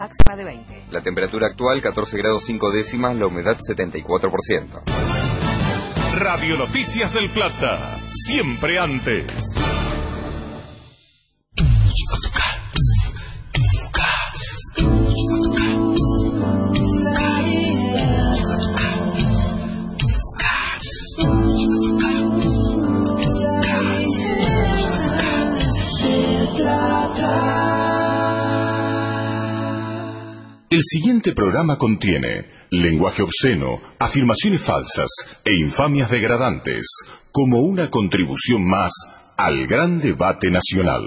Máxima de 20. La temperatura actual 14 grados 5 décimas, la humedad 74%. Radio Noticias del Plata, siempre antes. El siguiente programa contiene lenguaje obsceno, afirmaciones falsas e infamias degradantes, como una contribución más al gran debate nacional.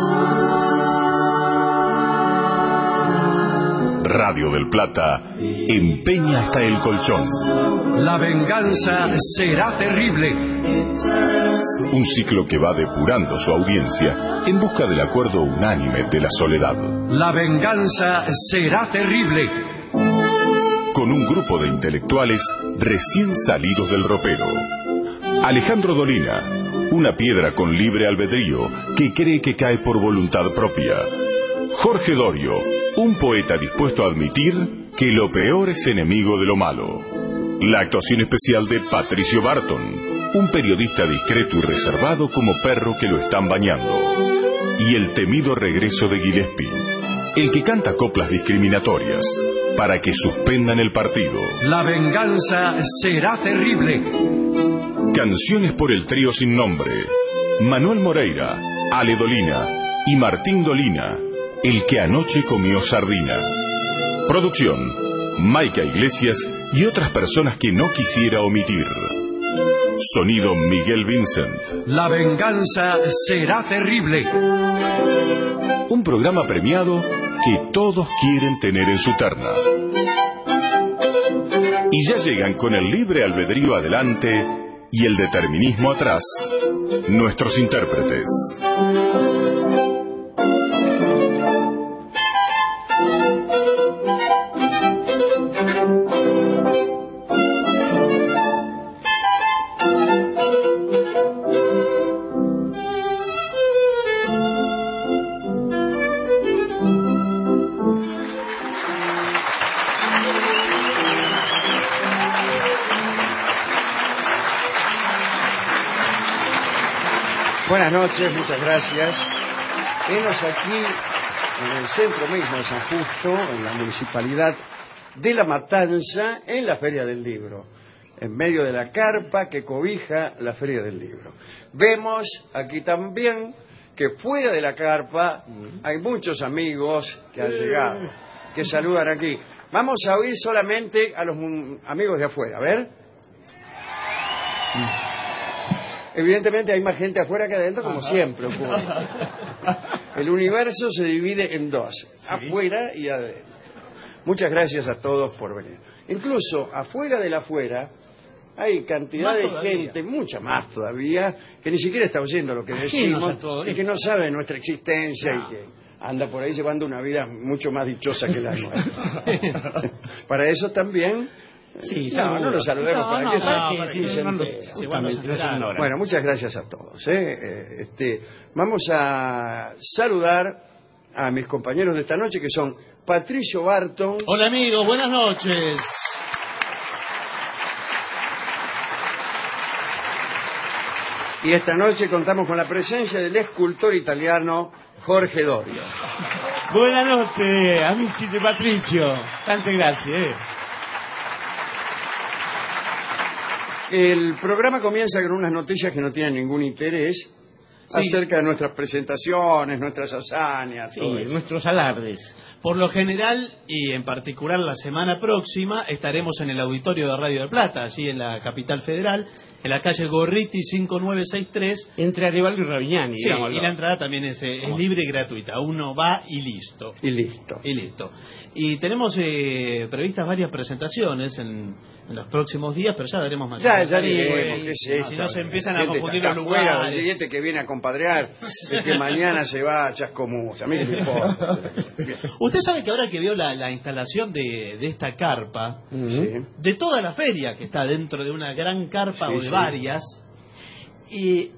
Radio del Plata empeña hasta el colchón. La venganza será terrible. Un ciclo que va depurando su audiencia en busca del acuerdo unánime de la soledad. La venganza será terrible. Con un grupo de intelectuales recién salidos del ropero. Alejandro Dolina, una piedra con libre albedrío que cree que cae por voluntad propia. Jorge Dorio, un poeta dispuesto a admitir que lo peor es enemigo de lo malo. La actuación especial de Patricio Barton, un periodista discreto y reservado como perro que lo están bañando. Y el temido regreso de Gillespie, el que canta coplas discriminatorias para que suspendan el partido. La venganza será terrible. Canciones por el trío sin nombre: Manuel Moreira, Ale Dolina y Martín Dolina, el que anoche comió sardina. Producción: Maica Iglesias y otras personas que no quisiera omitir. Sonido: Miguel Vincent. La venganza será terrible. Un programa premiado que todos quieren tener en su terna. Y ya llegan con el libre albedrío adelante y el determinismo atrás, nuestros intérpretes. Buenas noches, muchas gracias. Venos aquí en el centro mismo de San Justo, en la municipalidad de La Matanza, en la Feria del Libro, en medio de la carpa que cobija la Feria del Libro. Vemos aquí también que fuera de la carpa hay muchos amigos que han llegado, que saludan aquí. Vamos a oír solamente a los amigos de afuera, a ver. Evidentemente hay más gente afuera que adentro, como siempre ocurre. El universo se divide en dos, afuera y adentro. Muchas gracias a todos por venir. Incluso afuera del afuera hay cantidad de gente, mucha más todavía, que ni siquiera está oyendo lo que decimos y que no sabe de nuestra existencia y que anda por ahí llevando una vida mucho más dichosa que la nuestra. Para eso también... Sí, no lo saludemos para que se Bueno, muchas gracias a todos. Vamos a saludar a mis compañeros de esta noche, que son Patricio Barton. Hola amigos, buenas noches. Y esta noche contamos con la presencia del escultor italiano Jorge Dorio. Buenas noches, amici de Patricio. Tante grazie. El programa comienza con unas noticias que no tienen ningún interés acerca de nuestras presentaciones, nuestras hazañas, nuestros alardes. Por lo general, y en particular la semana próxima, estaremos en el auditorio de Radio del Plata, allí en la capital federal, en la calle Gorriti 5963. Entre Aníbal y Ravignani. Sí, y la entrada también es libre y gratuita. Uno va y listo. Y listo. Y tenemos previstas varias presentaciones en los próximos días, pero ya daremos más. Ya diremos, si no se empiezan a confundir los lugares. El siguiente que viene a compadrear, el que mañana se va a Chascomús. A mí no me importa. Usted sabe que ahora que vio la instalación de esta carpa, de toda la feria que está dentro de una gran carpa o de varias, y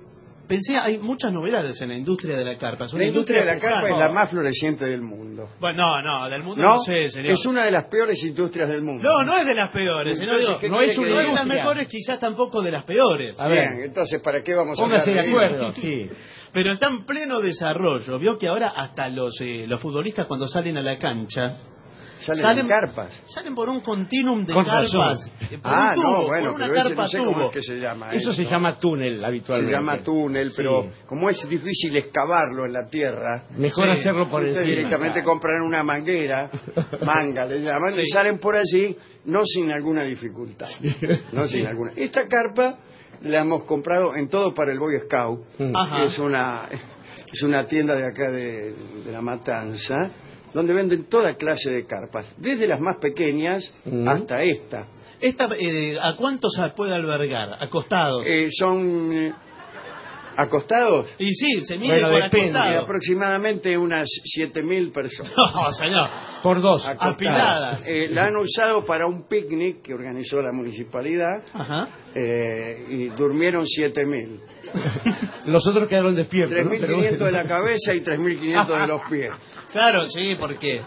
pensé, hay muchas novedades en la industria de la carpa. Es una La industria de la carpa es pujante. la más floreciente del mundo. Bueno, no, del mundo no sé, señor. Es una de las peores industrias del mundo. No es de las peores, señor. Entonces, ¿qué No quiere es que de diga? las mejores, quizás tampoco de las peores. A ver. Bien, entonces, ¿para qué vamos a Póngase de hablar de acuerdo, ello? sí. Pero está en pleno desarrollo. Vio que ahora hasta los futbolistas cuando salen a la cancha Salen carpas. salen por un continuum de Con carpas. Por Ah, un tubo, no, bueno, por una pero ese carpa no sé cómo tubo. es que se llama. Eso se llama túnel Se habitualmente. llama túnel, Sí. pero como es difícil excavarlo en la tierra, Mejor Sí. hacerlo por ustedes encima. directamente compran una manguera, manga le llaman, Sí. y salen por allí no sin alguna dificultad. No sin alguna. Esta carpa la hemos comprado en todo para el Boy Scout. Ajá. Es una tienda de acá de La Matanza, donde venden toda clase de carpas, desde las más pequeñas hasta esta. Esta, ¿a cuántos se puede albergar? Acostados. Son acostados Y sí, se mide Bueno, por depende, acostado. aproximadamente unas 7.000 personas. No, señor. Por dos. Acostadas. Apiladas. La han usado para un picnic que organizó la municipalidad Ajá. y durmieron 7.000. Los otros quedaron despiertos. ¿no? 3.500 de la cabeza y 3.500 de los pies. Claro, sí, porque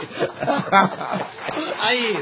ahí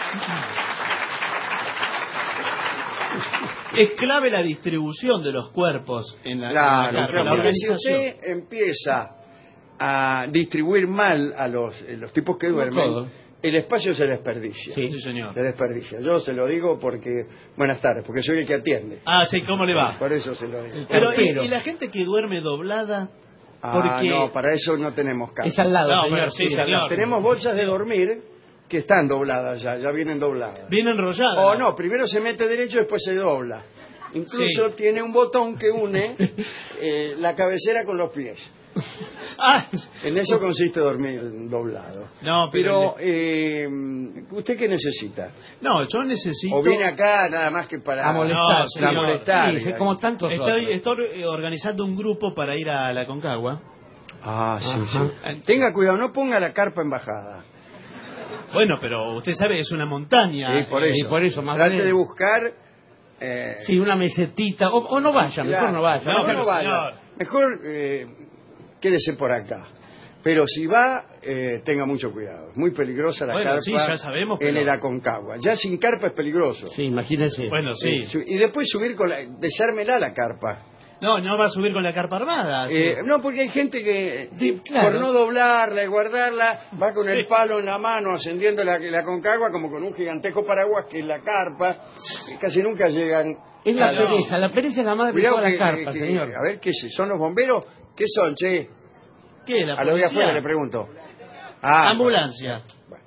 es clave la distribución de los cuerpos en la, Claro, en la carpa, claro, la porque si organización. usted empieza a distribuir mal a los tipos que duermen, todo. el espacio se desperdicia. Sí. Sí, señor. Se desperdicia. Yo se lo digo porque... Buenas tardes, porque soy el que atiende. Ah, sí, ¿cómo le va? Por eso se lo digo. Pero, Pero- ¿y la gente que duerme doblada? Ah, Porque... no, para eso no tenemos caso. Es al lado, No, señor. pero sí, sí, señor. Tenemos bolsas de dormir que están dobladas ya vienen dobladas. Bien enrollada. O no, primero se mete derecho, después se dobla. Incluso tiene un botón que une la cabecera con los pies. Ah, En eso consiste dormir doblado. no, Pero, ¿usted qué necesita? no, yo necesito... ¿O viene acá nada más que para A molestar. No, señor. para molestar? Sí, como tantos otros. Estoy organizando un grupo para ir a la Concagua. Ah, sí, Ajá. sí. Tenga cuidado, no ponga la carpa en bajada. Bueno, pero usted sabe, es una montaña. Sí, por eso. y por eso, más Trate vale- de buscar... Sí, una mesetita. O no vaya, mejor Claro. no vaya. No, Mejor pero no vaya. señor. Mejor quédese por acá. Pero si va, tenga mucho cuidado. Es muy peligrosa la Bueno, carpa sí, ya sabemos, en pero- el Aconcagua. Ya sin carpa es peligroso. Sí, imagínese. Bueno, sí. Y después subir con desármela la carpa. No va a subir con la carpa armada. sí. No, porque hay gente que Sí, claro. por no doblarla y guardarla va con el palo en la mano ascendiendo la Aconcagua como con un gigantesco paraguas que es la carpa. Y casi nunca llegan. Es la a pereza. La pereza es la madre de Cuidado toda la que- carpa, que- señor. A ver, ¿qué son los bomberos? ¿Qué son, che? ¿Qué? ¿La A lo de policía? afuera le pregunto. Ah, Ambulancia. bueno.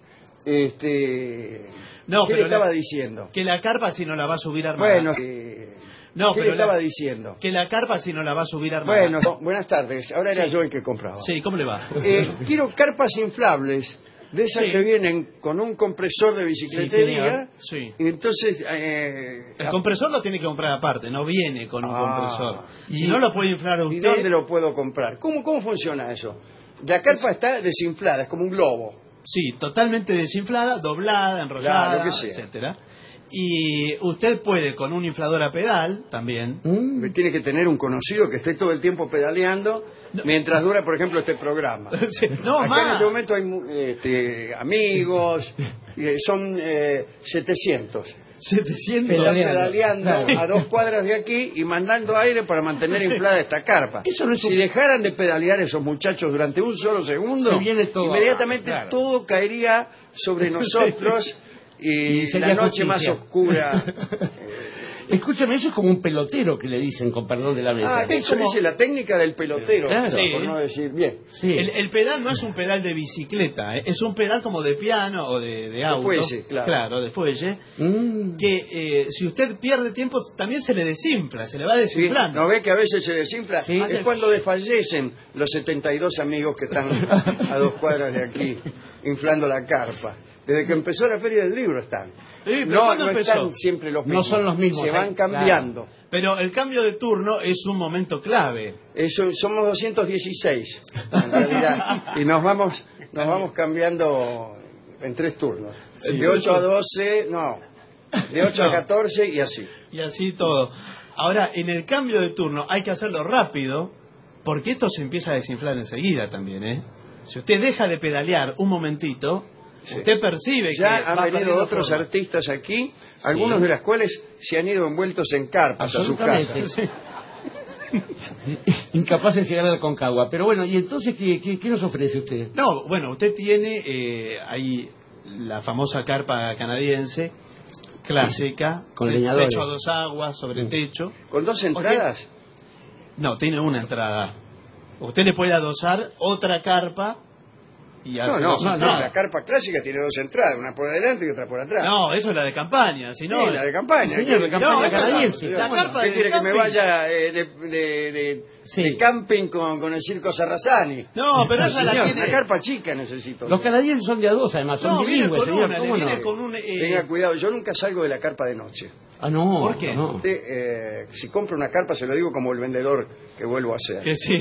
No, ¿Qué pero le estaba la- diciendo? Que la carpa si no la va a subir armada. Bueno, no, ¿qué pero le estaba la- diciendo? Que la carpa si no la va a subir armada. Bueno, buenas tardes. Ahora era yo el que compraba. Sí, ¿cómo le va? Quiero carpas inflables, de esas Sí. que vienen con un compresor de bicicletería. Sí. Y entonces... El compresor lo tiene que comprar aparte, no viene con un Ah. compresor. Si Y- no lo puede inflar ¿Y usted. dónde lo puedo comprar? ¿Cómo funciona eso? La carpa está desinflada, es como un globo. Sí, totalmente desinflada, doblada, enrollada, Claro que sí. etcétera. Y usted puede con un inflador a pedal también. Tiene que tener un conocido que esté todo el tiempo pedaleando mientras dura, por ejemplo, este programa. Sí, no, Acá en más. este momento hay amigos, son 700. 700. Están Pedaleando, pedaleando claro. a 2 cuadras de aquí y mandando aire para mantener inflada esta carpa. Eso no es Si un- dejaran de pedalear esos muchachos durante un solo segundo, Se viene todo inmediatamente abajo, claro. todo caería sobre nosotros y Y sería la noche justicia. más oscura. Escúchame, eso es como un pelotero que le dicen, con perdón de la mesa. Eso dice la técnica del pelotero, Claro. Sí. por no decir bien. Sí. El pedal no es un pedal de bicicleta, es un pedal como de piano o de auto. fuelle, claro. de fuelle. Mm. Que si usted pierde tiempo también se le desinfla, se le va ¿Sí? desinflando. ¿No ve que a veces se desinfla? Sí. Es cuando desfallecen los 72 amigos que están a 2 cuadras de aquí inflando la carpa. Desde que empezó la Feria del Libro están. ¿pero No cuándo empezó? están siempre los No mismos. son los mismos, Se van claro. cambiando. Pero el cambio de turno es un momento clave. Eso, somos 216 en realidad. Y nos vamos cambiando en 3 turnos. Sí. De 8 a 12, no. De 8 a No. 14 y así. Y así todo. Ahora, en el cambio de turno hay que hacerlo rápido, porque esto se empieza a desinflar enseguida también, ¿eh? Si usted deja de pedalear un momentito, usted percibe que ya han va venido perdiendo otros forma. artistas aquí, algunos de los cuales se han ido envueltos en carpas a sus Absolutamente. casas. Incapaces de llegar al Concagua. Pero bueno, ¿y entonces qué nos ofrece usted? No, bueno, usted tiene ahí la famosa carpa canadiense, clásica, Con de leñadores. techo a 2 aguas, sobre techo. ¿Con 2 entradas? No, tiene una entrada. Usted le puede adosar otra carpa y hace No, dos no, entradas. la carpa clásica tiene 2 entradas, una por adelante y otra por atrás. No, eso es la de campaña, si no... Sí, la de campaña. Señor, la campaña No, canadiense. la Bueno, carpa ¿Qué de quiere que me camping. vaya de Sí. camping con el circo Sarrazani? No, pero esa la Señor, tiene... una carpa chica necesito. Los canadienses son de a dos, además, son No, viene bilingües, con señor. una, le ¿Cómo viene no? con un... Tenga cuidado, yo nunca salgo de la carpa de noche. Ah, no. ¿Por qué? No. Usted, si compro una carpa, se lo digo como el vendedor que vuelvo a ser. que sí.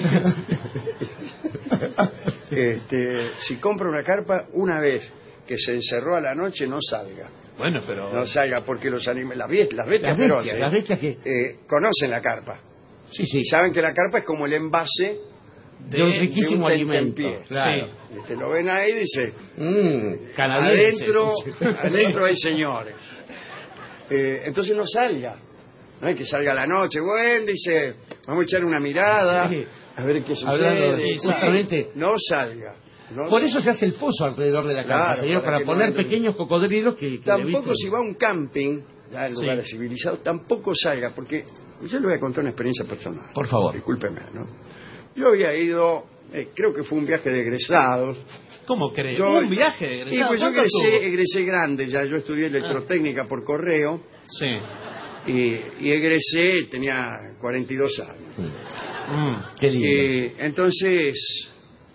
Si compro una carpa, una vez que se encerró a la noche, no salga. Bueno, pero... No salga porque los las bestias Las feroces, bestias que... conocen la carpa. Sí, sí. Y saben que la carpa es como el envase De un riquísimo de un alimento. tentempié. Claro. Sí. Lo ven ahí y dice, Canadiense. adentro hay señores. Entonces no salga. No es que salga a la noche, bueno, dice, vamos a echar una mirada, Sí. a ver qué Hablando sucede. de- justamente- No salga. No Por salga. eso se hace el foso alrededor de la carpa, Claro, señor, para para que poner no- pequeños cocodrilos que Tampoco eviten- si va a un camping, ya en Sí. lugares civilizados, tampoco salga, porque yo le voy a contar una experiencia personal. Por favor. Discúlpeme, ¿no? Yo había ido, creo que fue un viaje de egresados. ¿Cómo cree? Yo- Un viaje de Y egresado. pues yo ¿Cuánto tuvo? egresé grande, ya yo estudié electrotécnica por correo Sí. y egresé, tenía 42 años. Qué lindo. Entonces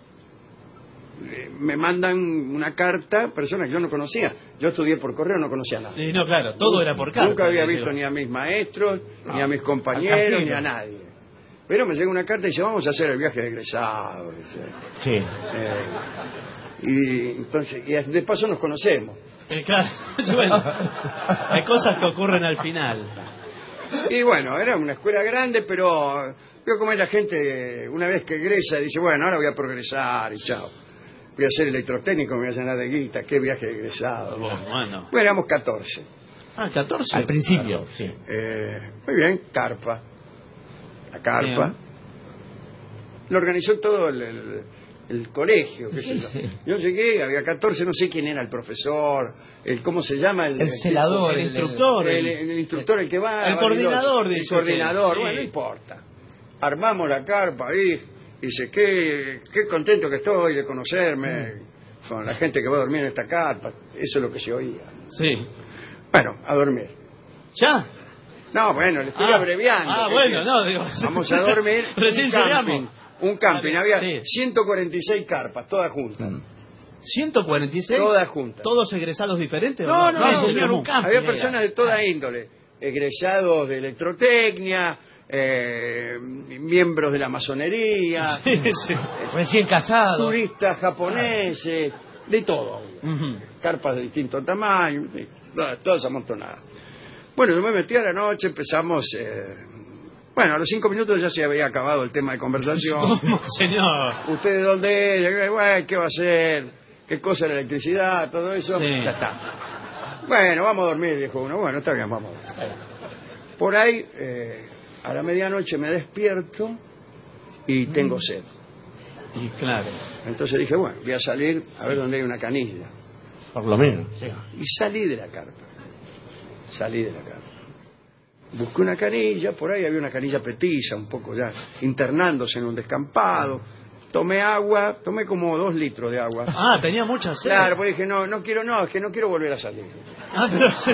me mandan una carta, personas que yo no conocía. Yo estudié por correo, no conocía nada. No, claro, todo era por carta. Nunca había me visto refiero. ni a mis maestros, ni a mis al compañeros, cajero. ni a nadie. Pero me llega una carta y dice, vamos a hacer el viaje de egresados. Dice. Sí. Y entonces, y de paso nos conocemos. Claro, bueno, hay cosas que ocurren al final. Y bueno, era una escuela grande, pero veo cómo es la gente, una vez que egresa, dice, bueno, ahora voy a progresar y chao. Voy a ser electrotécnico, me voy a llenar de guita, qué viaje de egresado. Bueno. Bueno, éramos 14. 14. Al principio, sí. Muy bien, carpa. La carpa. Bien. Lo organizó todo el colegio, qué sé yo. Sí. Yo llegué, había 14, no sé quién era el profesor, ¿cómo se llama? El celador, el instructor, el instructor, el que va. el coordinador, el dice coordinador, usted, bueno, sí. no importa. Armamos la carpa ahí, dice, qué contento que estoy de conocerme con la gente que va a dormir en esta carpa. Eso es lo que se oía. Sí. Bueno, a dormir. ¿Ya? No, bueno, le estoy abreviando. Ah, ¿qué bueno, quiere? no, digo. Vamos a dormir. Recién un camping. llegamos. Un camping, había Sí. 146 carpas, todas juntas. 146. Todas juntas. ¿Todos egresados diferentes? No, ¿o no, No, no, señor, no. un camping Había era. personas de toda índole, egresados de electrotecnia, miembros de la masonería, Sí, sí. Recién casado. turistas japoneses, de todo. Ujú. Carpas de distinto tamaño, todas amontonadas. Bueno, yo me metí a la noche, empezamos... bueno, a los 5 minutos ya se había acabado el tema de conversación. ¿Cómo, señor? ¿Usted de dónde es? Bueno, ¿qué va a hacer? ¿Qué cosa es la electricidad? Todo eso. Sí. Ya está. Bueno, vamos a dormir, dijo uno. Bueno, está bien, vamos a dormir. Por ahí, a la medianoche me despierto y tengo sed. Y claro. Entonces dije, bueno, voy a salir a ver dónde hay una canilla. Por lo menos. Sí. Y salí de la carpa. Salí de la carpa. Busqué una canilla, por ahí había una canilla petiza, un poco ya internándose en un descampado. Tomé agua, tomé como 2 litros de agua. Ah, tenía mucha sed. Claro, pues dije, no quiero, es que no quiero volver a salir. Ah, pero sí.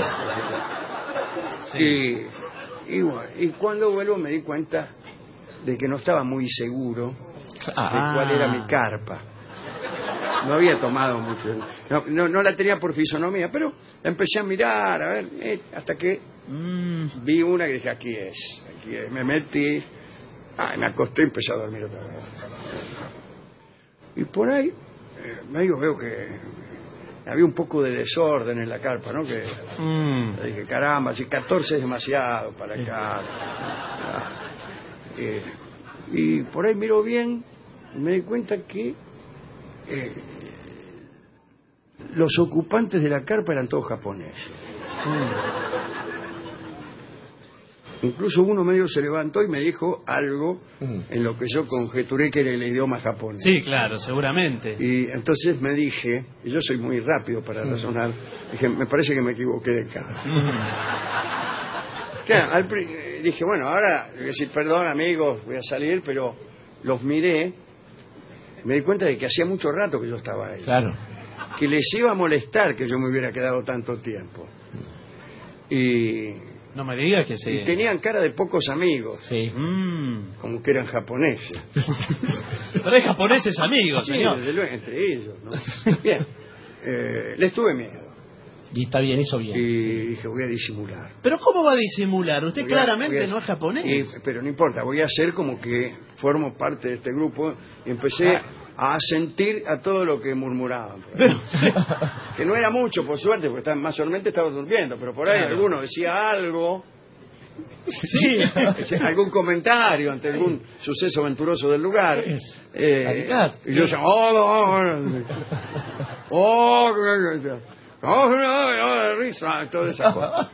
Sí. Y bueno, y cuando vuelvo me di cuenta de que no estaba muy seguro de cuál era mi carpa. No había tomado mucho, no la tenía por fisonomía, pero la empecé a mirar, a ver, hasta que vi una que dije, aquí es, me metí, me acosté y empecé a dormir otra vez. Y por ahí, medio veo que había un poco de desorden en la carpa, ¿no? Que dije, caramba, si 14 es demasiado para acá. Y por ahí miro bien, y me di cuenta que los ocupantes de la carpa eran todos japoneses. Incluso uno medio se levantó y me dijo algo en lo que yo conjeturé que era el idioma japonés. Sí, claro, seguramente. Y entonces me dije, y yo soy muy rápido para razonar, dije, me parece que me equivoqué de carpa. Claro, dije, bueno, ahora voy a decir, perdón amigos, voy a salir, pero los miré, me di cuenta de que hacía mucho rato que yo estaba ahí. Claro. Que les iba a molestar que yo me hubiera quedado tanto tiempo. Y No me digas que sí. y tenían cara de pocos amigos, Sí. como que eran japoneses. Pero hay japoneses amigos, Sí, señor. desde luego, entre ellos, ¿no? Bien, les tuve miedo Y está bien, hizo bien. y dije, voy a disimular. Pero ¿cómo va a disimular? Usted Voy a- claramente voy a- no es japonés. pero no importa, voy a hacer como que formo parte de este grupo y empecé a asentir a todo lo que murmuraban. Que no era mucho, por suerte, porque más solamente estaba durmiendo, pero por ahí Claro. alguno decía algo, Sí. algún comentario ante algún suceso aventuroso del lugar. Y yo decía, risa, todas esas cosas.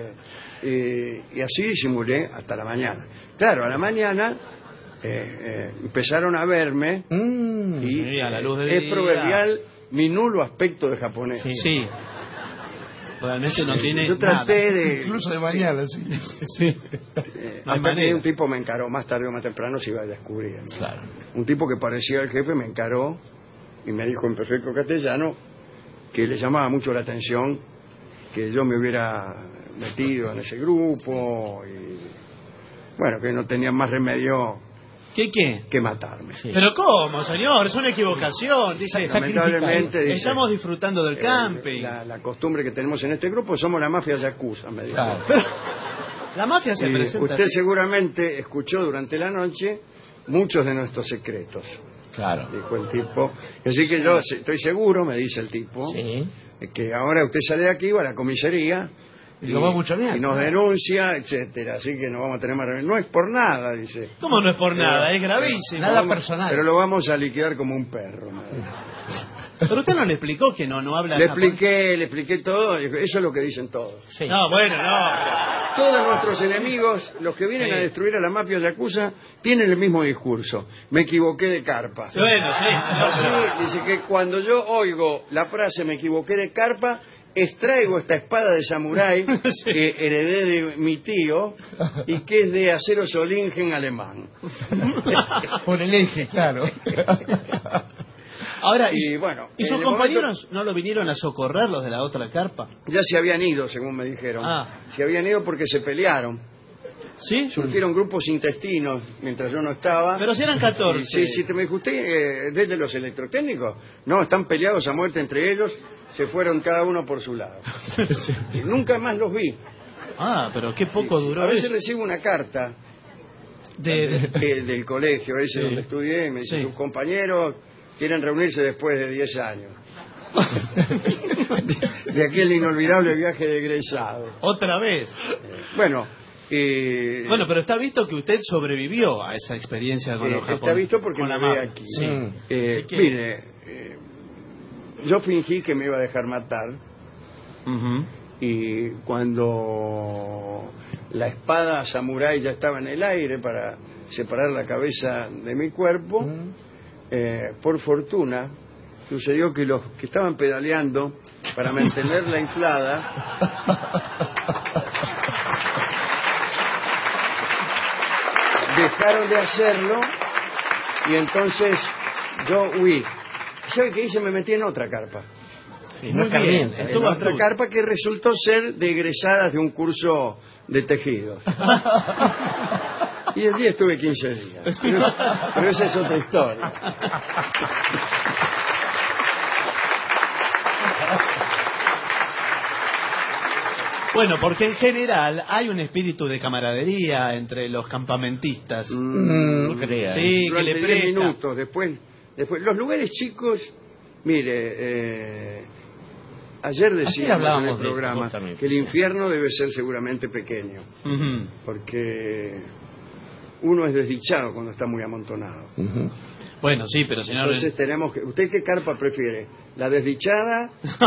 Y así disimulé hasta la mañana. Claro, a la mañana empezaron a verme y Sí, a la luz del es día. proverbial mi nulo aspecto de japonés. Sí. Realmente no tiene Yo traté nada. de... Incluso de mañana, sí. Sí. No hay hasta que manera. un tipo me encaró, más tarde o más temprano se iba a descubrir. Claro. Un tipo que parecía el jefe me encaró y me dijo en perfecto castellano que le llamaba mucho la atención que yo me hubiera metido en ese grupo y bueno, que no tenía más remedio ¿Qué? que matarme. Sí. ¿Pero cómo, señor? Es una equivocación. Dice, Lamentablemente dice, estamos disfrutando del camping. la costumbre que tenemos en este grupo somos la mafia yakuza, me dijo. Claro. Pero la mafia se Y presenta usted así. seguramente escuchó durante la noche muchos de nuestros secretos, Claro. dijo el tipo. Así que yo estoy seguro, me dice el tipo, Sí. que ahora usted sale de aquí, va a la comisaría Y lo va a buchonear. y nos denuncia, etcétera. Así que no vamos a tener más remedio. No es por nada, dice. ¿Cómo no es por nada? Es gravísimo. Nada personal. Pero lo vamos a liquidar como un perro. me dijo. Pero usted no le explicó que no habla Le japonés. expliqué todo. Dijo, eso es lo que dicen todos. Sí. No, bueno, no. Todos nuestros enemigos, los que vienen Sí. a destruir a la mafia yakuza, tienen el mismo discurso. Me equivoqué de carpa. Bueno, sí, señor. Sí, dice que cuando yo oigo la frase me equivoqué de carpa, extraigo esta espada de samurái que heredé de mi tío y que es de acero solingen alemán. Por el eje, claro. Ahora, Y bueno, ¿y sus en el compañeros no lo vinieron a socorrer los de la otra carpa? ya se habían ido, según me dijeron. Se habían ido porque se pelearon. ¿Sí? Surgieron grupos intestinos mientras yo no estaba. Pero si eran 14. Sí, sí, te me dijo usted, desde los electrotécnicos. No, están peleados a muerte entre ellos. Se fueron cada uno por su lado. Y nunca más los vi. Ah, pero qué poco duró A veces eso. recibo una carta del colegio ese Sí. donde estudié y me dice, Sí. sus compañeros quieren reunirse después de 10 años. De aquel inolvidable viaje de egresado. Otra vez. Bueno, Bueno, pero está visto que usted sobrevivió a esa experiencia con los está japoneses. visto porque con me la ve mafia. aquí. Sí. Así que- Mire, yo fingí que me iba a dejar matar Ujú. y cuando la espada samurái ya estaba en el aire para separar la cabeza de mi cuerpo, por fortuna sucedió que los que estaban pedaleando para mantenerla inflada dejaron de hacerlo y entonces yo huí. ¿Sabe qué hice? Me metí en otra carpa. Sí, Muy no es bien. caliente. En Estuvo otra astuto. carpa que resultó ser de egresadas de un curso de tejidos. Y allí estuve 15 días. Pero esa es otra historia. Bueno, porque en general hay un espíritu de camaradería entre los campamentistas. No creas. Sí, que Durante le 10 presta. minutos, después, los lugares chicos, mire, Ayer decíamos hablábamos en el de programa esto, que el infierno debe ser seguramente pequeño, Ujú. porque uno es desdichado cuando está muy amontonado. Bueno, sí, pero señor... Entonces tenemos que... ¿Usted qué carpa prefiere? ¿La desdichada?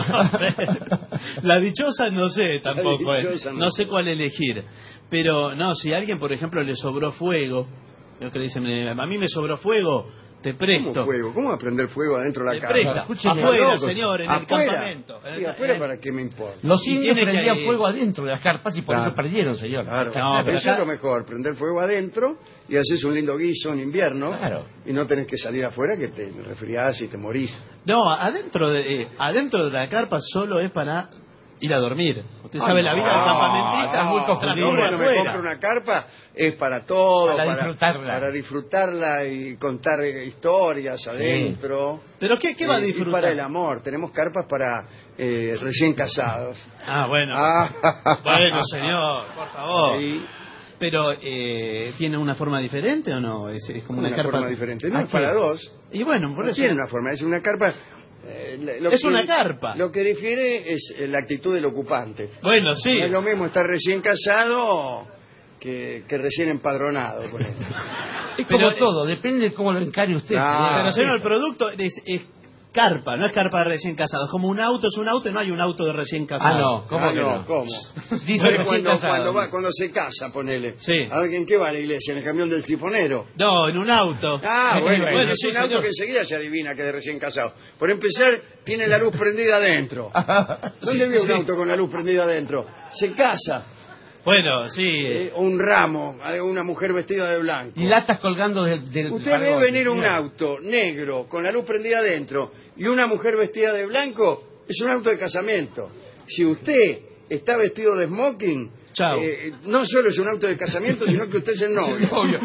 La dichosa no sé tampoco. La dichosa No sé cuál elegir. Pero, no, si a alguien, por ejemplo, le sobró fuego, lo que le dicen, a mí me sobró fuego, te presto. ¿Cómo fuego? ¿Cómo va a prender fuego adentro de Te la carpa? presta. Escúcheme, Afuera, loco. señor, en el ¿Afuera? campamento. ¿Y afuera para qué me importa? Los Y indios tiene que- prendían fuego adentro de las carpas y por Claro. eso perdieron, señor. Claro, No, pero eso acá- es lo mejor, prender fuego adentro y haces un lindo guiso en invierno Claro. y no tenés que salir afuera que te resfriás y te morís. No, adentro de la carpa solo es para ir a dormir. Usted sabe la vida del campamentista, está muy confundido. Yo cuando me afuera. compro una carpa es para todo, Para disfrutarla. para disfrutarla y contar historias adentro. ¿Pero qué va a Y disfrutar? para el amor, tenemos carpas para recién casados. Ah, bueno. Ah. Bueno, señor, por favor. Sí, Pero, ¿tiene una forma diferente o no? Es como una, carpa... forma diferente. No, Ah, es para ¿qué? dos. Y bueno, por No eso... tiene una forma, es una carpa. Es una carpa. Lo que difiere es la actitud del ocupante. Bueno, sí. No es lo mismo estar recién casado que recién empadronado. Por ejemplo. Es Pero, como todo, depende de cómo lo encare usted, Ah, Pero, señor. señor, el producto es carpa, no es carpa de recién casado. Es como un auto es un auto, no hay un auto de recién casado. Ah, no, ¿cómo Ah, que no, no? ¿cómo? Dice Pero recién casado. cuando se casa, ponele. Sí. ¿A ¿En qué va a la iglesia? ¿En el camión del trifonero? No, en un auto. Ah, bueno, Bueno, es sí, un auto señor. que enseguida se adivina que es de recién casado. Por empezar, tiene la luz prendida adentro. ¿Dónde vio un auto con la luz prendida adentro? Se casa. Bueno, sí. Un ramo, una mujer vestida de blanco. Y latas colgando del Usted ve fargote, venir un señor. auto negro con la luz prendida adentro y una mujer vestida de blanco, es un auto de casamiento. Si usted está vestido de smoking, Chao. no solo es un auto de casamiento, sino que usted es el novio.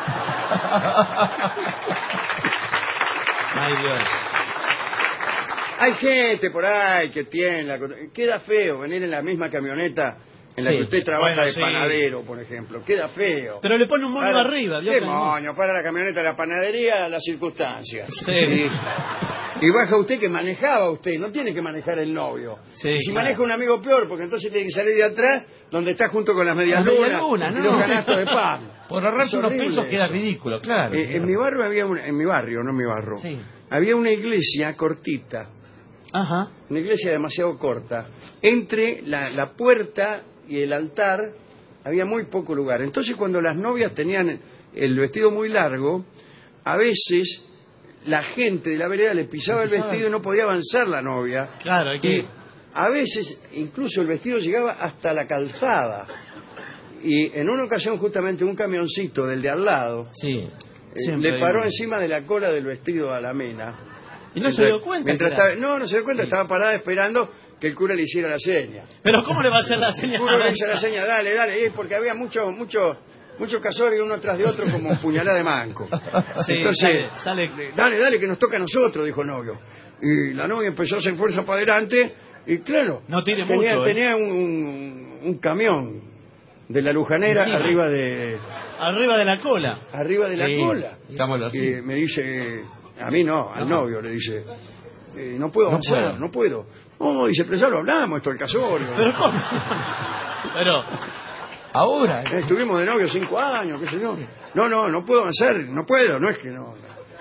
Ay, Dios. Hay gente por ahí que tiene queda feo venir en la misma camioneta en la Sí. que usted trabaja Bueno, de sí. panadero, por ejemplo. Queda feo. Pero le pone un moño Para- arriba. ¿vio? ¿Qué moño? Para la camioneta de la panadería, las circunstancias. Sí. Y baja usted que manejaba usted, no tiene que manejar el novio. Sí, Y si claro. maneja un amigo peor, porque entonces tiene que salir de atrás, donde está junto con las medias Las lunas medialunas, y ¿no? los canastos de pan. Por ahorrarse Es unos horrible pesos queda eso. ridículo, claro. En señor. mi barrio había en mi barrio, no en mi barrio, Sí. había una iglesia cortita, Ajá. una iglesia demasiado corta. Entre la puerta y el altar había muy poco lugar. Entonces cuando las novias tenían el vestido muy largo, a veces la gente de la vereda le pisaba el vestido y no podía avanzar la novia. Claro, hay Y que... a veces incluso el vestido llegaba hasta la calzada. Y en una ocasión justamente un camioncito del de al lado Sí. Siempre le hay paró uno. encima de la cola del vestido a la mena. Y no se dio cuenta. Mientras que era- estaba- no se dio cuenta, estaba parada esperando que el cura le hiciera la seña. Pero ¿cómo le va a hacer la El señal? cura le hizo la seña, dale, dale, porque había muchos casorios uno tras de otro como puñalada de manco. Sí, Entonces, sale... dale, que nos toca a nosotros, dijo el novio. Y la novia empezó a hacer fuerza para adelante y claro, No tire tenía, mucho, ¿eh? tenía un camión de la lujanera Sí. arriba de Arriba de la cola. la Sí, cola. digámoslo así. Y me dice, a mí no, al novio le dice, no puedo No avanzar, puedo. no puedo. Oh, dice, pero ya lo hablamos, esto del casorio. Pero ¿cómo? Pero... Ahora. Estuvimos de novio 5 años, qué sé yo. No puedo avanzar, no puedo, no es que no.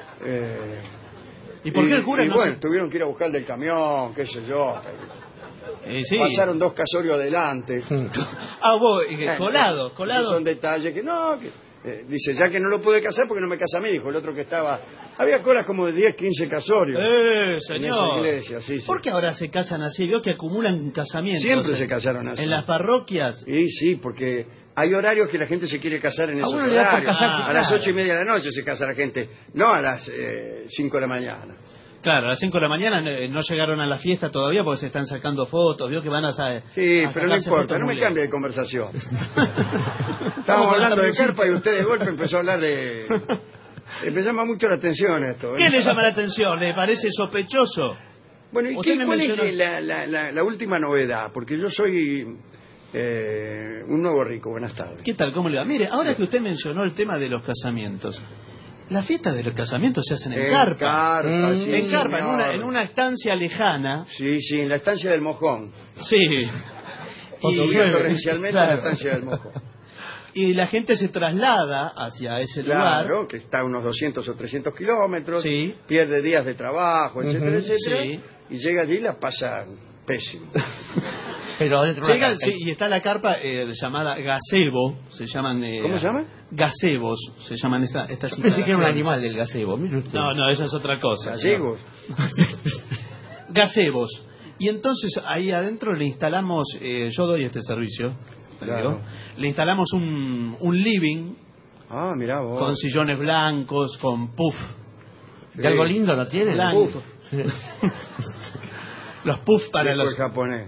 ¿Y por qué el cura y no bueno, tuvieron que ir a buscar del camión, qué sé yo. Sí. Pasaron 2 casorios adelante. Ah, vos, Esos colado. son detalles que no. Dice, ya que no lo pude casar porque no me casa a mí, dijo el otro que estaba. Había colas como de 10, 15 casorios en esa Señor. iglesia, sí. ¿Por qué ahora se casan así? Veo que acumulan casamientos. Siempre se casaron así. En las parroquias. Y sí, porque hay horarios que la gente se quiere casar en esos uno le da por horarios. casarse, A las claro. 8:30 de la noche se casa la gente, no a las 5 de la mañana. Claro, a las 5 de la mañana no llegaron a la fiesta todavía porque se están sacando fotos. Veo que van a Sí, pero no sacarse importa, fotos no me muy cambie de conversación. Estábamos hablando de carpa y usted de golpe empezó a hablar de... Me llama mucho la atención esto. ¿eh? ¿Qué le llama la atención? ¿Le parece sospechoso? Bueno, ¿y Usted me cuál mencionó- es la última novedad? Porque yo soy un nuevo rico, buenas tardes. ¿Qué tal? ¿Cómo le va? Mire, ahora que usted mencionó el tema de los casamientos, Las fiestas de los casamientos se hacen en En carpa. carpa, sí, En carpa, señor. en una estancia lejana. Sí, en la estancia del Mojón. Sí. Y torrencialmente en la estancia del Mojón. Y la gente se traslada hacia ese lugar. Claro, que está a unos 200 o 300 kilómetros, Sí. pierde días de trabajo, etcétera, etcétera, Sí. y llega allí y la pasa pésimo. Pero adentro de una Llega, carpa. sí, y está la carpa llamada gazebo, se llaman... ¿Cómo se llama? Gazebos, se llaman estas Pensé que era un instalaciones. animal del gazebo, mire usted. No, esa es otra cosa. Gallegos. Gazebos. Y entonces ahí adentro le instalamos, yo doy este servicio, Claro. digo, le instalamos un living Ah, mirá vos. con sillones blancos, con puff ¿Y algo lindo no tiene? blanco. Puff. Los puff para Dijo los... el japonés.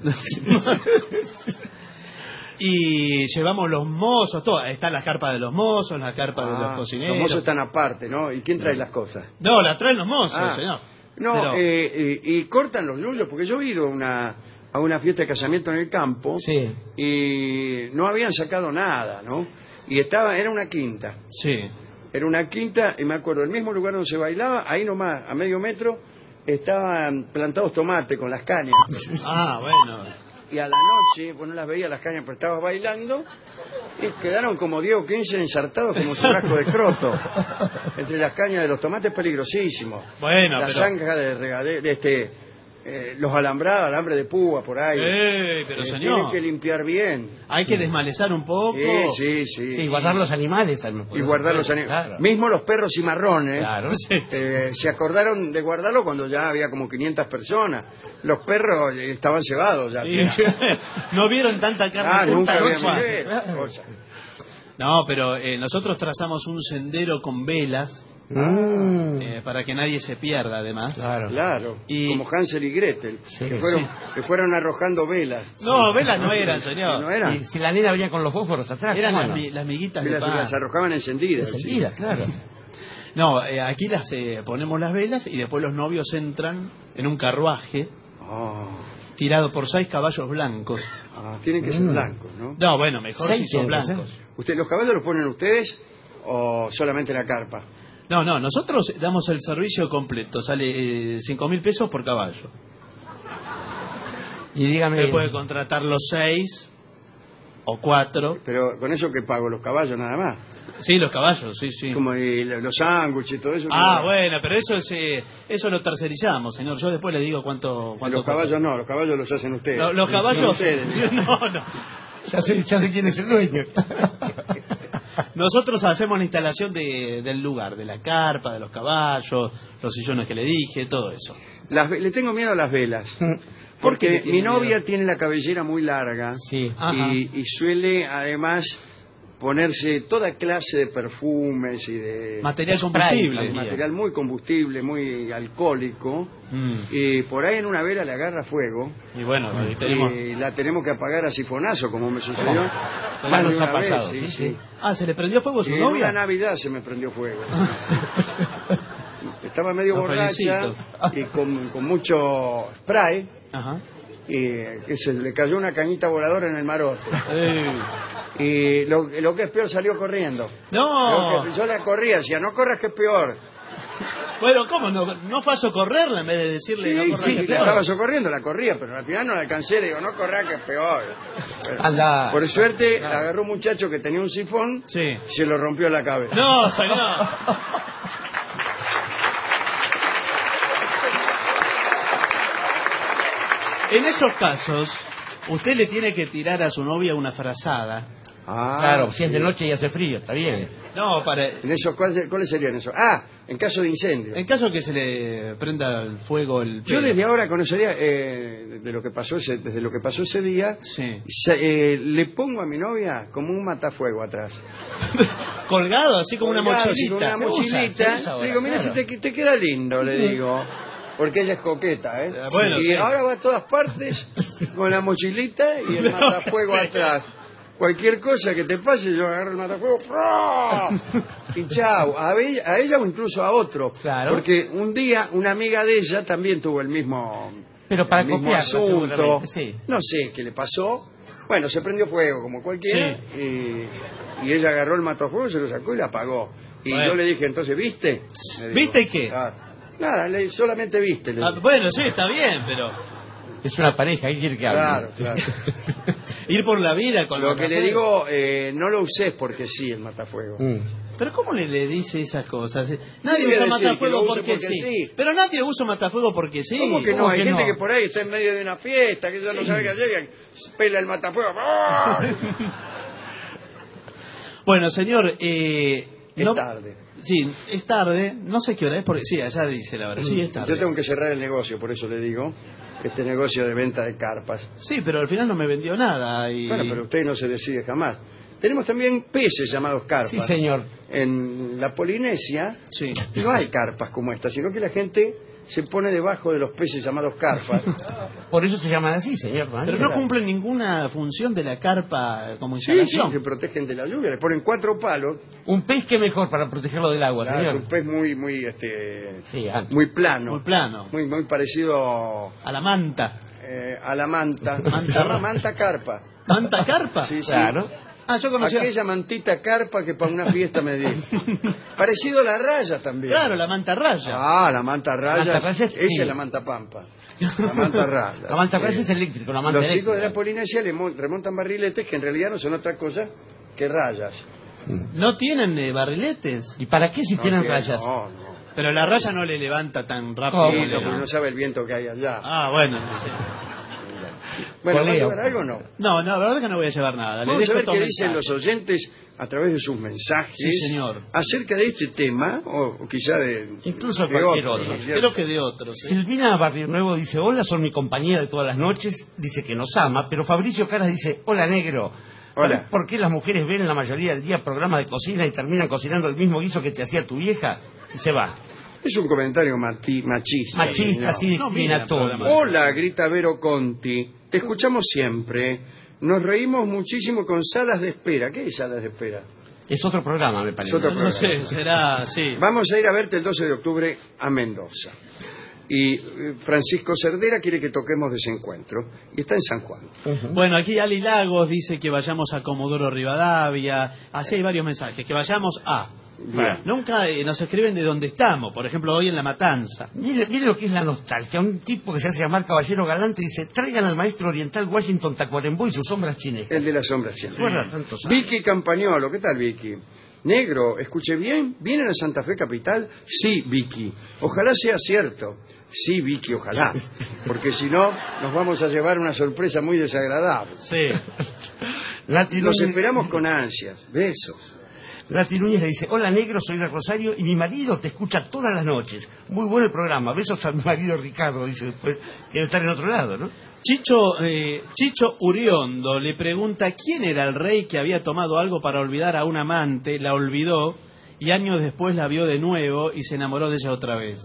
Y llevamos los mozos, todo. Está la carpa de los mozos, la carpa de los Los cocineros. mozos están aparte, ¿no? ¿Y quién trae las cosas? No, la traen los mozos, Ah. señor. No, Pero- y cortan los yuyos, porque yo he ido a una fiesta de casamiento en el campo Sí. y no habían sacado nada, ¿no? Y era una quinta. Sí. Era una quinta, y me acuerdo, el mismo lugar donde se bailaba, ahí nomás, a medio metro, estaban plantados tomates con las cañas. Ah, bueno. Y a la noche, bueno, no las veía las cañas, pero estaba bailando, y quedaron como 10 o 15 ensartados como un churrasco de croto. Entre las cañas de los tomates, peligrosísimo. Bueno, La pero... zanja de los alambrados, alambre de púa por ahí. pero Tienen señor, que limpiar bien. hay que desmalezar un poco. Sí. Sí, guardar los animales. Y guardar los animales. Claro. Mismo los perros cimarrones. Claro. Se acordaron de guardarlo cuando ya había como 500 personas. Los perros estaban cebados ya. Y- no vieron tanta carne Nunca junta, habían ¿no? visto cosa. No, pero nosotros trazamos un sendero con velas para que nadie se pierda, además. Claro. Claro, Y- como Hansel y Gretel, Sí, que fueron arrojando velas. No, velas no eran, ¿No señor. eran? Y si la nena venía con los fósforos atrás, Eran ¿cómo las, no? las miguitas de Velas que pan. las arrojaban encendidas. sí. Enseguida, claro. No, aquí las ponemos las velas y después los novios entran en un carruaje Ah, tirado por 6 caballos blancos. tienen que ser blancos, ¿no? No, bueno, mejor si 6 son tienen que blancos. ¿Los caballos los ponen ustedes o solamente la carpa? No, nosotros damos el servicio completo. Sale 5.000 pesos por caballo. Y dígame... Usted puede contratar los 6 o 4. Pero con eso que pago los caballos nada más. Sí, los caballos, sí. Como los sándwiches y todo eso. Ah, que- bueno, pero eso lo tercerizamos, señor. Yo después le digo cuánto Los caballos no, los caballos los hacen ustedes. Los Son caballos... ustedes. No. Ya sé quién es el dueño. Nosotros hacemos la instalación del lugar, de la carpa, de los caballos, los sillones que le dije, todo eso. Le tengo miedo a las velas. ¿Por qué le Porque tiene mi novia miedo? tiene la cabellera muy larga. Sí. Ajá. Y suele además ponerse toda clase de perfumes y de Material Spray combustible. también. material muy combustible, muy alcohólico. Y por ahí en una vela le agarra fuego. Y bueno, ahí tenemos... Y la tenemos que apagar a sifonazo, como me sucedió. Ya Más de nos ha una vez, pasado, sí, sí, sí. sí. Ah, ¿se le prendió fuego a su Y en una novia? Navidad se me prendió fuego. Estaba medio Lo borracha y con mucho spray. Ajá. Y que se le cayó una cañita voladora en el marote. Eh. Y lo que es peor, salió corriendo. No, Yo la corría, decía, no corras que es peor. bueno, ¿cómo? ¿No fue a socorrerla en vez de decirle no corra que la peor? estaba socorriendo, la corría, pero al final no la alcancé, le digo, no corras que es peor. Anda. Por suerte, la agarró un muchacho que tenía un sifón Sí. y se lo rompió la cabeza. No, señor. En esos casos, usted le tiene que tirar a su novia una frazada. Ah, Claro, si es de noche y hace frío, está bien. No, En esos, ¿cuáles serían esos? En caso de incendio. en caso que se le prenda el fuego el Yo pelo. desde ahora conocería, desde lo que pasó ese día, Sí. le pongo a mi novia como un matafuego atrás. Colgado, así como una Colgado, mochilita. así con una Se usa, mochilita. se usa ahora, Le digo, mira, claro. si te queda lindo, le digo. Porque ella es coqueta, ¿eh? Bueno, y sí. ahora va a todas partes con la mochilita y el matafuego atrás. Cualquier cosa que te pase, yo agarro el matafuego ¡fra! Y chau, a ella o incluso a otro. Claro. Porque un día una amiga de ella también tuvo el mismo Pero para el mismo copiarla, asunto. seguramente, sí. No sé qué le pasó. Bueno, se prendió fuego como cualquiera y ella agarró el matafuego, se lo sacó y la apagó. Y Bueno. yo le dije, entonces, ¿viste? Me dijo. ¿Viste qué? Nada, solamente viste. Le dije. Bueno, sí, está bien, pero Es una pareja, ¿qué quiere que hable? Claro. ir por la vida con Lo que le matafuego. digo, no lo uses porque sí, el matafuego. Pero ¿cómo le dice esas cosas? Nadie Quiere usa decir matafuego que lo use porque porque sí. sí. Pero nadie usa matafuego porque sí. ¿Cómo que no? ¿Cómo Hay que gente no? que por ahí está en medio de una fiesta, que ya no sabe qué hacer, y pela el matafuego. Bueno, señor, Es no- tarde. Sí, es tarde. No sé qué hora es, porque sí, allá dice la verdad. Sí, es tarde. Yo tengo que cerrar el negocio, por eso le digo, este negocio de venta de carpas. Sí, pero al final no me vendió nada. Y... Bueno, pero usted no se decide jamás. Tenemos también peces llamados carpas. Sí, señor. En la Polinesia Sí. no hay carpas como esta, sino que la gente se pone debajo de los peces llamados carpas. Por eso se llaman así, señor. ¿no? Pero no cumplen ninguna función de la carpa como Sí, instalación. se protegen de la lluvia, le ponen 4 palos. Un pez que mejor para protegerlo del agua, Claro, es un señor. pez muy Sí, muy plano. Muy plano. Muy parecido A la manta. a la manta. Manta. Se llama manta carpa. ¿Manta carpa? Sí, sí. Claro. Ah, yo conocía. Aquella mantita carpa que para una fiesta me di. Parecido a la raya también. Claro, la manta raya. Ah, la manta raya. Manta raya, Esa sí. es la manta pampa. La manta raya. La manta raya es eléctrico, la manta Los chicos de eléctrica. la Polinesia le remontan barriletes que en realidad no son otra cosa que rayas. ¿No tienen barriletes? ¿Y para qué si tienen No, rayas? No, no. Pero la raya no le levanta tan rápido. ¿Cómo? Sí, como le- porque no sabe el viento que hay allá. Ah, bueno. Sí. Bueno, ¿va a Poleo. llevar algo o no? No, la verdad que no voy a llevar nada. Le Vamos a dejo ver estos qué dicen mensajes. los oyentes a través de sus mensajes Sí, señor. acerca de este tema, o quizá de, Incluso de cualquier otros, otro. ¿no es cierto? Creo que de otros. ¿eh? Silvina Barrio Nuevo dice, hola, son mi compañía de todas las noches, dice que nos ama, pero Fabricio Caras dice, hola, negro. ¿Sabes Hola. por qué las mujeres ven la mayoría del día programas de cocina y terminan cocinando el mismo guiso que te hacía tu vieja? Y se va. Es un comentario machista. Machista, así No miran discriminatorio. programas. Hola, grita Vero Conti. Te escuchamos siempre. Nos reímos muchísimo con Salas de Espera. ¿Qué es Salas de Espera? Es otro programa, me parece. Es otro No sé, será, sí. Vamos a ir a verte el 12 de octubre a Mendoza. Y Francisco Cerdera quiere que toquemos Desencuentro. Y está en San Juan. Bueno, aquí Ali Lagos dice que vayamos a Comodoro Rivadavia. Así hay varios mensajes. Que vayamos a. Bien. Nunca nos escriben de dónde estamos. Por ejemplo, hoy en La Matanza. Mire lo que es la nostalgia. Un tipo que se hace llamar Caballero Galante dice, traigan al maestro oriental Washington Tacuarembó y sus sombras chinescas. El de las sombras siempre. Recuerda tantos años. Vicky Campagnolo, ¿qué tal, Vicky? Negro, escuché bien, ¿vienen a Santa Fe Capital? Sí, Vicky. Ojalá sea cierto. Sí, Vicky, ojalá. Porque si no, nos vamos a llevar una sorpresa muy desagradable. Sí. Nati Los Núñez- esperamos con ansias. Besos. Nati Núñez le dice, hola, negro, soy de Rosario y mi marido te escucha todas las noches. Muy bueno el programa. Besos a mi marido Ricardo, dice después, que debe estar en otro lado, ¿no? Chicho Uriondo le pregunta quién era el rey que había tomado algo para olvidar a un amante, la olvidó y años después la vio de nuevo y se enamoró de ella otra vez.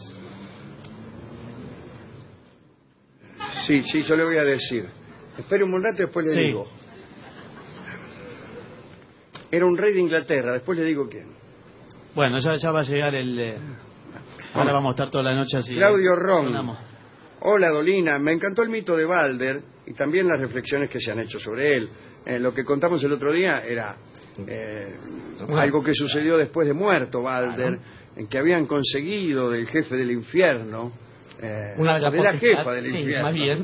Sí, yo le voy a decir. Espere un rato y después le Sí. digo. Era un rey de Inglaterra, después le digo quién. Bueno, ya va a llegar el... ahora vamos a estar toda la noche así. Claudio Ron. Sonamos. Hola, Dolina. Me encantó el mito de Balder y también las reflexiones que se han hecho sobre él. Lo que contamos el otro día era algo que sucedió después de muerto Balder, en que habían conseguido del jefe del infierno, Una de, de la potestad, jefa del sí, infierno, más bien.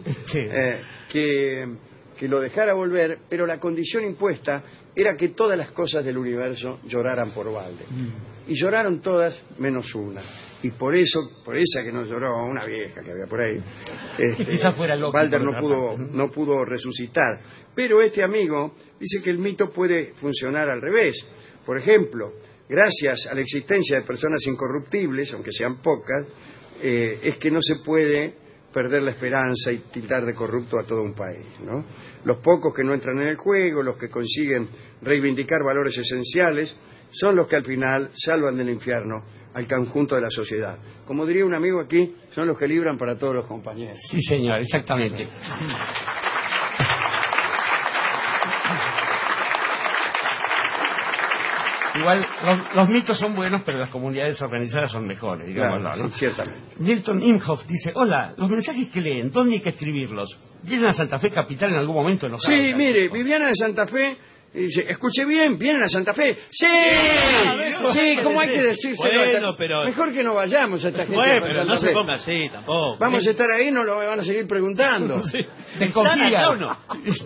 que lo dejara volver, pero la condición impuesta era que todas las cosas del universo lloraran por Balder. Y lloraron todas menos una. Y por esa que no lloró, una vieja que había por ahí, Quizá fuera loco, Balder por no otra pudo, parte. no pudo resucitar. Pero este amigo dice que el mito puede funcionar al revés. Por ejemplo, gracias a la existencia de personas incorruptibles, aunque sean pocas, es que no se puede perder la esperanza y tildar de corrupto a todo un país, ¿no? Los pocos que no entran en el juego, los que consiguen reivindicar valores esenciales, son los que al final salvan del infierno al conjunto de la sociedad. Como diría un amigo aquí, son los que libran para todos los compañeros. Sí, señor, exactamente. Igual, los mitos son buenos, pero las comunidades organizadas son mejores, digámoslo, Claro, ¿no? sí, ciertamente. Milton Imhoff dice, hola, los mensajes que leen, ¿dónde hay que escribirlos? ¿Vienen a Santa Fe Capital en algún momento? No Sí, saben. mire, Viviana de Santa Fe dice, escuche bien, ¿vienen a Santa Fe? ¡Sí! Sí, ¿cómo hay que decírselo? Bueno, pero... Mejor que no vayamos a esta gente Bueno, a pero Santa no se Fe. ponga así tampoco. Vamos a estar ahí, no lo van a seguir preguntando. Sí. Te ¿Están confía. acá o no?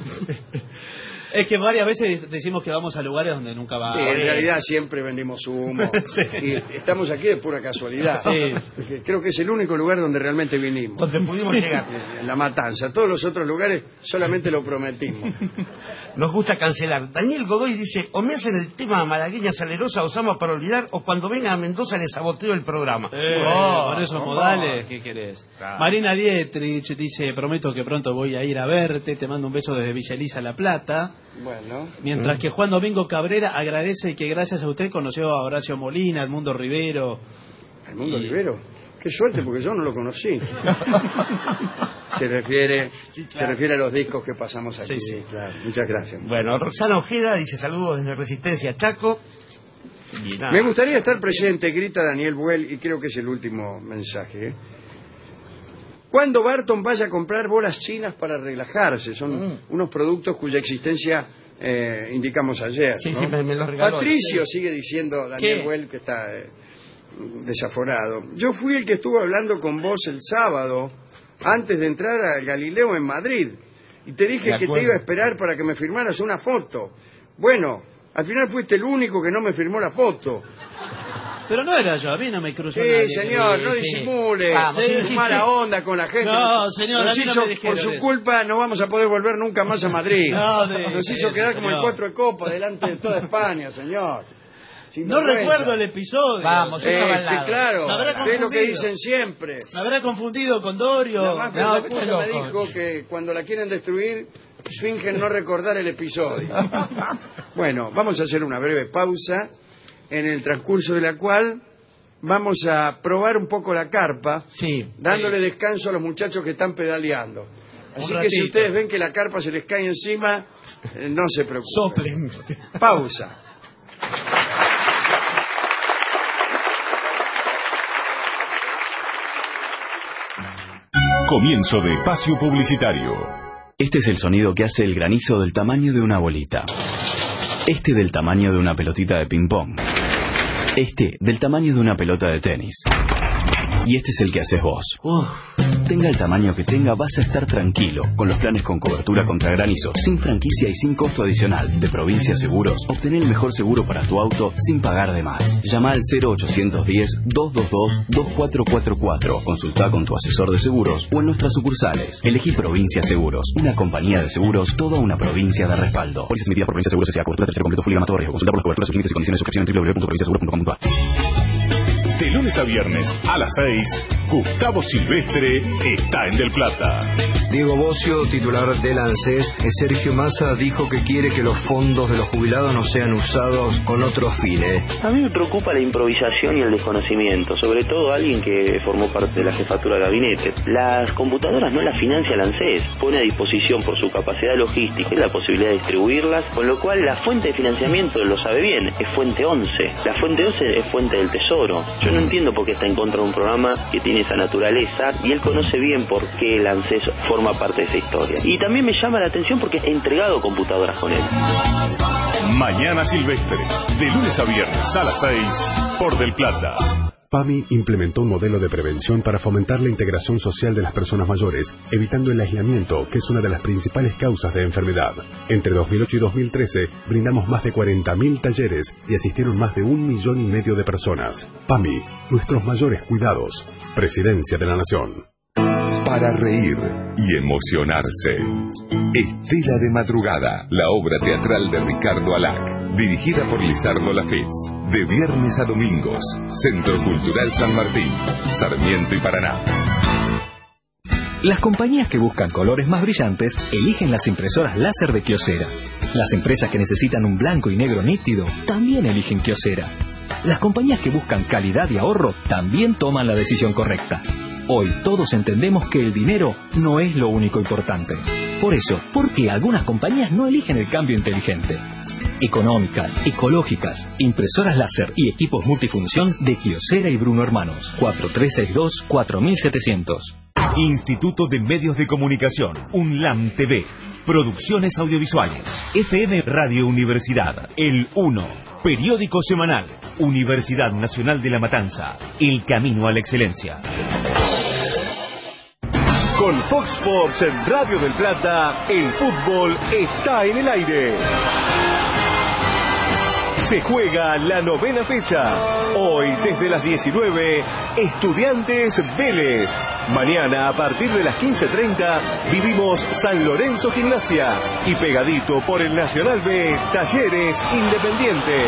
Es que varias veces decimos que vamos a lugares donde nunca va. Sí, en realidad siempre vendimos humo. Sí. Y estamos aquí de pura casualidad. Sí. Porque creo que es el único lugar donde realmente vinimos. Donde pudimos llegar. En La Matanza. Todos los otros lugares solamente lo prometimos. Nos gusta cancelar. Daniel Godoy dice, o me hacen el tema malagueña salerosa Osama para olvidar, o cuando vengan a Mendoza les saboteo el programa. Con esos modales, ¿qué querés? Claro. Marina Dietrich dice, prometo que pronto voy a ir a verte, te mando un beso desde Villa Elisa, La Plata. Bueno. Mientras que Juan Domingo Cabrera agradece que gracias a usted conoció a Horacio Molina, Edmundo Rivero. ¿Edmundo Rivero? Qué suerte, porque yo no lo conocí. Se refiere a los discos que pasamos aquí. Sí, sí. Claro. Muchas gracias. Bueno, Roxana Ojeda dice, saludos desde Resistencia Chaco. Y nada. Me gustaría estar presente, grita Daniel Buell, y creo que es el último mensaje. Cuando Barton vaya a comprar bolas chinas para relajarse, son unos productos cuya existencia indicamos ayer. Sí, ¿no? sí, me los regaló. Patricio, sigue diciendo Daniel ¿Qué? Buell, que está desaforado. Yo fui el que estuvo hablando con vos el sábado, antes de entrar al Galileo en Madrid, y te dije De que te acuerdo. iba a esperar para que me firmaras una foto. Bueno, al final fuiste el único que no me firmó la foto. Pero no era yo, a mí no me cruzó Sí, nadie. señor, no sí. disimule. Vamos, Es sí. mala onda con la gente. No, señor, Nos a mí no hizo, me dijeron por su eso. culpa no vamos a poder volver nunca más a Madrid. No, Nos hizo eso, quedar como el señor. 4 de copa delante de toda España, señor. Sin No vergüenza. recuerdo el episodio. Vamos, yo estaba al lado. Claro, Me habrá es lo que confundido. dicen siempre. Me habrá confundido con Dorio. La más No, esposa está me loco. dijo que cuando la quieren destruir, fingen no recordar el episodio. Bueno, vamos a hacer una breve pausa, en el transcurso de la cual vamos a probar un poco la carpa, Sí. dándole descanso a los muchachos que están pedaleando. Así Un que si ratito. ustedes ven que la carpa se les cae encima, no se preocupen. Soplen. Pausa. Comienzo de espacio publicitario. Este es el sonido que hace el granizo del tamaño de una bolita. Este del tamaño de una pelotita de ping-pong. Este del tamaño de una pelota de tenis. Y este es el que haces vos. Tenga el tamaño que tenga, vas a estar tranquilo. Con los planes con cobertura contra granizo, sin franquicia y sin costo adicional. De Provincia Seguros, obtené el mejor seguro para tu auto sin pagar de más. Llama al 0810-222-2444. Consulta con tu asesor de seguros o en nuestras sucursales. Elegí Provincia Seguros, una compañía de seguros, toda una provincia de respaldo. Póliza emitida por Provincia Seguros S.A. Cobertura tercero completo full y gama todo riesgo. Consulta por las coberturas, sus límites y condiciones de suscripción en www.provinciaseguro.com.ar. De lunes a viernes a las 6, Gustavo Silvestre está en Del Plata. Diego Bocio, titular del ANSES, Sergio Massa dijo que quiere que los fondos de los jubilados no sean usados con otros fines. A mí me preocupa la improvisación y el desconocimiento, sobre todo alguien que formó parte de la jefatura de gabinete. Las computadoras no las financia el ANSES, pone a disposición por su capacidad logística la posibilidad de distribuirlas, con lo cual la fuente de financiamiento, lo sabe bien, es fuente 11. La fuente 11 es fuente del Tesoro. Yo no entiendo por qué está en contra de un programa que tiene esa naturaleza, y él conoce bien por qué el ANSES forma parte de esa historia. Y también me llama la atención porque he entregado computadoras con él. Mañana Silvestre, de lunes a viernes a las 6, por Del Plata. PAMI implementó un modelo de prevención para fomentar la integración social de las personas mayores, evitando el aislamiento, que es una de las principales causas de enfermedad. Entre 2008 y 2013, brindamos más de 40.000 talleres y asistieron más de 1,5 millones de personas. PAMI, nuestros mayores cuidados. Presidencia de la Nación. Para reír y emocionarse. Estela de Madrugada, la obra teatral de Ricardo Alac, dirigida por Lizardo Lafitz, de viernes a domingos, Centro Cultural San Martín, Sarmiento y Paraná. Las compañías que buscan colores más brillantes eligen las impresoras láser de Kyocera. Las empresas que necesitan un blanco y negro nítido también eligen Kyocera. Las compañías que buscan calidad y ahorro también toman la decisión correcta. Hoy todos entendemos que el dinero no es lo único importante. Por eso, ¿por qué algunas compañías no eligen el cambio inteligente? Económicas, ecológicas, impresoras láser y equipos multifunción de Kyocera y Bruno Hermanos. 4362-4700. Instituto de Medios de Comunicación, UNLAM TV, Producciones Audiovisuales, FM Radio Universidad, El 1, Periódico Semanal, Universidad Nacional de La Matanza, El Camino a la Excelencia. Con Fox Sports en Radio del Plata, el fútbol está en el aire. Se juega la 9ª fecha. Hoy, desde las 19, Estudiantes Vélez. Mañana, a partir de las 15:30, vivimos San Lorenzo Gimnasia. Y pegadito por el Nacional B, Talleres Independiente.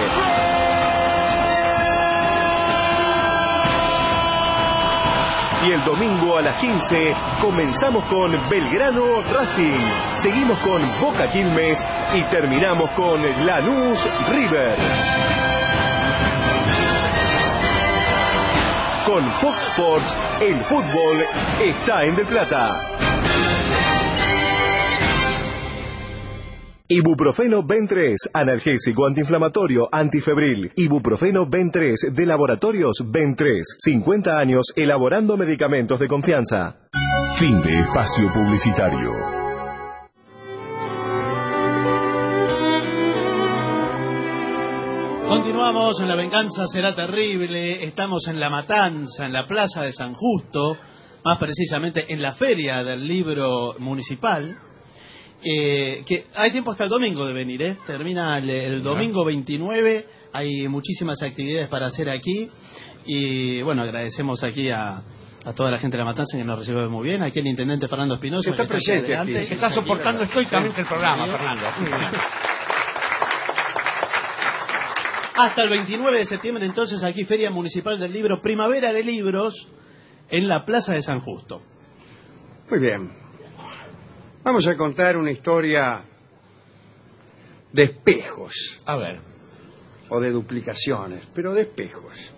Y el domingo a las 15 comenzamos con Belgrano Racing, seguimos con Boca Quilmes y terminamos con Lanús River. Con Fox Sports, el fútbol está en Del Plata. Ibuprofeno Ben 3, analgésico antiinflamatorio, antifebril. Ibuprofeno Ben 3 de Laboratorios Ben 3. 50 años elaborando medicamentos de confianza. Fin de espacio publicitario. Continuamos en La Venganza Será Terrible. Estamos en La Matanza, en la Plaza de San Justo, más precisamente en la Feria del Libro Municipal. Que hay tiempo hasta el domingo de venir, termina el domingo 29, hay muchísimas actividades para hacer aquí y bueno, agradecemos aquí a toda la gente de La Matanza que nos recibe muy bien, aquí el intendente Fernando Espinosa que está presente aquí, que está soportando estoicamente el programa, Fernando. Hasta el 29 de septiembre entonces aquí Feria Municipal del Libro, Primavera de Libros en la Plaza de San Justo. Muy bien. Vamos a contar una historia de espejos. A ver. O de duplicaciones, pero de espejos.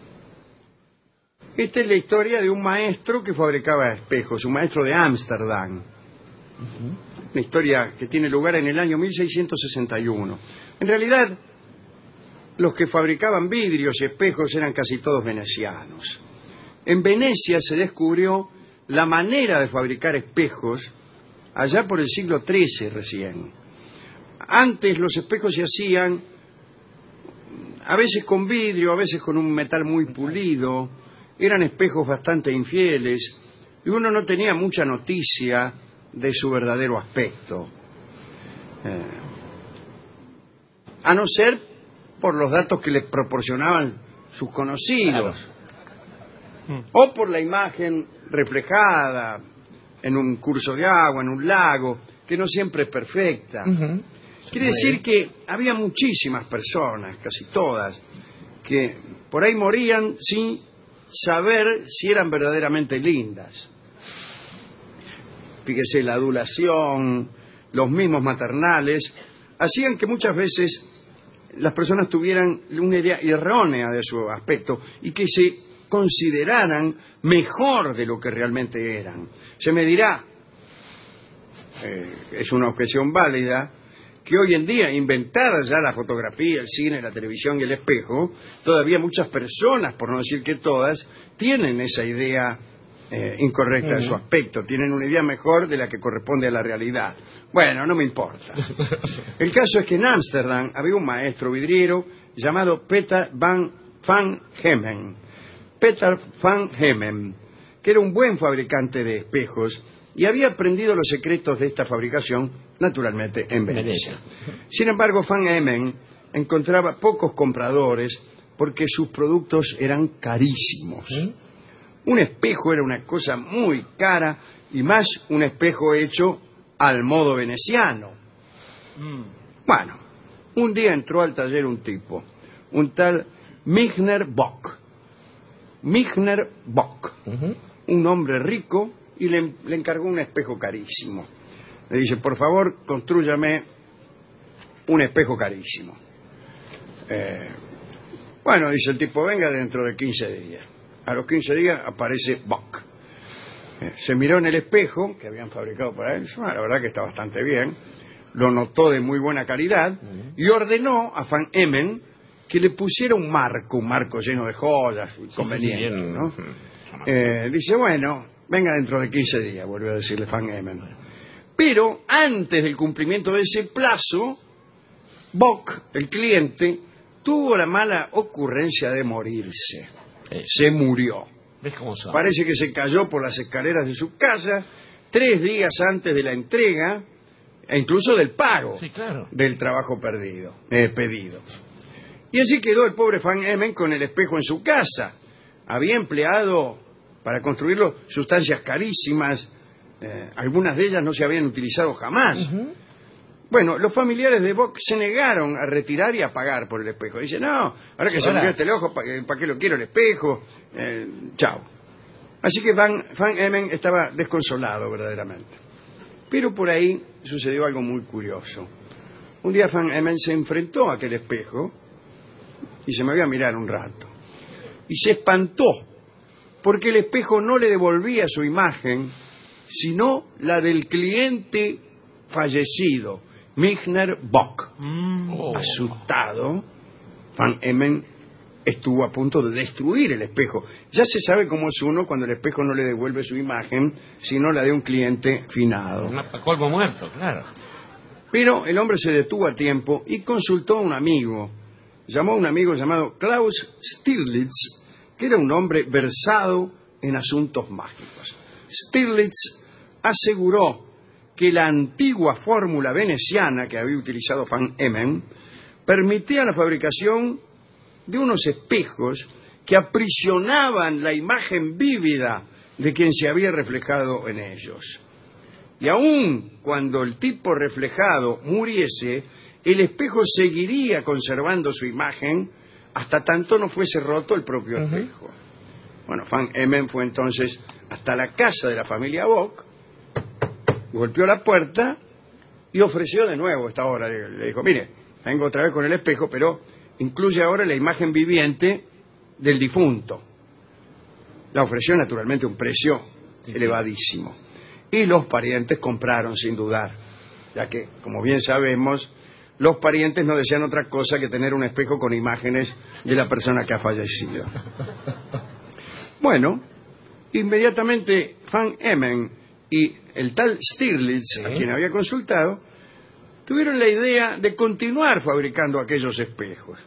Esta es la historia de un maestro que fabricaba espejos, un maestro de Ámsterdam. Una historia que tiene lugar en el año 1661. En realidad, los que fabricaban vidrios y espejos eran casi todos venecianos. En Venecia se descubrió la manera de fabricar espejos allá por el siglo XIII recién. Antes los espejos se hacían a veces con vidrio, a veces con un metal muy pulido. Eran espejos bastante infieles y uno no tenía mucha noticia de su verdadero aspecto. A no ser por los datos que les proporcionaban sus conocidos. Claro. O por la imagen reflejada en un curso de agua, en un lago, que no siempre es perfecta. Quiere decir que había muchísimas personas, casi todas, que por ahí morían sin saber si eran verdaderamente lindas. Fíjese, la adulación, los mimos maternales, hacían que muchas veces las personas tuvieran una idea errónea de su aspecto y que se consideraran mejor de lo que realmente eran. Se me dirá, es una objeción válida, que hoy en día, inventada ya la fotografía, el cine, la televisión y el espejo, todavía muchas personas, por no decir que todas, tienen esa idea incorrecta de su aspecto, tienen una idea mejor de la que corresponde a la realidad. Bueno, no me importa. El caso es que en Ámsterdam había un maestro vidriero llamado Peter van Hemmen. Peter van Hemmen, que era un buen fabricante de espejos y había aprendido los secretos de esta fabricación, naturalmente, en Venecia. Sin embargo, Van Hemmen encontraba pocos compradores porque sus productos eran carísimos. Un espejo era una cosa muy cara y más un espejo hecho al modo veneciano. Bueno, un día entró al taller un tipo, un tal Michner Bock. Michner Bock, un hombre rico, y le encargó un espejo carísimo. Le dice, por favor, constrúyame un espejo carísimo. Bueno, dice el tipo, venga dentro de 15 días. A los 15 días aparece Bock. Se miró en el espejo que habían fabricado para él. La verdad que está bastante bien. Lo notó de muy buena calidad y ordenó a Van Emmen que le pusiera un marco lleno de joyas, conveniente, bien, ¿no? Dice, bueno, venga dentro de 15 días, volvió a decirle Van Emmen. Pero antes del cumplimiento de ese plazo, Bock, el cliente, tuvo la mala ocurrencia de morirse. Se murió. ¿Ves cómo son? Parece que se cayó por las escaleras de su casa 3 días antes de la entrega e incluso del pago del trabajo pedido. Y así quedó el pobre Van Emmen con el espejo en su casa. Había empleado para construirlo sustancias carísimas, algunas de ellas no se habían utilizado jamás. Bueno, los familiares de Bock se negaron a retirar y a pagar por el espejo. Dicen, no, ahora que se murió este ojo, ¿para qué lo quiero el espejo? Chao. Así que Van Emmen estaba desconsolado verdaderamente. Pero por ahí sucedió algo muy curioso. Un día Van Emmen se enfrentó a aquel espejo y se me voy a mirar un rato. Y se espantó porque el espejo no le devolvía su imagen, sino la del cliente fallecido, Michener Bock. Asustado, Van Emmen estuvo a punto de destruir el espejo. Ya se sabe cómo es uno cuando el espejo no le devuelve su imagen, sino la de un cliente finado. Colmo muerto, claro. Pero el hombre se detuvo a tiempo y consultó a un amigo. Llamó a un amigo llamado Klaus Stirlitz, que era un hombre versado en asuntos mágicos. Stirlitz aseguró que la antigua fórmula veneciana que había utilizado Van Emmen permitía la fabricación de unos espejos que aprisionaban la imagen vívida de quien se había reflejado en ellos. Y aun cuando el tipo reflejado muriese, el espejo seguiría conservando su imagen hasta tanto no fuese roto el propio espejo. Bueno, Van Emmen fue entonces hasta la casa de la familia Bock, golpeó la puerta y ofreció de nuevo esta obra. Le dijo, mire, vengo otra vez con el espejo, pero incluye ahora la imagen viviente del difunto. La ofreció naturalmente a un precio elevadísimo. Y los parientes compraron sin dudar, ya que, como bien sabemos, los parientes no desean otra cosa que tener un espejo con imágenes de la persona que ha fallecido. Bueno, inmediatamente Van Emmen y el tal Stirlitz, a quien había consultado, tuvieron la idea de continuar fabricando aquellos espejos.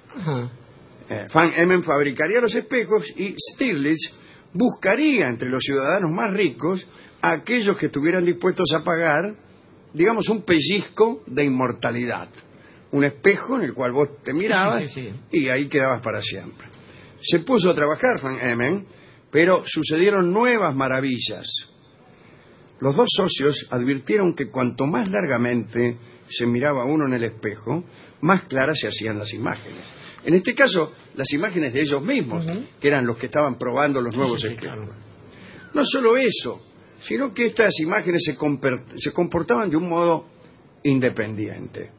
Van Emmen fabricaría los espejos y Stirlitz buscaría entre los ciudadanos más ricos a aquellos que estuvieran dispuestos a pagar, digamos, un pellizco de inmortalidad. Un espejo en el cual vos te mirabas y ahí quedabas para siempre. Se puso a trabajar Van Emmen, pero sucedieron nuevas maravillas. Los dos socios advirtieron que cuanto más largamente se miraba uno en el espejo, más claras se hacían las imágenes. En este caso, las imágenes de ellos mismos, que eran los que estaban probando los nuevos espejos. No solo eso, sino que estas imágenes se comportaban de un modo independiente.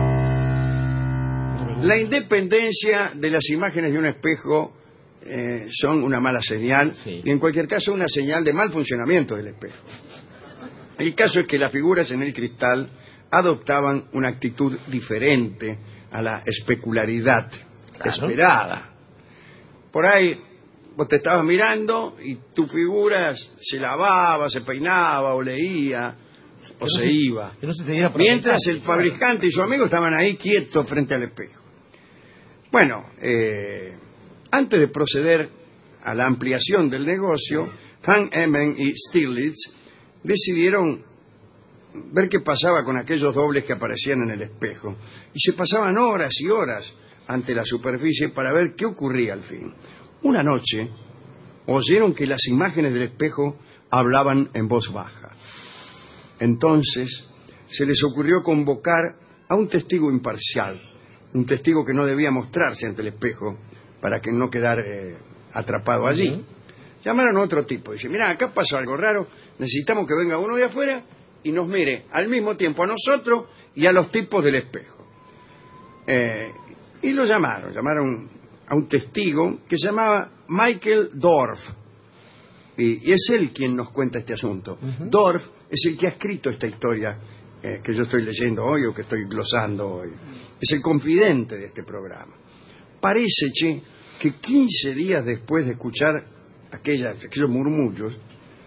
La independencia de las imágenes de un espejo son una mala señal y en cualquier caso una señal de mal funcionamiento del espejo. El caso es que las figuras en el cristal adoptaban una actitud diferente a la especularidad esperada. Por ahí vos te estabas mirando y tu figura se lavaba, se peinaba o leía o se iba. Mientras el fabricante y su amigo estaban ahí quietos frente al espejo. Bueno, antes de proceder a la ampliación del negocio, Van Emmen y Stirlitz decidieron ver qué pasaba con aquellos dobles que aparecían en el espejo. Y se pasaban horas y horas ante la superficie para ver qué ocurría al fin. Una noche oyeron que las imágenes del espejo hablaban en voz baja. Entonces se les ocurrió convocar a un testigo imparcial, un testigo que no debía mostrarse ante el espejo para que no quedara atrapado allí. Llamaron a otro tipo. Dice, mira, acá pasó algo raro, necesitamos que venga uno de afuera y nos mire al mismo tiempo a nosotros y a los tipos del espejo. Y lo llamaron a un testigo que se llamaba Michael Dorf. Y es él quien nos cuenta este asunto. Dorf es el que ha escrito esta historia que yo estoy leyendo hoy o que estoy glosando hoy. Es el confidente de este programa. Parece, que 15 días después de escuchar aquellos murmullos,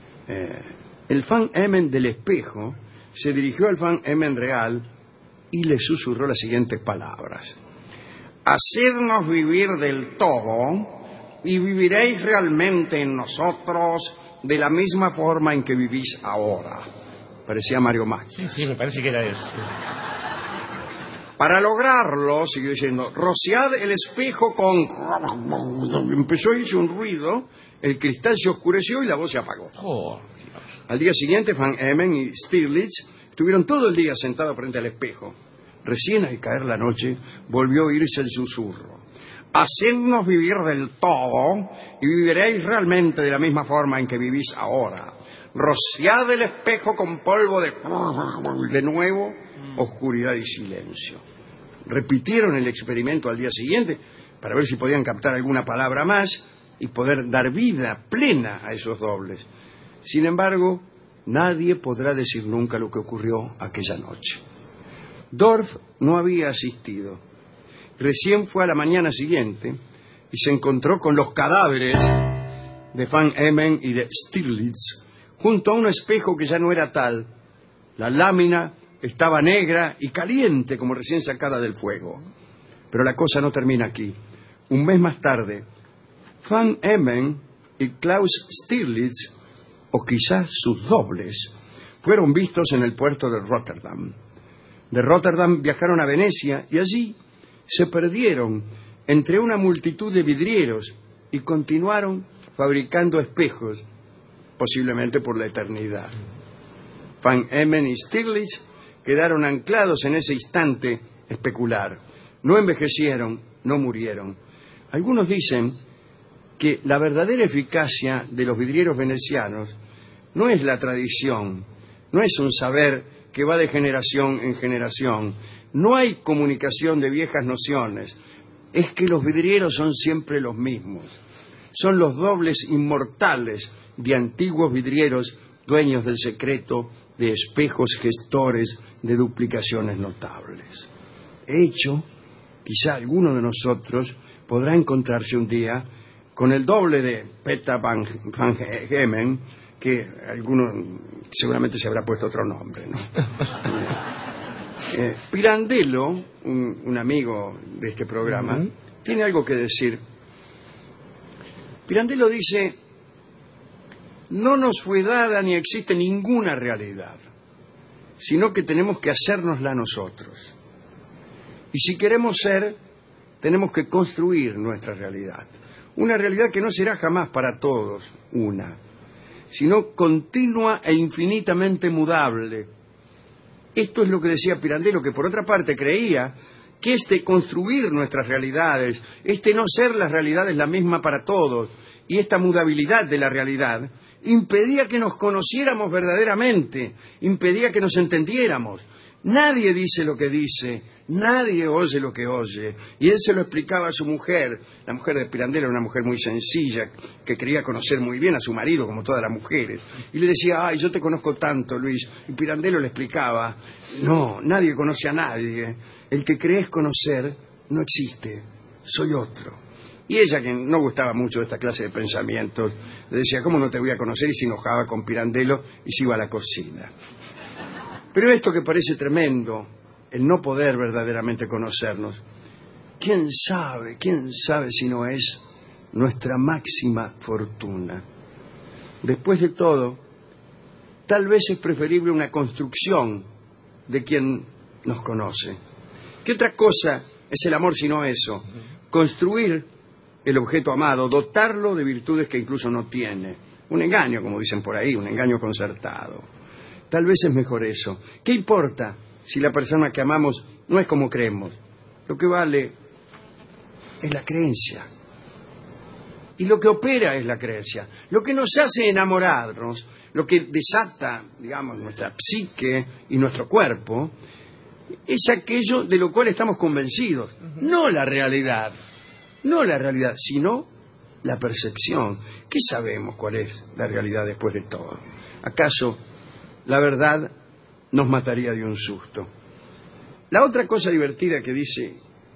el fan Emen del espejo se dirigió al fan Emen real y le susurró las siguientes palabras: hacednos vivir del todo y viviréis realmente en nosotros de la misma forma en que vivís ahora. Parecía Mario Max. Sí, me parece que era eso. Para lograrlo, siguió diciendo, rociad el espejo con... Empezó a irse un ruido, el cristal se oscureció y la voz se apagó. Al día siguiente, Van Emen y Stirlitz estuvieron todo el día sentados frente al espejo. Recién al caer la noche, volvió a oírse el susurro. Hacednos vivir del todo y viviréis realmente de la misma forma en que vivís ahora. Rociad el espejo con polvo de nuevo, oscuridad y silencio. Repitieron el experimento al día siguiente para ver si podían captar alguna palabra más y poder dar vida plena a esos dobles. Sin embargo, nadie podrá decir nunca lo que ocurrió aquella noche. Dorf no había asistido. Recién fue a la mañana siguiente y se encontró con los cadáveres de Van Emen y de Stirlitz junto a un espejo que ya no era tal. La lámina estaba negra y caliente como recién sacada del fuego. Pero la cosa no termina aquí. Un mes más tarde, Van Emen y Klaus Stirlitz, o quizás sus dobles, fueron vistos en el puerto de Rotterdam. De Rotterdam viajaron a Venecia y allí se perdieron entre una multitud de vidrieros y continuaron fabricando espejos, posiblemente por la eternidad. Van Emen y Stirlitz quedaron anclados en ese instante especular. No envejecieron, no murieron. Algunos dicen que la verdadera eficacia de los vidrieros venecianos no es la tradición, no es un saber que va de generación en generación, no hay comunicación de viejas nociones, es que los vidrieros son siempre los mismos. Son los dobles inmortales de antiguos vidrieros dueños del secreto de espejos gestores de duplicaciones notables. De hecho, quizá alguno de nosotros podrá encontrarse un día con el doble de Peta Van Emen, que alguno seguramente se habrá puesto otro nombre, ¿no? Pirandello, un amigo de este programa, tiene algo que decir. Pirandello dice: no nos fue dada ni existe ninguna realidad, sino que tenemos que hacérnosla nosotros. Y si queremos ser, tenemos que construir nuestra realidad. Una realidad que no será jamás para todos una, sino continua e infinitamente mudable. Esto es lo que decía Pirandello, que por otra parte creía que construir nuestras realidades, no ser las realidades la misma para todos, y esta mudabilidad de la realidad, impedía que nos conociéramos verdaderamente, impedía que nos entendiéramos. Nadie dice lo que dice, nadie oye lo que oye. Y él se lo explicaba a su mujer. La mujer de Pirandello era una mujer muy sencilla, que quería conocer muy bien a su marido, como todas las mujeres. Y le decía: ay, yo te conozco tanto, Luis. Y Pirandello le explicaba: no, nadie conoce a nadie. El que crees conocer no existe, soy otro. Y ella, que no gustaba mucho de esta clase de pensamientos, le decía: ¿cómo no te voy a conocer? Y se enojaba con Pirandello y se iba a la cocina. Pero esto que parece tremendo, el no poder verdaderamente conocernos, quién sabe si no es nuestra máxima fortuna. Después de todo, tal vez es preferible una construcción de quien nos conoce. ¿Qué otra cosa es el amor sino eso? Construir el objeto amado, dotarlo de virtudes que incluso no tiene. Un engaño, como dicen por ahí, un engaño concertado. Tal vez es mejor eso. ¿Qué importa si la persona que amamos no es como creemos? Lo que vale es la creencia. Y lo que opera es la creencia. Lo que nos hace enamorarnos, lo que desata, digamos, nuestra psique y nuestro cuerpo, es aquello de lo cual estamos convencidos. No la realidad, sino la percepción. ¿Qué sabemos cuál es la realidad después de todo? ¿Acaso la verdad nos mataría de un susto. La otra cosa divertida que dice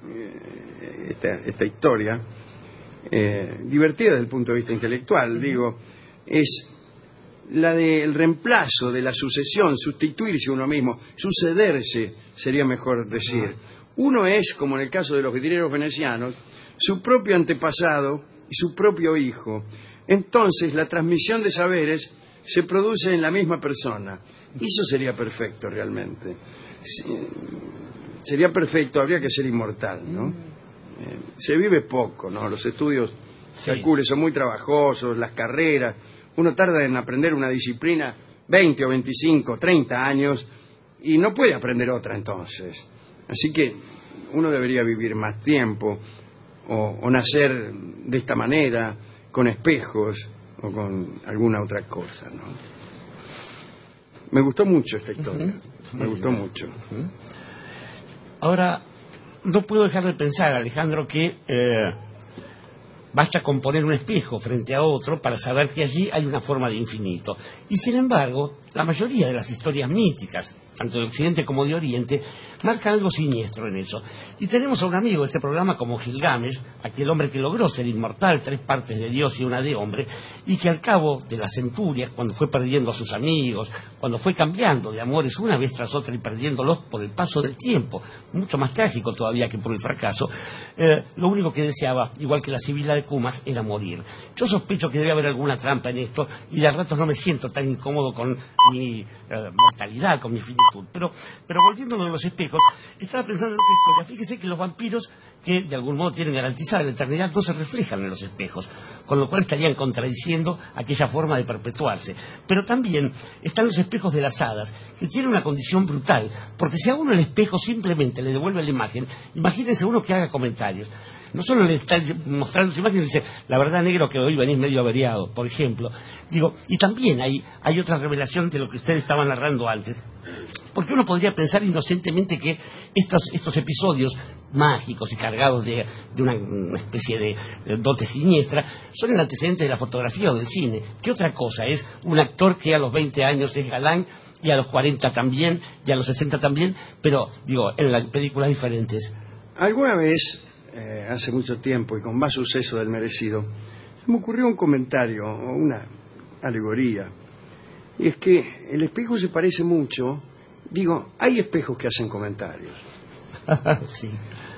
esta historia, divertida desde el punto de vista intelectual, digo, es la del reemplazo, de la sucesión, sustituirse uno mismo, sucederse, sería mejor decir. Uno es, como en el caso de los vidrieros venecianos, su propio antepasado y su propio hijo. Entonces la transmisión de saberes se produce en la misma persona. Eso sería perfecto realmente. Sería perfecto, habría que ser inmortal, ¿no? Se vive poco, ¿no? Los estudios calcules son muy trabajosos, las carreras. Uno tarda en aprender una disciplina 20 o 25, 30 años y no puede aprender otra entonces. Así que uno debería vivir más tiempo o nacer de esta manera, con espejos o con alguna otra cosa, ¿no? Me gustó mucho esta historia, me gustó mucho. Ahora, no puedo dejar de pensar, Alejandro, que basta con poner un espejo frente a otro para saber que allí hay una forma de infinito. Y sin embargo, la mayoría de las historias míticas, tanto de Occidente como de Oriente, marcan algo siniestro en eso. Y tenemos a un amigo de este programa como Gilgamesh, aquel hombre que logró ser inmortal, 3 partes de Dios y una de hombre, y que al cabo de las centurias, cuando fue perdiendo a sus amigos, cuando fue cambiando de amores una vez tras otra y perdiéndolos por el paso del tiempo, mucho más trágico todavía que por el fracaso, lo único que deseaba, igual que la sibila de Cumas, era morir. Yo sospecho que debe haber alguna trampa en esto, y de ratos no me siento tan incómodo con mi mortalidad, con mi finitud. Pero volviendo a los espejos, estaba pensando en otra historia. Fíjese que los vampiros, que de algún modo tienen garantizada la eternidad, no se reflejan en los espejos, con lo cual estarían contradiciendo aquella forma de perpetuarse. Pero también están los espejos de las hadas, que tienen una condición brutal, porque si a uno el espejo simplemente le devuelve la imagen, imagínense uno que haga comentarios. No solo le está mostrando su imagen y dice, la verdad, negro, que hoy venís medio averiado, por ejemplo. Digo, y también hay otra revelación de lo que ustedes estaban narrando antes. Porque uno podría pensar inocentemente que estos episodios mágicos y cargados de una especie de dote siniestra son el antecedente de la fotografía o del cine. ¿Qué otra cosa es un actor que a los 20 años es galán y a los 40 también y a los 60 también, pero digo, en las películas diferentes? Alguna vez, hace mucho tiempo y con más suceso del merecido, se me ocurrió un comentario o una alegoría, y es que el espejo se parece mucho. Digo, hay espejos que hacen comentarios. Sí.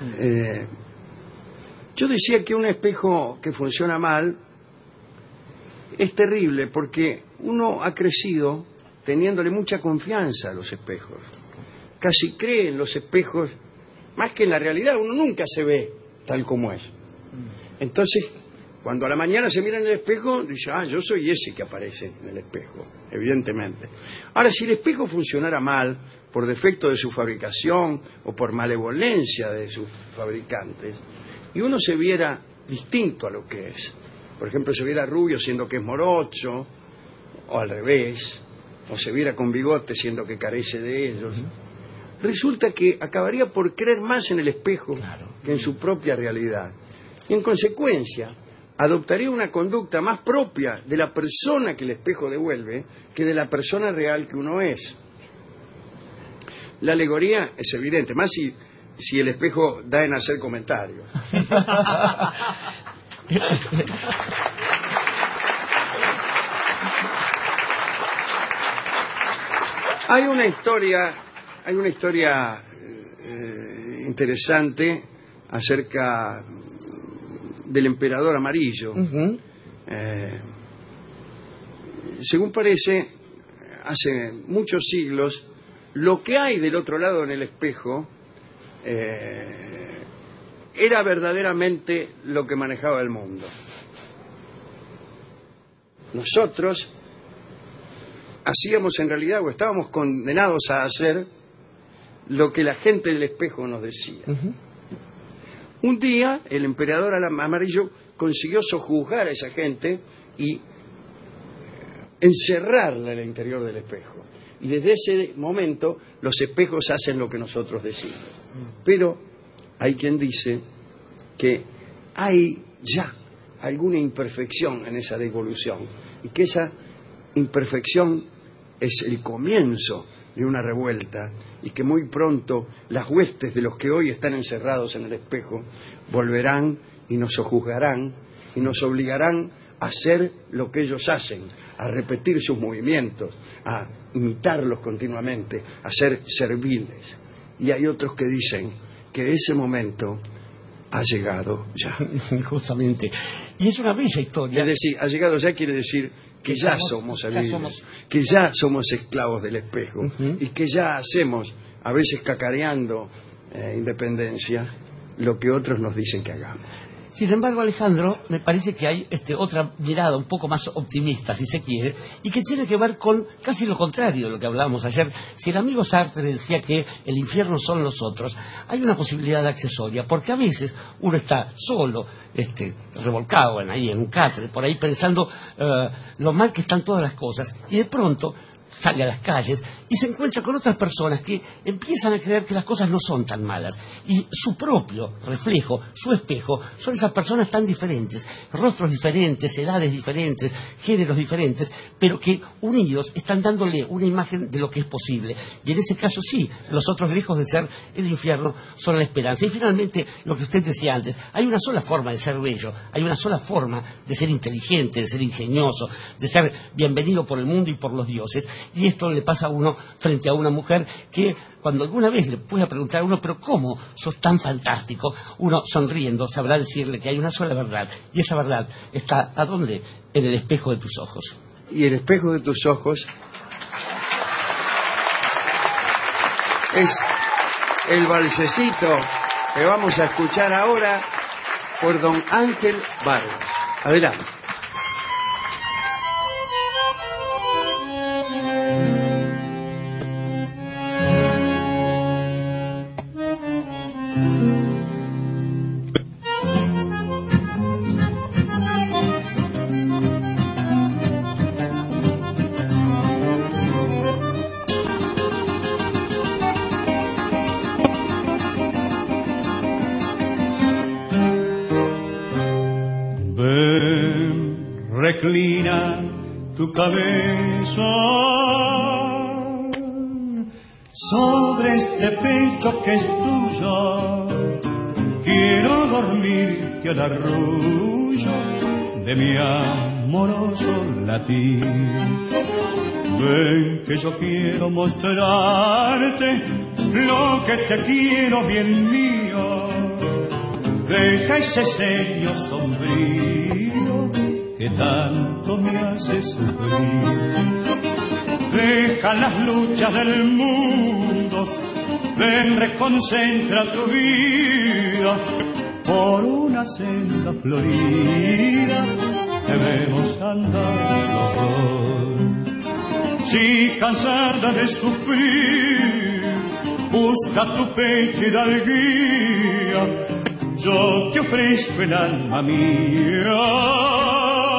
Yo decía que un espejo que funciona mal es terrible porque uno ha crecido teniéndole mucha confianza a los espejos. Casi cree en los espejos más que en la realidad. Uno nunca se ve tal como es. Entonces, cuando a la mañana se mira en el espejo, dice, yo soy ese que aparece en el espejo, evidentemente. Ahora, si el espejo funcionara mal, por defecto de su fabricación o por malevolencia de sus fabricantes, y uno se viera distinto a lo que es, por ejemplo, se viera rubio siendo que es morocho, o al revés, o se viera con bigote siendo que carece de ellos, resulta que acabaría por creer más en el espejo que en su propia realidad. Y en consecuencia, adoptaría una conducta más propia de la persona que el espejo devuelve que de la persona real que uno es. La alegoría es evidente, más si el espejo da en hacer comentarios. Hay una historia interesante acerca del emperador amarillo. Según parece, hace muchos siglos, lo que hay del otro lado en el espejo era verdaderamente lo que manejaba el mundo. Nosotros hacíamos en realidad, o estábamos condenados a hacer, lo que la gente del espejo nos decía. Un día, el emperador amarillo consiguió sojuzgar a esa gente y encerrarla en el interior del espejo. Y desde ese momento, los espejos hacen lo que nosotros decimos. Pero hay quien dice que hay ya alguna imperfección en esa devolución, y que esa imperfección es el comienzo de una revuelta y que muy pronto las huestes de los que hoy están encerrados en el espejo volverán y nos sojuzgarán y nos obligarán a hacer lo que ellos hacen, a repetir sus movimientos, a imitarlos continuamente, a ser serviles. Y hay otros que dicen que ese momento ha llegado ya. Justamente. Y es una bella historia. Es decir, ha llegado ya quiere decir que ya somos serviles, que ya somos esclavos del espejo y que ya hacemos, a veces cacareando independencia, lo que otros nos dicen que hagamos. Sin embargo, Alejandro, me parece que hay otra mirada un poco más optimista, si se quiere, y que tiene que ver con casi lo contrario de lo que hablábamos ayer. Si el amigo Sartre decía que el infierno son los otros, hay una posibilidad accesoria, porque a veces uno está solo, revolcado ahí en un catre, por ahí pensando lo mal que están todas las cosas, y de pronto sale a las calles y se encuentra con otras personas que empiezan a creer que las cosas no son tan malas y su propio reflejo, su espejo, son esas personas tan diferentes, rostros diferentes, edades diferentes, géneros diferentes, pero que unidos están dándole una imagen de lo que es posible. Y en ese caso sí, los otros, lejos de ser el infierno, son la esperanza. Y finalmente, lo que usted decía antes, hay una sola forma de ser bello, hay una sola forma de ser inteligente, de ser ingenioso, de ser bienvenido por el mundo y por los dioses. Y esto le pasa a uno frente a una mujer que cuando alguna vez le pueda preguntar a uno, pero ¿cómo sos tan fantástico? Uno sonriendo sabrá decirle que hay una sola verdad. Y esa verdad está, ¿a dónde? En el espejo de tus ojos. Y el espejo de tus ojos es el balsecito que vamos a escuchar ahora por don Ángel Vargas. Adelante. Reclina tu cabeza sobre este pecho que es tuyo. Quiero dormirte al arrullo de mi amoroso latir. Ven que yo quiero mostrarte lo que te quiero, bien mío. Deja ese sello sombrío que tanto me hace sufrir. Deja las luchas del mundo, ven, reconcentra tu vida. Por una senda florida debemos andar los dos. Si cansada de sufrir, busca tu pecho y dale guía. Yo te ofrezco el alma mía.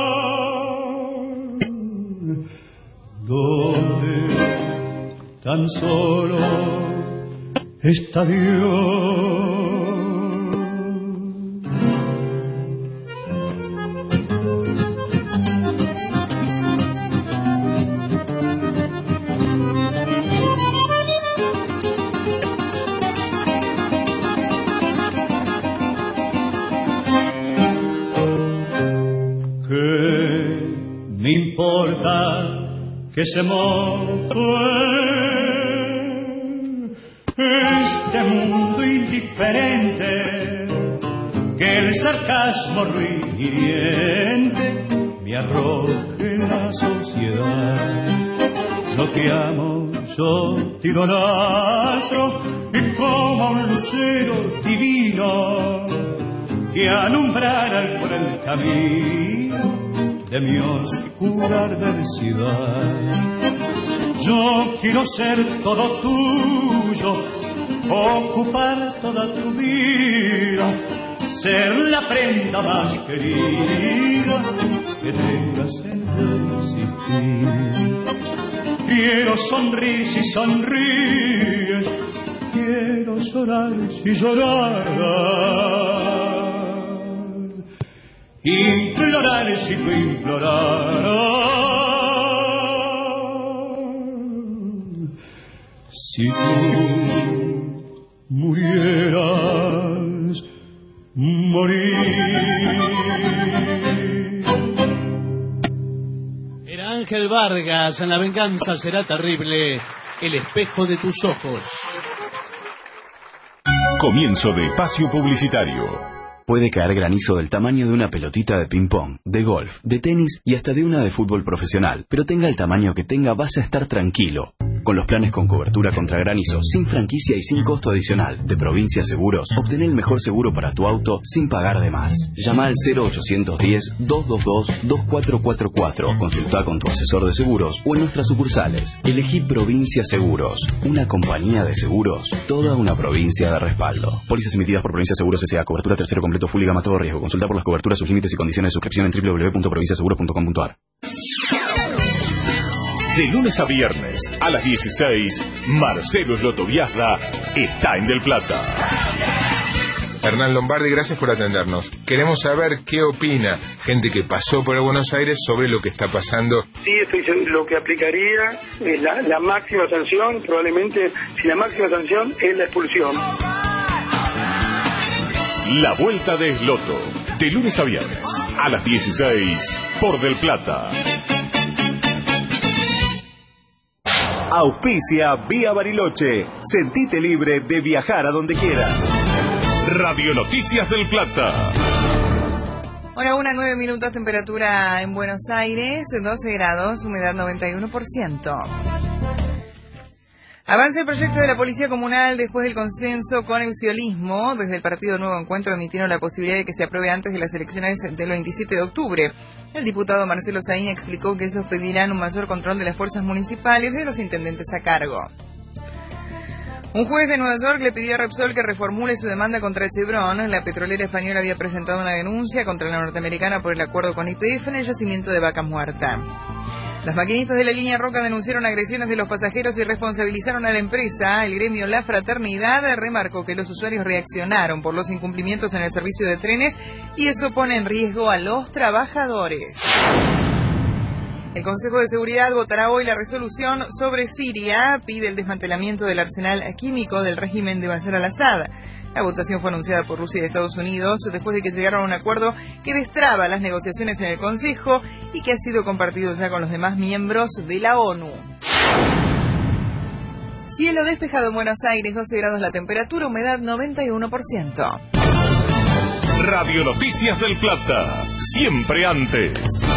Donde tan solo está Dios. ¿Qué me importa que se moje este mundo indiferente, que el sarcasmo ruin hiriente me arroje la sociedad? Yo te amo, yo te idolatro, y como un lucero divino que alumbrara por el camino de mi oscura adversidad. Yo quiero ser todo tuyo, ocupar toda tu vida, ser la prenda más querida que tengas en existir. Quiero sonreír si sonríes, quiero llorar si lloras, implorar si tú implorar, Si tú murieras, morir. Era Ángel Vargas, en La venganza será terrible, el espejo de tus ojos. Comienzo de espacio publicitario. Puede caer granizo del tamaño de una pelotita de ping-pong, de golf, de tenis y hasta de una de fútbol profesional. Pero tenga el tamaño que tenga, vas a estar tranquilo. Con los planes con cobertura contra granizo, sin franquicia y sin costo adicional, de Provincia Seguros, obtén el mejor seguro para tu auto sin pagar de más. Llama al 0810-222-2444. Consulta con tu asesor de seguros o en nuestras sucursales. Elegí Provincia Seguros, una compañía de seguros, toda una provincia de respaldo. Pólizas emitidas por Provincia Seguros S.A. Cobertura tercero completo full y gama todo riesgo. Consulta por las coberturas, sus límites y condiciones de suscripción en www.provinciaseguros.com.ar. De lunes a viernes a las 16, Marcelo Slotoviazda está en Del Plata. Hernán Lombardi, gracias por atendernos. Queremos saber qué opina gente que pasó por Buenos Aires sobre lo que está pasando. Sí, lo que aplicaría es la máxima sanción, probablemente si la máxima sanción es la expulsión. La Vuelta de Sloto, de lunes a viernes a las 16 por Del Plata. Auspicia Vía Bariloche. Sentite libre de viajar a donde quieras. Radio Noticias del Plata. Hora 1:09, temperatura en Buenos Aires, 12 grados, humedad 91%. Avanza el proyecto de la Policía Comunal después del consenso con el ciolismo. Desde el Partido Nuevo Encuentro emitieron la posibilidad de que se apruebe antes de las elecciones del 27 de octubre. El diputado Marcelo Saín explicó que ellos pedirán un mayor control de las fuerzas municipales de los intendentes a cargo. Un juez de Nueva York le pidió a Repsol que reformule su demanda contra Chevron. La petrolera española había presentado una denuncia contra la norteamericana por el acuerdo con YPF en el yacimiento de Vaca Muerta. Los maquinistas de la línea Roca denunciaron agresiones de los pasajeros y responsabilizaron a la empresa. El gremio La Fraternidad remarcó que los usuarios reaccionaron por los incumplimientos en el servicio de trenes y eso pone en riesgo a los trabajadores. El Consejo de Seguridad votará hoy la resolución sobre Siria. Pide el desmantelamiento del arsenal químico del régimen de Bashar al-Assad. La votación fue anunciada por Rusia y Estados Unidos después de que llegaron a un acuerdo que destraba las negociaciones en el Consejo y que ha sido compartido ya con los demás miembros de la ONU. Cielo despejado en Buenos Aires, 12 grados la temperatura, humedad 91%. Radio Noticias del Plata, siempre antes.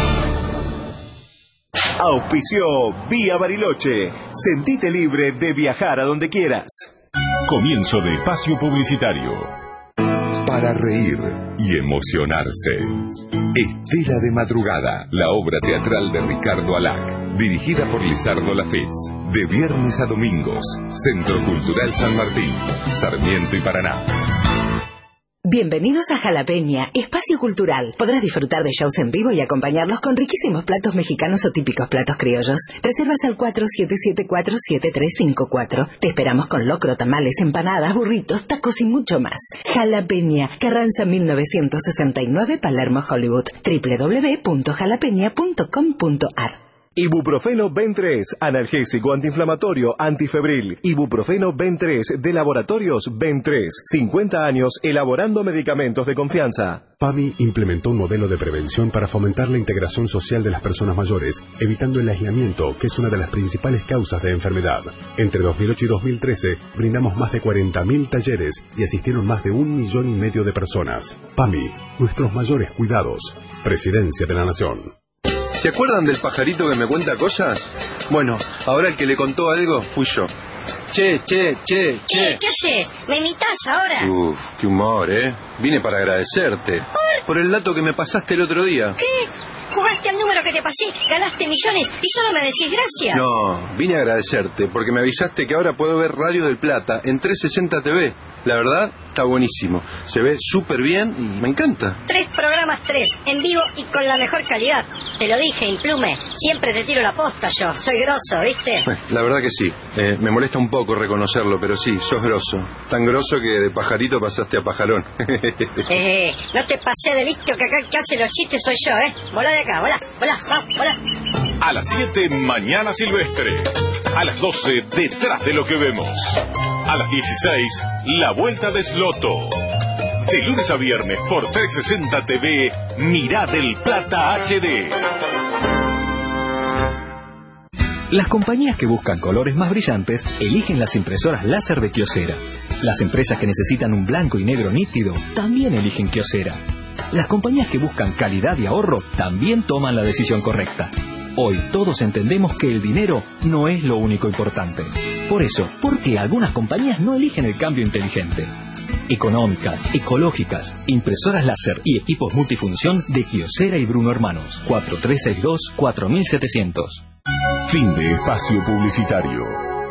Auspició Vía Bariloche. Sentite libre de viajar a donde quieras. Comienzo de espacio publicitario. Para reír y emocionarse. Estela de Madrugada, la obra teatral de Ricardo Alac, dirigida por Lizardo Lafitz, de viernes a domingos, Centro Cultural San Martín, Sarmiento y Paraná. Bienvenidos a Jalapeña, espacio cultural. Podrás disfrutar de shows en vivo y acompañarlos con riquísimos platos mexicanos o típicos platos criollos. Reservas al 4774-7354. Te esperamos con locro, tamales, empanadas, burritos, tacos y mucho más. Jalapeña, Carranza 1969, Palermo, Hollywood. www.jalapeña.com.ar. Ibuprofeno Ben 3, analgésico, antiinflamatorio, antifebril. Ibuprofeno Ben 3 de Laboratorios Ben 3. 50 años elaborando medicamentos de confianza. PAMI implementó un modelo de prevención para fomentar la integración social de las personas mayores, evitando el aislamiento, que es una de las principales causas de enfermedad. Entre 2008 y 2013, brindamos más de 40.000 talleres y asistieron más de 1,5 millones de personas. PAMI, nuestros mayores cuidados. Presidencia de la Nación. ¿Se acuerdan del pajarito que me cuenta cosas? Bueno, ahora el que le contó algo fui yo. Che. ¿Qué haces? ¿Me imitás ahora? Uf, qué humor, ¿eh? Vine para agradecerte. ¿Por el dato que me pasaste el otro día. ¿Qué? Jugaste al número que te pasé, ganaste millones y solo me decís gracias. No, vine a agradecerte porque me avisaste que ahora puedo ver Radio del Plata en 360 TV. La verdad, está buenísimo. Se ve súper bien y me encanta. 3 programas, en vivo y con la mejor calidad. Te lo dije, Implume. Siempre te tiro la posta yo. Soy grosso, ¿viste? La verdad que sí. Me molesta un poco reconocerlo, pero sí, sos grosso. Tan grosso que de pajarito pasaste a pajarón. No te pasé de listo que acá el que hace los chistes soy yo, ¿eh? Volá de acá, volá. A las 7, Mañana Silvestre. A las 12, Detrás de lo que vemos. A las 16, La Vuelta de Sloto. De lunes a viernes por 360 TV, Mirá del Plata HD. Las compañías que buscan colores más brillantes eligen las impresoras láser de Kyocera. Las empresas que necesitan un blanco y negro nítido también eligen Kyocera. Las compañías que buscan calidad y ahorro también toman la decisión correcta. Hoy todos entendemos que el dinero no es lo único importante. Por eso, ¿por qué algunas compañías no eligen el cambio inteligente? Económicas, ecológicas, impresoras láser y equipos multifunción de Kyocera y Bruno Hermanos. 4362-4700. Fin de espacio publicitario.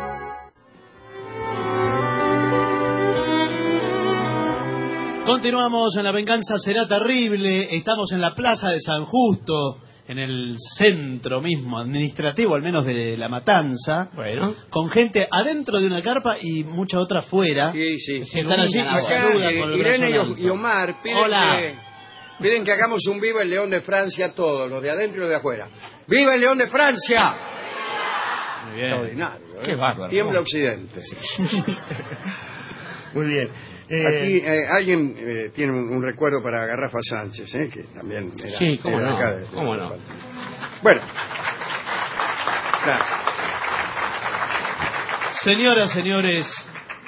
Continuamos en La Venganza Será Terrible. Estamos en la Plaza de San Justo, en el centro mismo administrativo, al menos de La Matanza. Bueno. Con gente adentro de una carpa y mucha otra afuera. Sí, sí. Que están allí y Acá, saludan con el Irene brazo en alto. y Omar piden que hagamos un Viva el León de Francia todos, los de adentro y los de afuera. ¡Viva el León de Francia! Muy bien. Extraordinario. Qué bárbaro. Tiembla Occidente. Muy bien. Aquí alguien tiene un recuerdo para Garrafa Sánchez, que también era, Sí, cómo era no, acá de cómo no. Bueno. Claro. Señoras, señores,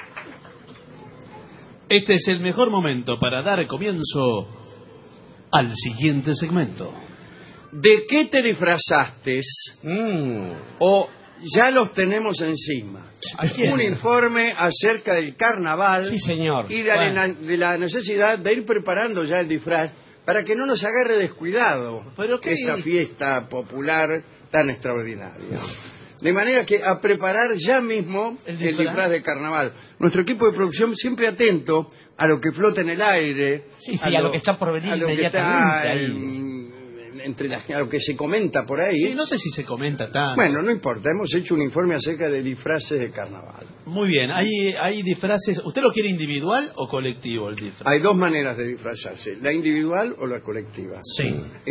este es el mejor momento para dar comienzo al siguiente segmento. ¿De qué te disfrazaste? ¿O ya los tenemos encima? Un informe acerca del carnaval. Sí, señor. Y de la necesidad de ir preparando ya el disfraz para que no nos agarre descuidado esta fiesta popular tan extraordinaria. De manera que a preparar ya mismo el disfraz de carnaval. Nuestro equipo de producción siempre atento a lo que flota en el aire. Sí, a lo que está por venir inmediatamente. A lo que se comenta por ahí. Sí, no sé si se comenta tanto. Bueno, no importa, hemos hecho un informe acerca de disfraces de carnaval. Muy bien, hay disfraces. ¿Usted lo quiere individual o colectivo el disfraz? Hay dos maneras de disfrazarse, la individual o la colectiva. Sí.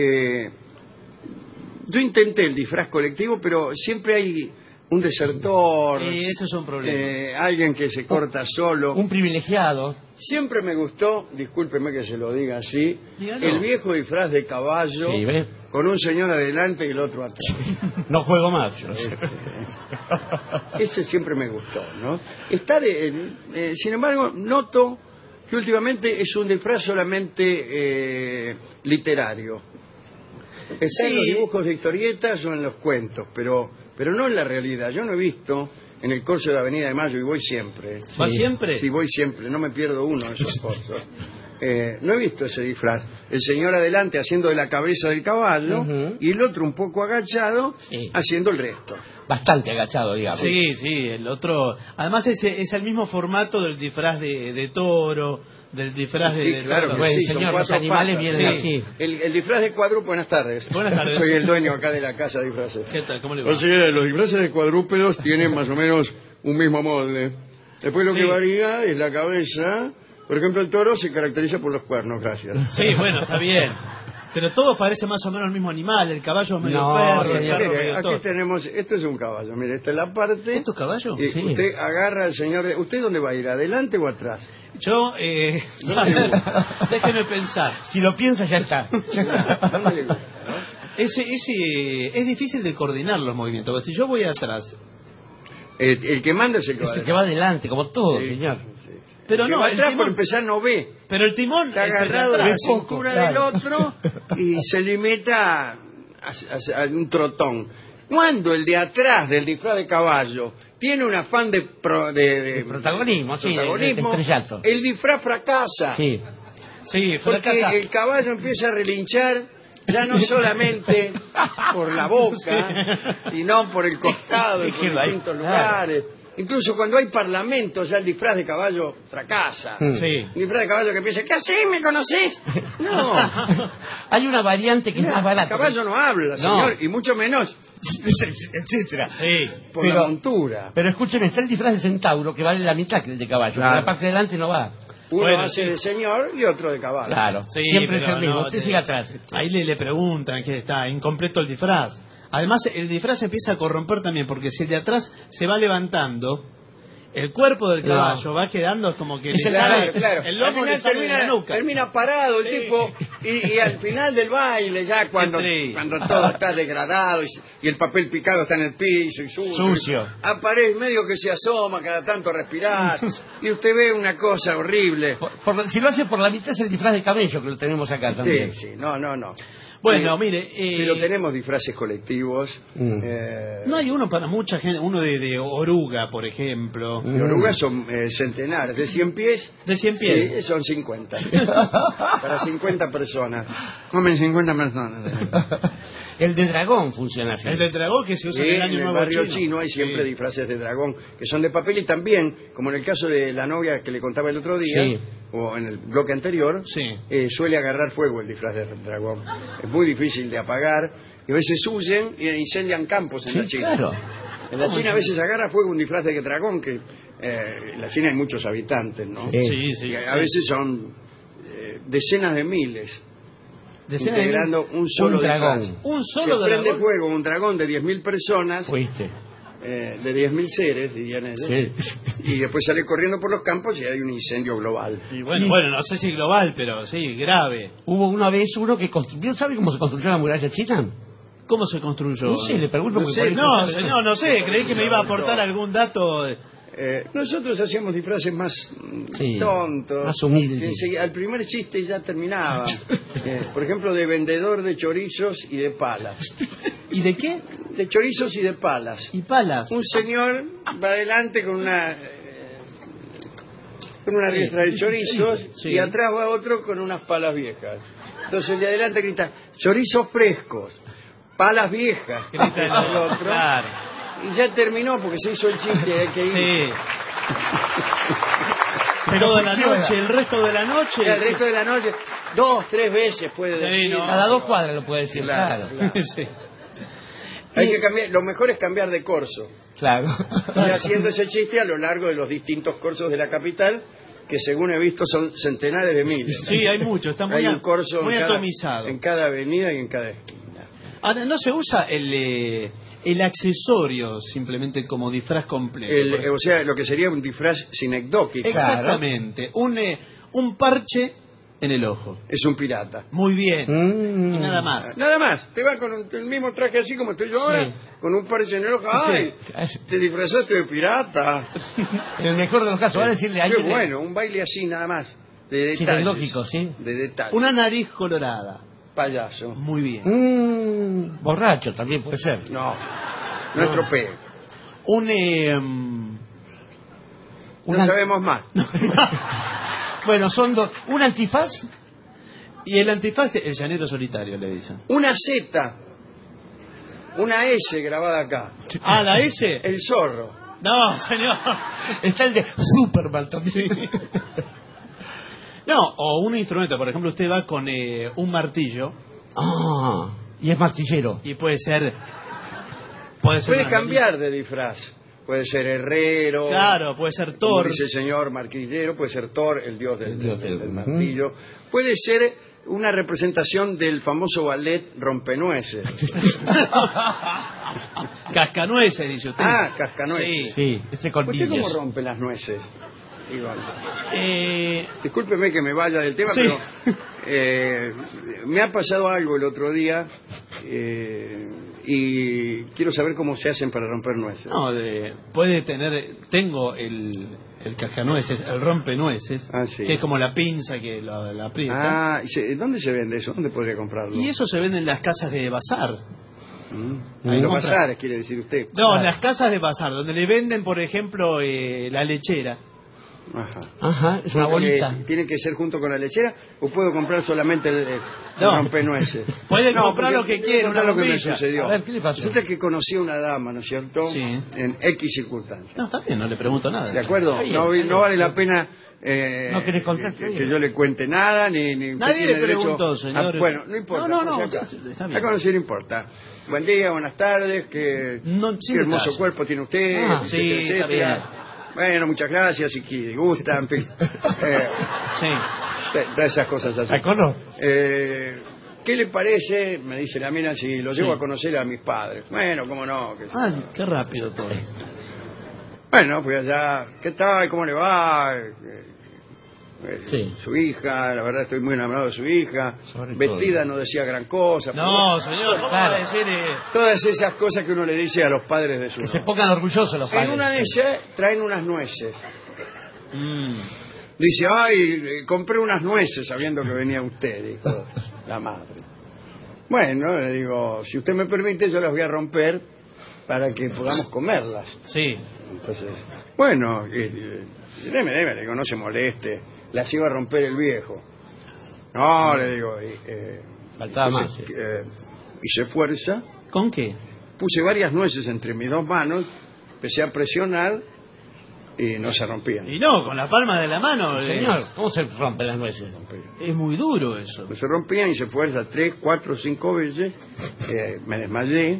Yo intenté el disfraz colectivo, pero siempre hay un desertor. Eso es un problema. Alguien que se corta solo. Un privilegiado. Siempre me gustó, discúlpeme que se lo diga así, Dígalo. el viejo disfraz de caballo, Sí, ¿ve? con un señor adelante y el otro atrás. No juego más. Yo. Ese siempre me gustó, ¿no? Sin embargo, noto que últimamente es un disfraz solamente literario. Está en los dibujos de historietas o en los cuentos, pero no en la realidad. Yo no he visto en el corso de la Avenida de Mayo, y voy siempre. ¿Va siempre? Sí, voy siempre, no me pierdo uno de esos corsos. No he visto ese disfraz. El señor adelante haciendo de la cabeza del caballo y el otro un poco agachado haciendo el resto. Bastante agachado, digamos. Sí, el otro... Además es el mismo formato del disfraz de toro, del disfraz de... Claro que bueno, sí, señor, son los cuatro animales patas. vienen así. El disfraz de cuadrúpedo, buenas tardes. Buenas tardes. Soy el dueño acá de la casa de disfraces. ¿Qué tal? ¿Cómo le va? Los disfraces de cuadrúpedos tienen más o menos un mismo molde. Después lo que varía es la cabeza. Por ejemplo, el toro se caracteriza por los cuernos, gracias. Sí, bueno, está bien. Pero todos parecen más o menos el mismo animal. El caballo es medio perro, el perro Mire, medio aquí toro. tenemos, esto es un caballo, mire, esta es la parte. ¿Esto es caballo? Y usted agarra al señor. ¿Usted dónde va a ir? ¿Adelante o atrás? Yo, déjeme pensar. Si lo piensa, ya está. ¿Dónde le gusta, no? Es difícil de coordinar los movimientos. Porque si yo voy atrás... El que manda es el que va Es el que va adelante, como todo, señor. Pero el que no, va el atrás timón... por empezar no ve. Pero el timón Está es el de agarrado de la atrás. cintura del otro y se limita a un trotón. Cuando el de atrás del disfraz de caballo tiene un afán de protagonismo, sí, de estrellato. El disfraz fracasa. Sí, porque fracasa. el caballo empieza a relinchar ya no solamente por la boca, sino por el costado, por distintos lugares. Incluso cuando hay parlamentos, ya el disfraz de caballo fracasa. Sí. Un disfraz de caballo que empieza, ¿qué haces? ¿Me conocés? No. Hay una variante que es más barata. El caballo no habla, señor, y mucho menos, etcétera. Sí. por la montura. Pero escúcheme, está el disfraz de centauro que vale la mitad que el de caballo. Claro. La parte de adelante no va. Uno hace de señor y otro de caballo. Claro, Sí, siempre es pero el mismo. no, Usted sigue atrás. Ahí le preguntan que está incompleto el disfraz. Además, el disfraz se empieza a corromper también, porque si el de atrás se va levantando, el cuerpo del caballo va quedando como que le sale, el lomo le sale de la nuca. Termina parado el tipo y al final del baile, ya cuando todo está degradado y el papel picado está en el piso y sucio. Aparece medio que se asoma, cada tanto respirar y usted ve una cosa horrible. Si lo hace por la mitad es el disfraz de camello que lo tenemos acá también. Sí, no. Bueno, mire... pero tenemos disfraces colectivos. No hay uno para mucha gente, uno de oruga, por ejemplo. De orugas son centenares, de 100 pies. ¿De 100 pies? Sí, son 50. Para 50 personas. Comen 50 personas. El de dragón funciona así. El de dragón que se usa en el año nuevo barrio chino hay siempre disfraces de dragón que son de papel y también, como en el caso de la novia que le contaba el otro día, o en el bloque anterior, suele agarrar fuego el disfraz de dragón. Es muy difícil de apagar y a veces huyen e incendian campos en la China. Claro. En la China a veces agarra fuego un disfraz de dragón que en la China hay muchos habitantes, ¿no? Sí. A veces son decenas de miles. Integrando un solo dragón. Un solo dragón. Prende dragón. fuego un dragón de 10.000 personas. Fuiste. De 10.000 seres, dirían ellos. Y después sale corriendo por los campos y hay un incendio global. Y bueno, no sé si global, pero sí, grave. Hubo una vez uno que construyó, ¿sabe cómo se construyó la muralla china? ¿Cómo se construyó? No sé, le pregunto. No sé, creí que me iba a aportar algún dato. Nosotros hacíamos disfraces más tontos, más humildes. Al primer chiste ya terminaba. Por ejemplo, de vendedor de chorizos y de palas. ¿Y de qué? De chorizos y de palas. ¿Y palas? Un señor va adelante con una riestra de chorizos y atrás va otro con unas palas viejas. Entonces el de adelante grita, chorizos frescos, palas viejas, grita el otro. Claro. Y ya terminó porque se hizo el chiste, hay que ir. Sí. Pero el resto de la noche. El resto de la noche, 2, 3 veces puede decir. No. Cada 2 cuadras lo puede decir, claro. Sí. Hay que cambiar, lo mejor es cambiar de corso. Claro. Y haciendo ese chiste a lo largo de los distintos corsos de la capital, que según he visto son centenares de miles. Sí, hay muchos, está muy, hay un corso muy atomizado. En cada avenida y en cada esquina. Ahora, no se usa el accesorio simplemente como disfraz completo. O sea, lo que sería un disfraz sinecdóquico. Exactamente. Claro. Un parche en el ojo. Es un pirata. Muy bien. Y nada más. Nada más. Te va con el mismo traje así como estoy yo ahora, con un parche en el ojo. ¡Ay! Te disfrazaste de pirata. En el mejor de los casos, va a decirle a alguien. Qué bueno, un baile así nada más. De detalles. Sinecdóquico, sí. De detalles. Una nariz colorada. Payaso. Muy bien. Borracho también puede ser. No estropee. No sabemos más. Bueno, son dos. Un antifaz. Y el antifaz, el llanero solitario, le dicen. Una Z. Una S grabada acá. Ah, ¿la S? El zorro. No, señor. Está el de Superman también. No, o un instrumento. Por ejemplo, usted va con un martillo. Ah, y es martillero. Y puede ser cambiar de disfraz. Puede ser herrero. Claro, puede ser Thor. Como dice el señor martillero, puede ser Thor, el dios del martillo. Puede ser una representación del famoso ballet Rompenueces. Cascanueces, dice usted. Ah, Cascanueces. Sí, ese colmillo. ¿Usted cómo rompe las nueces? Discúlpeme que me vaya del tema, pero me ha pasado algo el otro día y quiero saber cómo se hacen para romper nueces. No, tengo el cascanueces, el rompenueces, que es como la pinza que la aprieta. Ah, ¿dónde se vende eso? ¿Dónde podría comprarlo? Y eso se vende en las casas de bazar. En los bazares, quiere decir usted. No, en las casas de bazar, donde le venden, por ejemplo, la lechera. Ajá, es una bolita. ¿Tiene que ser junto con la lechera o puedo comprar solamente el rompenueces? Puede comprar lo que quiera, una lo que me bombilla. sucedió. A ver, ¿qué le pasó? Resulta que conocí a una dama, ¿no es cierto? Sí. En X circunstancias. No, está bien, no le pregunto nada. ¿De acuerdo? No vale la pena no querés contar que yo le cuente nada, ni nadie le preguntó, señor. Bueno, no importa. No, está bien. A conocer no importa. Buen día, buenas tardes, qué hermoso cuerpo tiene usted, etcétera, está bien. Bueno, muchas gracias, y que gusta, en fin. Sí. Todas esas cosas así. ¿qué le parece? Me dice la mina, si lo llevo a conocer a mis padres. Bueno, cómo no. Qué rápido todo. Bueno, fui allá. ¿Qué tal? ¿Cómo le va? Su hija, la verdad estoy muy enamorado de su hija. Vestida no decía gran cosa. No, señor, ¿cómo va a decir? Todas esas cosas que uno le dice a los padres de su Que se pongan orgullosos los padres. En una de ellas traen unas nueces. Dice, ay, compré unas nueces sabiendo que venía usted, dijo la madre. Bueno, le digo, si usted me permite, yo las voy a romper para que podamos comerlas. Sí. Entonces, bueno, deme, le digo, no se moleste, las iba a romper el viejo. No, le digo, faltaba más. Hice fuerza. ¿Con qué? Puse varias nueces entre mis dos manos, empecé a presionar y no se rompían. Y no, con la palma de la mano. Señor, ¿cómo se rompen las nueces? Es muy duro eso. Pues se rompían, hice fuerza 3, 4, 5 veces, me desmayé.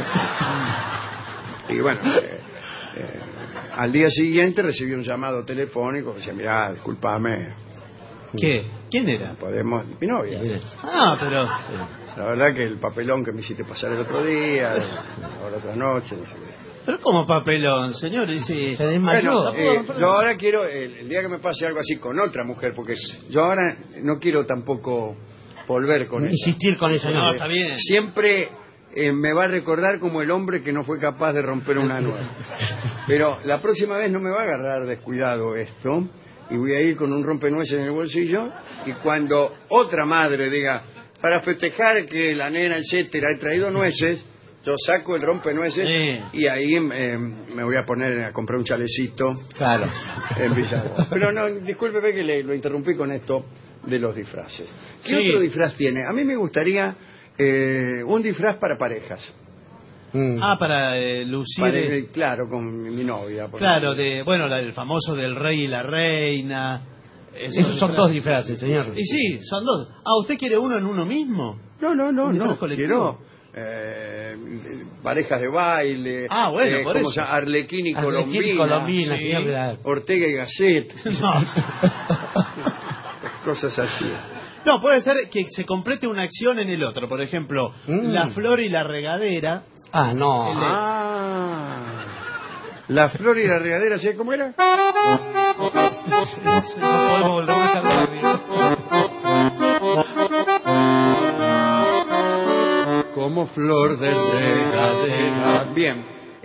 Y bueno, al día siguiente recibí un llamado telefónico que decía, mirá, discúlpame. ¿Qué? ¿Quién era? Podemos, mi novia. Pero... La verdad que el papelón que me hiciste pasar el otro día, la otra noche, no sé qué. Pero como papelón, señor, se desmayó. Bueno, yo ahora quiero, el día que me pase algo así con otra mujer, porque yo ahora no quiero tampoco volver con insistir con esa no, está bien. Siempre me va a recordar como el hombre que no fue capaz de romper una nuez. Pero la próxima vez no me va a agarrar descuidado esto, y voy a ir con un rompenueces en el bolsillo, y cuando otra madre diga, para festejar que la nena, etcétera, he traído nueces, yo saco el rompenueces y ahí me voy a poner a comprar un chalecito. Claro. En Villalba. Pero no, discúlpeme que lo interrumpí con esto de los disfraces. ¿Qué otro disfraz tiene? A mí me gustaría un disfraz para parejas. Para lucir... claro, con mi novia. Claro, el famoso del rey y la reina. Esos son dos disfraces, señor. Y sí, son dos. ¿Usted quiere uno en uno mismo? No. Quiero... parejas de baile, por eso. Arlequín y Colombina, sí. Ortega y Gasset, cosas así. No, puede ser que se complete una acción en el otro, por ejemplo, la flor y la regadera. La flor y la regadera, ¿sabes cómo era? Como flor de regadera. Bien.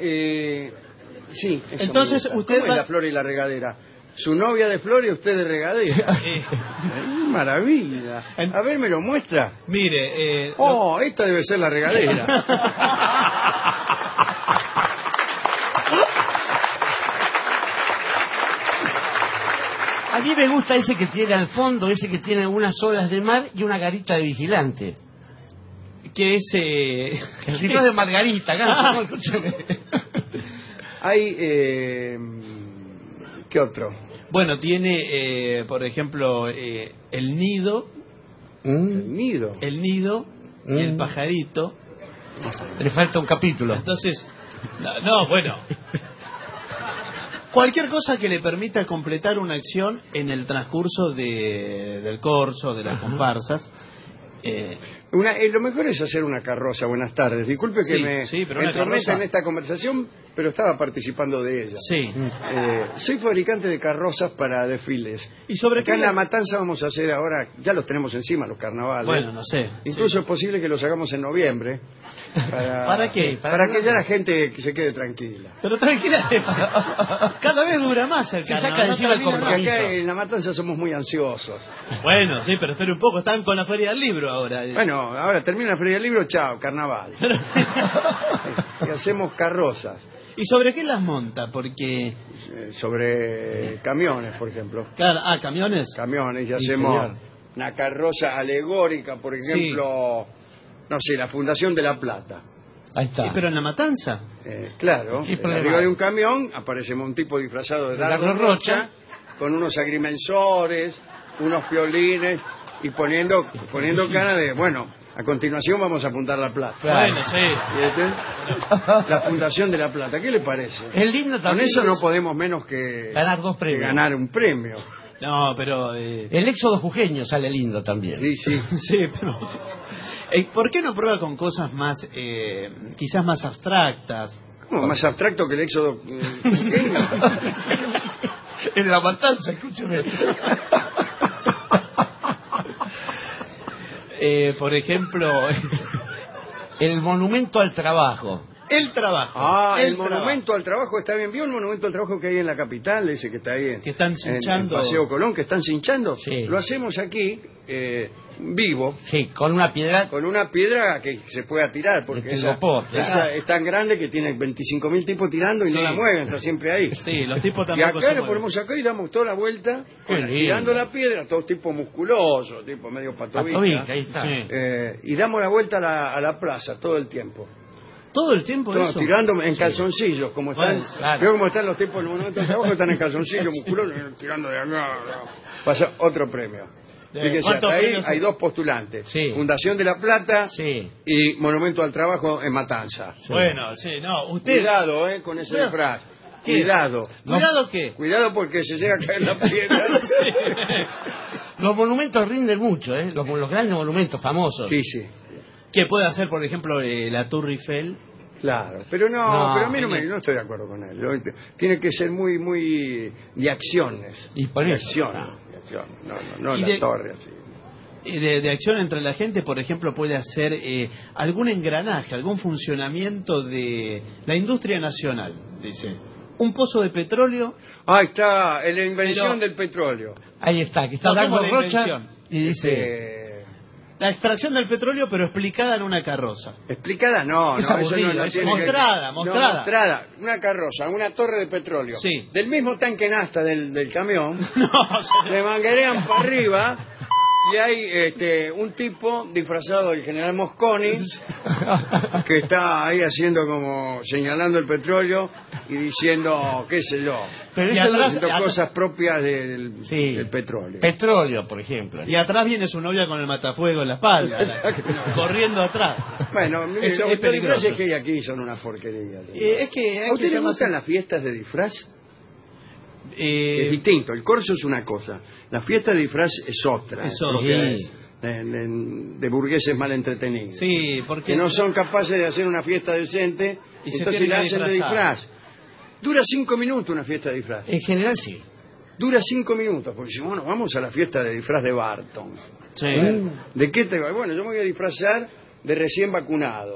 Sí. Entonces usted ¿Cómo es la flor y la regadera? Su novia de flor y usted de regadera. Maravilla. A ver, ¿me lo muestra? Mire. Esta debe ser la regadera. A mí me gusta ese que tiene al fondo, ese que tiene unas olas de mar y una garita de vigilante. Que es... El disfraz de Margarita, Hay... ¿Qué otro? Bueno, tiene, por ejemplo, el nido. ¿El nido? El nido y el pajarito. Le falta un capítulo. Entonces, bueno. Cualquier cosa que le permita completar una acción en el transcurso del corso, de las comparsas. Lo mejor es hacer una carroza. Buenas tardes. Disculpe que me entrometa en esta conversación, pero estaba participando de ella. Sí. Soy fabricante de carrozas para desfiles. ¿Y sobre Acá en La Matanza vamos a hacer ahora, ya los tenemos encima, los carnavales. Bueno, no sé. Incluso es posible que los hagamos en noviembre. ¿Para qué? Para que ya la gente se quede tranquila. Pero tranquila, cada vez dura más el carnaval. Se saca de encima el compromiso. Porque acá en La Matanza somos muy ansiosos. Bueno, sí, pero espere un poco, están con la Feria del Libro ahora. Bueno, ahora termina la Feria del Libro, chao, carnaval. Y hacemos carrozas. ¿Y sobre qué las monta? Porque... sobre camiones, por ejemplo. Claro, ¿camiones? Camiones, y hacemos una carroza alegórica, por ejemplo... No sé, la Fundación de La Plata. Ahí está. ¿Pero en La Matanza? Claro. Arriba de un camión aparecemos un tipo disfrazado de Dardo Rocha, con unos agrimensores, unos piolines, y poniendo cara de, a continuación vamos a apuntar La Plata. Bueno, sí. La Fundación de La Plata, ¿qué le parece? El lindo también. Con eso no podemos menos que ganar 2 premios. Ganar un premio. No, pero... El éxodo jujeño sale lindo también. Sí, sí. Sí, pero... ¿Por qué no prueba con cosas más, quizás más abstractas? ¿Cómo? Más abstracto que el éxodo jujeño. En La Matanza, escúcheme. Por ejemplo... El monumento al trabajo. El trabajo. El monumento al trabajo está bien. ¿Vio el monumento al trabajo que hay en la capital? Ese que está ahí que están cinchando. En Paseo Colón, que están cinchando. Sí. Lo hacemos aquí, vivo. Sí, con una piedra. Con una piedra que se pueda tirar, porque esa es tan grande que tiene 25.000 tipos tirando y no la mueven, está siempre ahí. Sí, los tipos Y también. acá lo ponemos acá y damos toda la vuelta, tirando la piedra, todos tipos musculosos, tipo medio patovica. Ahí está. Sí. Y damos la vuelta a la plaza todo el tiempo. ¿Todo el tiempo eso? Tirando en calzoncillos, como están. Bueno, claro. Veo cómo están los tipos en el monumento de trabajo, están en calzoncillos musculosos, tirando de acá. Pasa otro premio. Fíjese, hasta ahí hay dos postulantes. Sí. Fundación de La Plata y Monumento al Trabajo en Matanza. Sí. Bueno, sí, no, usted... Cuidado, con ese disfraz. ¿Qué? Cuidado. ¿Cuidado qué? Cuidado porque se llega a caer la piedra. Los monumentos rinden mucho, los grandes monumentos famosos. Sí, sí. ¿Qué puede hacer, por ejemplo, la Torre Eiffel? Claro, pero pero a mí no estoy de acuerdo con él. Tiene que ser muy de acciones. Y por de eso. acción, no la torre así. De acción entre la gente, por ejemplo, puede hacer algún engranaje, algún funcionamiento de la industria nacional, dice. Un pozo de petróleo. Ahí está, la invención del petróleo. Ahí está, que está dando Rocha y dice... La extracción del petróleo, pero explicada en una carroza. ¿Explicada? No, es aburrido, eso no es mostrada. Mostrada. Una carroza, una torre de petróleo. Sí. Del mismo tanque nafta del camión. Le manguerean para arriba y hay un tipo disfrazado del general Mosconi que está ahí haciendo como señalando el petróleo y diciendo, qué sé yo, pero haciendo cosas propias del petróleo. Petróleo, por ejemplo. Y atrás viene su novia con el matafuego en la espalda, corriendo atrás. Bueno, los disfraces que hay aquí son una porquería. Es que ¿A usted le gustan las fiestas de disfraz? Es distinto. El corso es una cosa, la fiesta de disfraz es otra. Es otra. De burgueses mal entretenidos. Sí, porque que no son capaces de hacer una fiesta decente, y entonces la hacen de disfraz. Dura 5 minutos una fiesta de disfraz. En general sí. Dura 5 minutos, porque si bueno, vamos a la fiesta de disfraz de Barton. Sí. ¿De qué te va? Bueno, yo me voy a disfrazar de recién vacunado.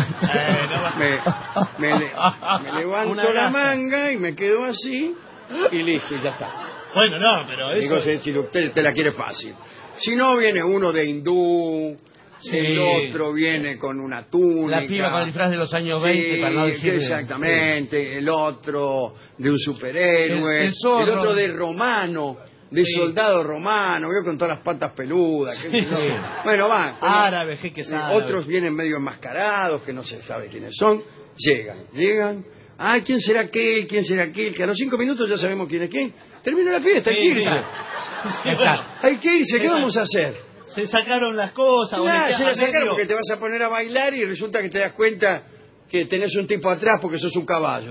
Me levanto la manga y me quedo así y listo, y ya está. Bueno, no, pero eso... Digo, si usted te la quiere fácil. Si no, viene uno de hindú, el otro viene con una túnica. La piba con el disfraz de los años 20, para no decir... Exactamente, el otro de un superhéroe, el otro de romano, de soldado romano, veo con todas las patas peludas. Bueno, va. Árabes, jeques árabes. Otros vienen medio enmascarados, que no se sabe quiénes son. Llegan. Ay, ¿quién será aquel? ¿Quién será aquel? Que a los 5 minutos ya sabemos quién es quién. Termina la fiesta, hay que irse. Hay que irse, ¿qué vamos a hacer? Se sacaron las cosas. Se las sacaron porque te vas a poner a bailar y resulta que te das cuenta que tenés un tipo atrás porque sos un caballo.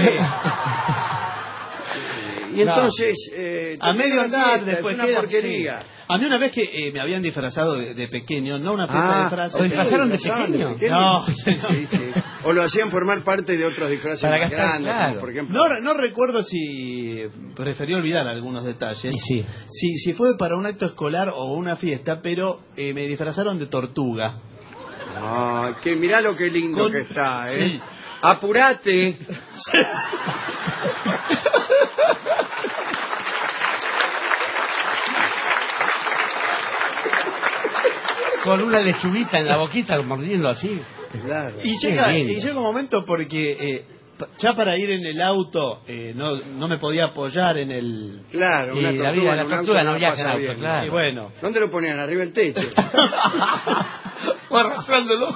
Y entonces... a medio andar, después es una porquería. A mí una vez que me habían disfrazado de pequeño, no una fiesta de disfraz. ¿O disfrazaron de pequeño? No. Sí. O lo hacían formar parte de otros disfraces más grandes, como por ejemplo. No recuerdo si preferí olvidar algunos detalles. Si fue para un acto escolar o una fiesta, pero me disfrazaron de tortuga. Que mirá lo que lindo que está, ¿eh? ¡Apurate! Con una lechuguita en la boquita, mordiendo así. Claro. Y llega un momento porque ya para ir en el auto no me podía apoyar en el... Claro, y la tortuga no viaja en auto, claro. Y bueno. ¿Dónde lo ponían? Arriba del techo. O arrastrándolo.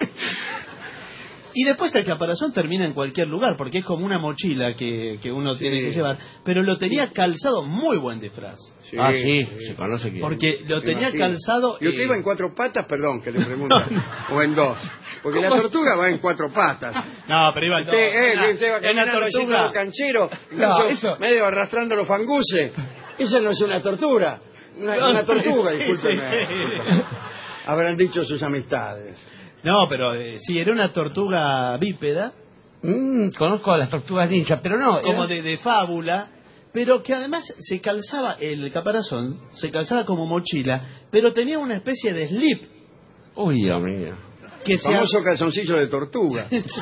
Y después el caparazón termina en cualquier lugar, porque es como una mochila que uno tiene que llevar. Pero lo tenía calzado, muy buen disfraz. Se conoce que... Porque lo tenía calzado... ¿Y usted iba en 4 patas? Perdón, que le pregunto. ¿O en 2? Porque la tortuga va en 4 patas. No, pero iba en 2. Usted va caminando así todo canchero, incluso medio arrastrando los fanguses. Esa no es una tortura. Una tortuga, Sí, discúlpeme. sí. Habrán dicho sus amistades. No, pero sí, era una tortuga bípeda. Conozco a las tortugas ninja, pero no. Como de fábula, pero que además se calzaba, el caparazón, se calzaba como mochila, pero tenía una especie de slip. Uy, Dios mío. El famoso calzoncillo de tortuga.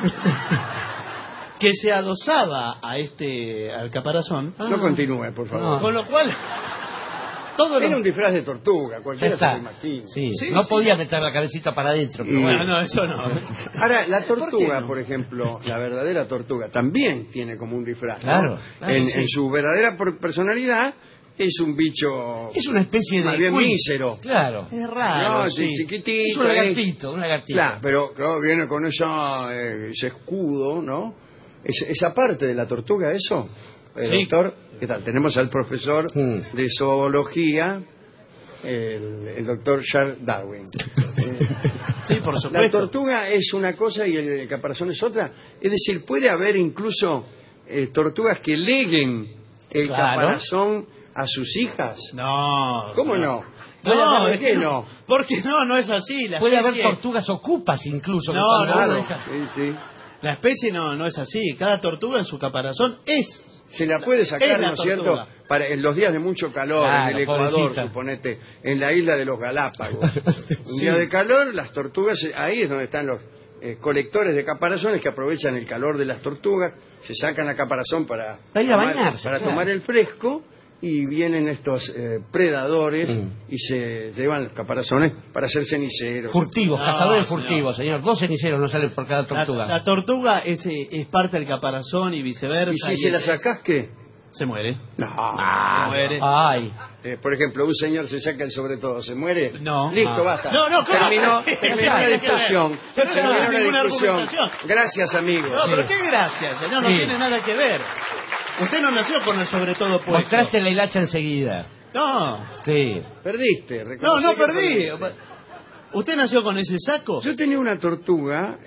Que se adosaba al caparazón. No continúe, por favor. Con lo cual... Era un disfraz de tortuga, cualquiera se lo imagina. Sí, no podía meter la cabecita para adentro, pero bueno. No, eso no. Ahora, la tortuga, por ejemplo, la verdadera tortuga, también tiene como un disfraz. Claro, ¿no? claro, en sí. su verdadera personalidad, es un bicho... Es una especie de... más bien quiz. mísero. Claro. Es raro, No, sí. chiquitito. Es un lagartito, un lagartito. Claro, pero claro, viene con ese escudo, ¿no? Esa parte de la tortuga, eso. Sí. Doctor, ¿qué tal? Tenemos al profesor de zoología, el doctor Charles Darwin. Sí, por supuesto. La tortuga es una cosa y el caparazón es otra. Es decir, puede haber incluso tortugas que leguen el caparazón a sus hijas. No. ¿Cómo no? No, ¿por es qué que no? Porque no es así. La Puede especie... haber tortugas ocupas incluso. que No, cuando no, uno no. deja- Sí. La especie no es así. Cada tortuga en su caparazón es... Se la puede sacar, Es la ¿no es cierto? tortuga. En los días de mucho calor, Claro, en el Ecuador, pobrecita. suponete, en la isla de los Galápagos. Un día de calor, las tortugas, ahí es donde están los colectores de caparazones que aprovechan el calor de las tortugas, se sacan la caparazón para ir a bañarse, para claro. tomar el fresco, y vienen estos predadores y se llevan los caparazones para hacer ceniceros. Furtivos, No, cazadores señor. furtivos, señor. 2 ceniceros no salen por cada tortuga. La tortuga es parte del caparazón y viceversa. ¿Y si se la sacás, qué? Se muere. No. Se muere. Ay. Por ejemplo, un señor se saca el sobre todo, ¿se muere? No. Listo, basta. No, claro. Terminó la discusión. Pero eso no Terminó es la ninguna discusión. argumentación. Gracias, amigos. No, pero qué gracia, señor. No Sí. tiene nada que ver. Usted no nació con el sobre todo puesto. Mostraste la hilacha enseguida. No. Sí. Perdiste. No reconocí que perdí. perdiste. ¿Usted nació con ese saco? Yo tenía una tortuga.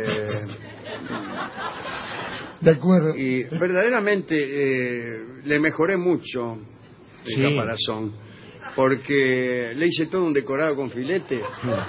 De acuerdo. Y verdaderamente le mejoré mucho el Sí. caparazón. Porque le hice todo un decorado con filete.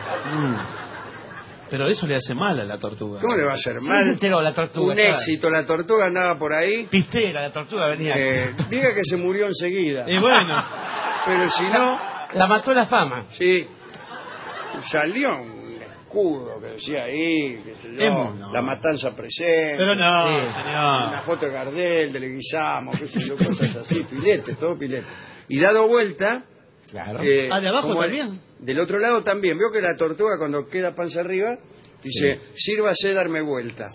Pero eso le hace mal a la tortuga. ¿Cómo le va a hacer Sí, mal? se enteró la tortuga. Un éxito. La tortuga andaba por ahí. Pistera, la tortuga venía. Diga que se murió enseguida. Y bueno. Pero si no, La mató la fama. sí, salió un escudo que decía ahí, qué sé yo, No. la matanza presente. Pero no, Sí. señor. Una foto de Gardel, de Leguizamo, qué sé yo, cosas así, pilete, todo pilete. Y dado vuelta, Claro. de abajo como también. del otro lado también, veo que la tortuga cuando queda panza arriba, dice, sírvase darme vuelta.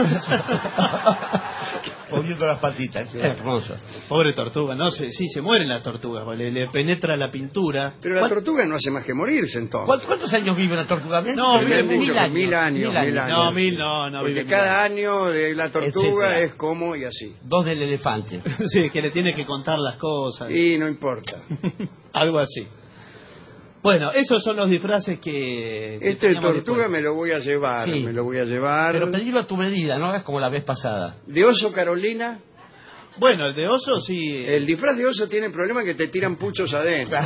Moviendo las patitas. Hermoso. Pobre tortuga, no, sí, se mueren las tortugas, le penetra la pintura. Pero la tortuga no hace más que morirse entonces. ¿Cuántos años vive la tortuga? No, Me han vive dicho que 1000 años. No, 1000 no, Porque vive cada año de la tortuga Etcétera. es como y así. 2 del elefante. Sí, que le tiene que contar las cosas. Y no importa. Algo así. Bueno, esos son los disfraces que Este de teníamos tortuga dispuestos. me lo voy a llevar, Sí. me lo voy a llevar. Pero pedilo a tu medida, no hagas como la vez pasada. De oso Carolina, Bueno, el de oso sí. el disfraz de oso tiene el problema que te tiran puchos adentro.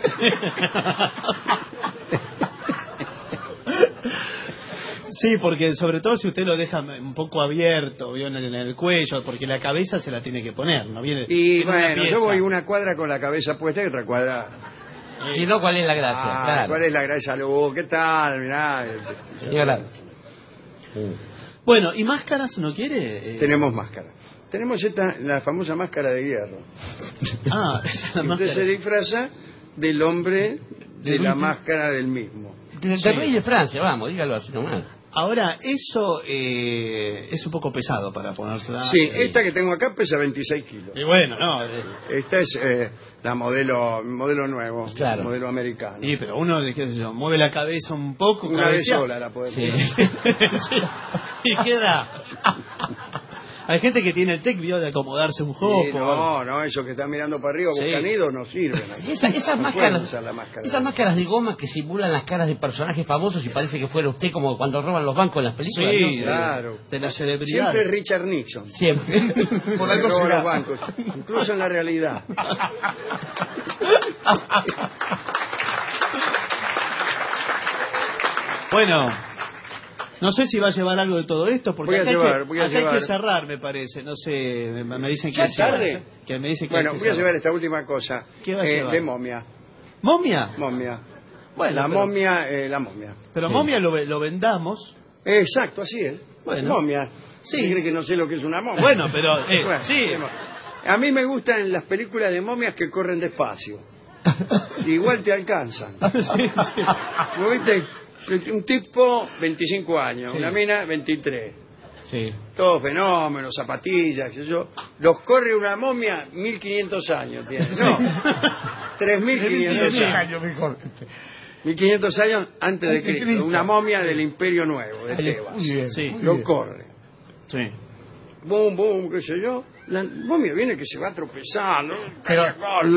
Sí, porque sobre todo si usted lo deja un poco abierto, ¿vio? En el cuello, porque la cabeza se la tiene que poner, ¿no? Viene, Y tiene una bueno, pieza. yo voy una cuadra con la cabeza puesta y otra cuadra. Si no, ¿cuál es la gracia? Claro. ¿Cuál es la gracia? ¿Qué tal? Mirá. Señora. Bueno, ¿y máscaras no quiere? Tenemos máscara. Tenemos la famosa máscara de hierro. Ah, esa es la Usted máscara. se disfraza del hombre de Del la último. máscara del mismo. Del rey de Francia, vamos, dígalo así nomás. Ahora, eso es un poco pesado para ponérsela. Sí, esta que tengo acá pesa 26 kilos. Y bueno, no. Esta es la modelo nuevo, Claro. modelo americano. Sí, pero uno, qué sé yo, mueve la cabeza un poco. Una vez cabecea. sola la podemos Sí. Sí. Y queda. Hay gente que tiene el tic, vio, de acomodarse un poco. Sí, no, esos que están mirando para arriba, buscan nidos, no sirven. Esas máscaras de goma que simulan las caras de personajes famosos y parece que fuera usted como cuando roban los bancos en las películas. Sí, ¿no? Claro. De la celebridad. Siempre Richard Nixon. Siempre. Por algo roba los bancos, incluso en la realidad. Bueno, no sé si va a llevar algo de todo esto, porque voy a llevar. hay que cerrar, me parece. No sé, me dicen que ¿Ya tarde? Que me dicen que bueno, voy a llevar esta última cosa. ¿Qué va a llevar? De momia. ¿Momia? Momia. Bueno, la momia. Pero momia lo vendamos. Exacto, así es. Bueno. Momia. Sí. ¿Cree que no sé lo que es una momia? Bueno, pero sí. A mí me gustan las películas de momias que corren despacio. Igual te alcanzan. Sí. ¿No viste? Un tipo, 25 años, Sí. una mina, 23. Sí. Todo fenómeno, zapatillas, qué sé yo. Los corre una momia, 1500 años tiene. No, 3500 años. 1500 años antes de Cristo. Una momia del Imperio Nuevo, de Tebas. Sí. Lo corre. Sí. Boom, boom, qué sé yo. La momia viene que se va tropezando. Pero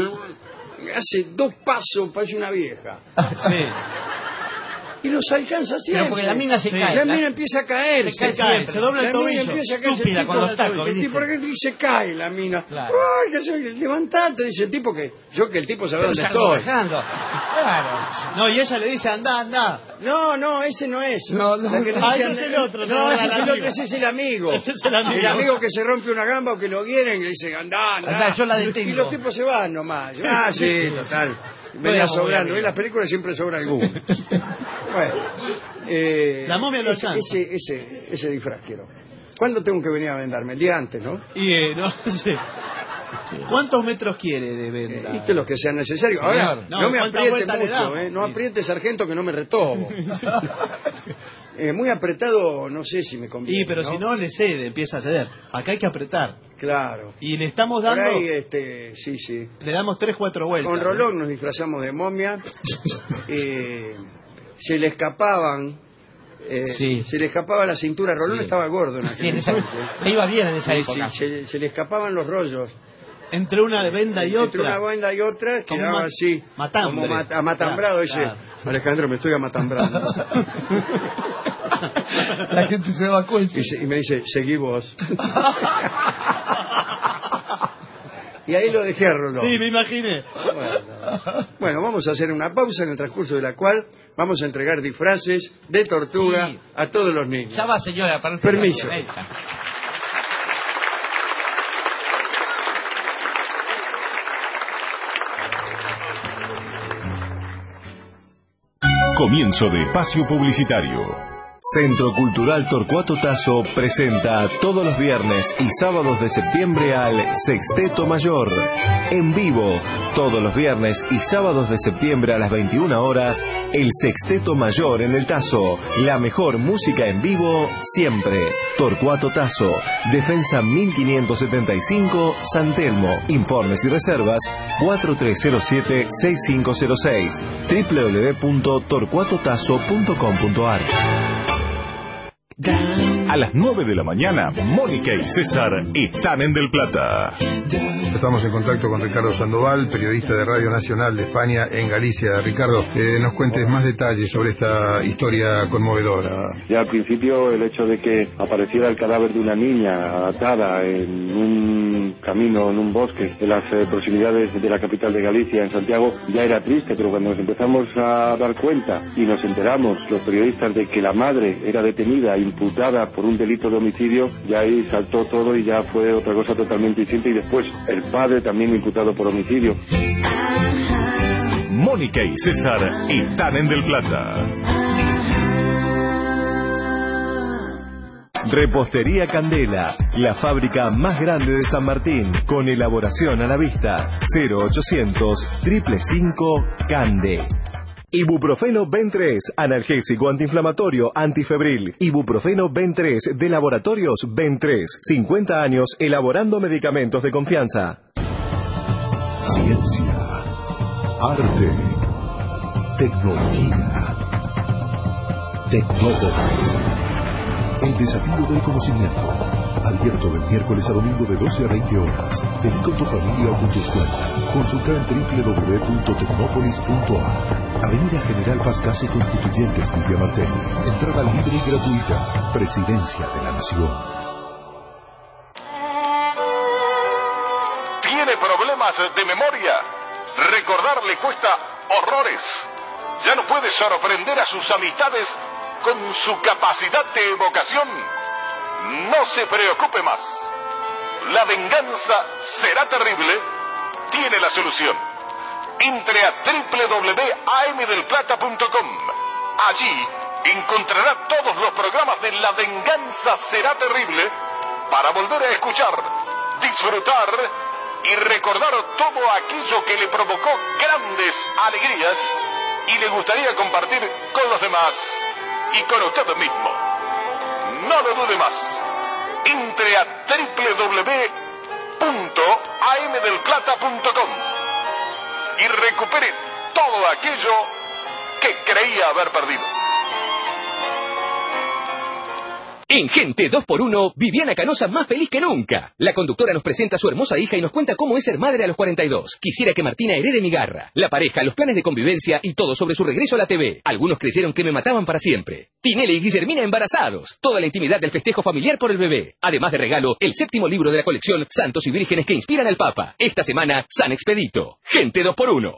hace 2 pasos, parece una vieja. Sí. Y los alcanza siempre. Pero porque la mina se cae. La mina empieza a caer. Se dobla el tobillo. Estúpida con los tacos. El tipo se cae la mina. Claro. Ay, que soy, levantate, dice el tipo que el tipo sabe dónde estoy. Claro. No, y ella le dice, anda. No, ese no es. No. Ese es el otro. No, ese es el otro, ese es el amigo. Ese es el amigo. El amigo que se rompe una gamba o que lo quieren y le dice, anda. Yo la detengo. Y los tipos se van nomás. Ah, sí, total. Venía sobrando. En las películas siempre sobra alguno. Bueno. La momia lo alcanza. Ese disfraz quiero. ¿Cuándo tengo que venir a venderme? El día antes, ¿no? Y no sé. ¿Cuántos metros quiere de venda? Viste lo que sea necesario. Ahora, no me apriete mucho, no apriete, sargento, que no me retomo. Muy apretado, no sé si me conviene. Pero ¿no? Si no le cede, empieza a ceder. Acá hay que apretar. Claro. Y le estamos dando... Por ahí, sí. Le damos 3-4 vueltas. Con Rolón nos disfrazamos de momia. Se le escapaban... Se le escapaba la cintura. Rolón estaba gordo en aquel momento. Le iba bien en esa época. Se le escapaban los rollos. Entre una venda y otra. Entre una venda y otra quedaba así. Matambre. Como amatambrado. Claro. Alejandro, me estoy amatambrando. La gente se da cuenta. Y me dice, seguí vos. Y ahí lo dejé a Rolón. Sí, me imaginé. Bueno, vamos a hacer una pausa en el transcurso de la cual vamos a entregar disfraces de tortuga a todos los niños. Ya va, señora. Para Permiso. Comienzo de espacio publicitario. Centro Cultural Torcuato Tasso presenta todos los viernes y sábados de septiembre al Sexteto Mayor. En vivo, todos los viernes y sábados de septiembre a las 21 horas, el Sexteto Mayor en el Tasso. La mejor música en vivo siempre. Torcuato Tasso, Defensa 1575, San Telmo. Informes y reservas 4307-6506 www.torcuatotasso.com.ar. A las 9 de la mañana, Mónica y César están en Del Plata. Estamos en contacto con Ricardo Sandoval, periodista de Radio Nacional de España en Galicia. Ricardo, nos cuentes más detalles sobre esta historia conmovedora. Ya al principio el hecho de que apareciera el cadáver de una niña atada en un camino, en un bosque, en las proximidades de la capital de Galicia, en Santiago, ya era triste, pero cuando nos empezamos a dar cuenta y nos enteramos, los periodistas, de que la madre era detenida, imputada por un delito de homicidio, ya ahí saltó todo y ya fue otra cosa totalmente distinta, y después el padre también imputado por homicidio. Mónica y César están en Del Plata. Repostería Candela, la fábrica más grande de San Martín, con elaboración a la vista. 0800 555 Cande. Ibuprofeno Ben 3, analgésico antiinflamatorio, antifebril. Ibuprofeno Ben 3 de Laboratorios Ben 3. 50 años elaborando medicamentos de confianza. Ciencia, arte, tecnología, Tecnópolis. El desafío del conocimiento. Abierto del miércoles a domingo de 12 a 20 horas. Dedicó tu familia o tu escuela. Consulta en www.tecnopolis.ar. Avenida General Paz Calle Constituyentes, Villa Martelli. Entrada libre y gratuita. Presidencia de la Nación. ¿Tiene problemas de memoria? Recordar le cuesta horrores. Ya no puede sorprender a sus amistades con su capacidad de evocación. No se preocupe más. La venganza será terrible. Tiene la solución. Entre a www.amdelplata.com. Allí encontrará todos los programas de La venganza será terrible para volver a escuchar, disfrutar y recordar todo aquello que le provocó grandes alegrías y le gustaría compartir con los demás y con usted mismo. No lo dude más. Entre a www.amdelplata.com y recupere todo aquello que creía haber perdido. En Gente 2x1, Viviana Canosa más feliz que nunca. La conductora nos presenta a su hermosa hija y nos cuenta cómo es ser madre a los 42. Quisiera que Martina herede mi garra. La pareja, los planes de convivencia y todo sobre su regreso a la TV. Algunos creyeron que me mataban para siempre. Tinelli y Guillermina embarazados. Toda la intimidad del festejo familiar por el bebé. Además de regalo, el 7º libro de la colección Santos y Vírgenes que inspiran al Papa. Esta semana, San Expedito. Gente 2x1.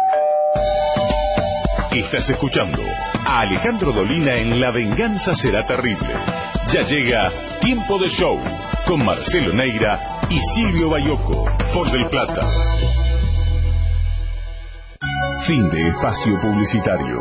Estás escuchando a Alejandro Dolina en La venganza será terrible. Ya llega Tiempo de Show con Marcelo Neira y Silvio Bayoco por Del Plata. Fin de espacio publicitario.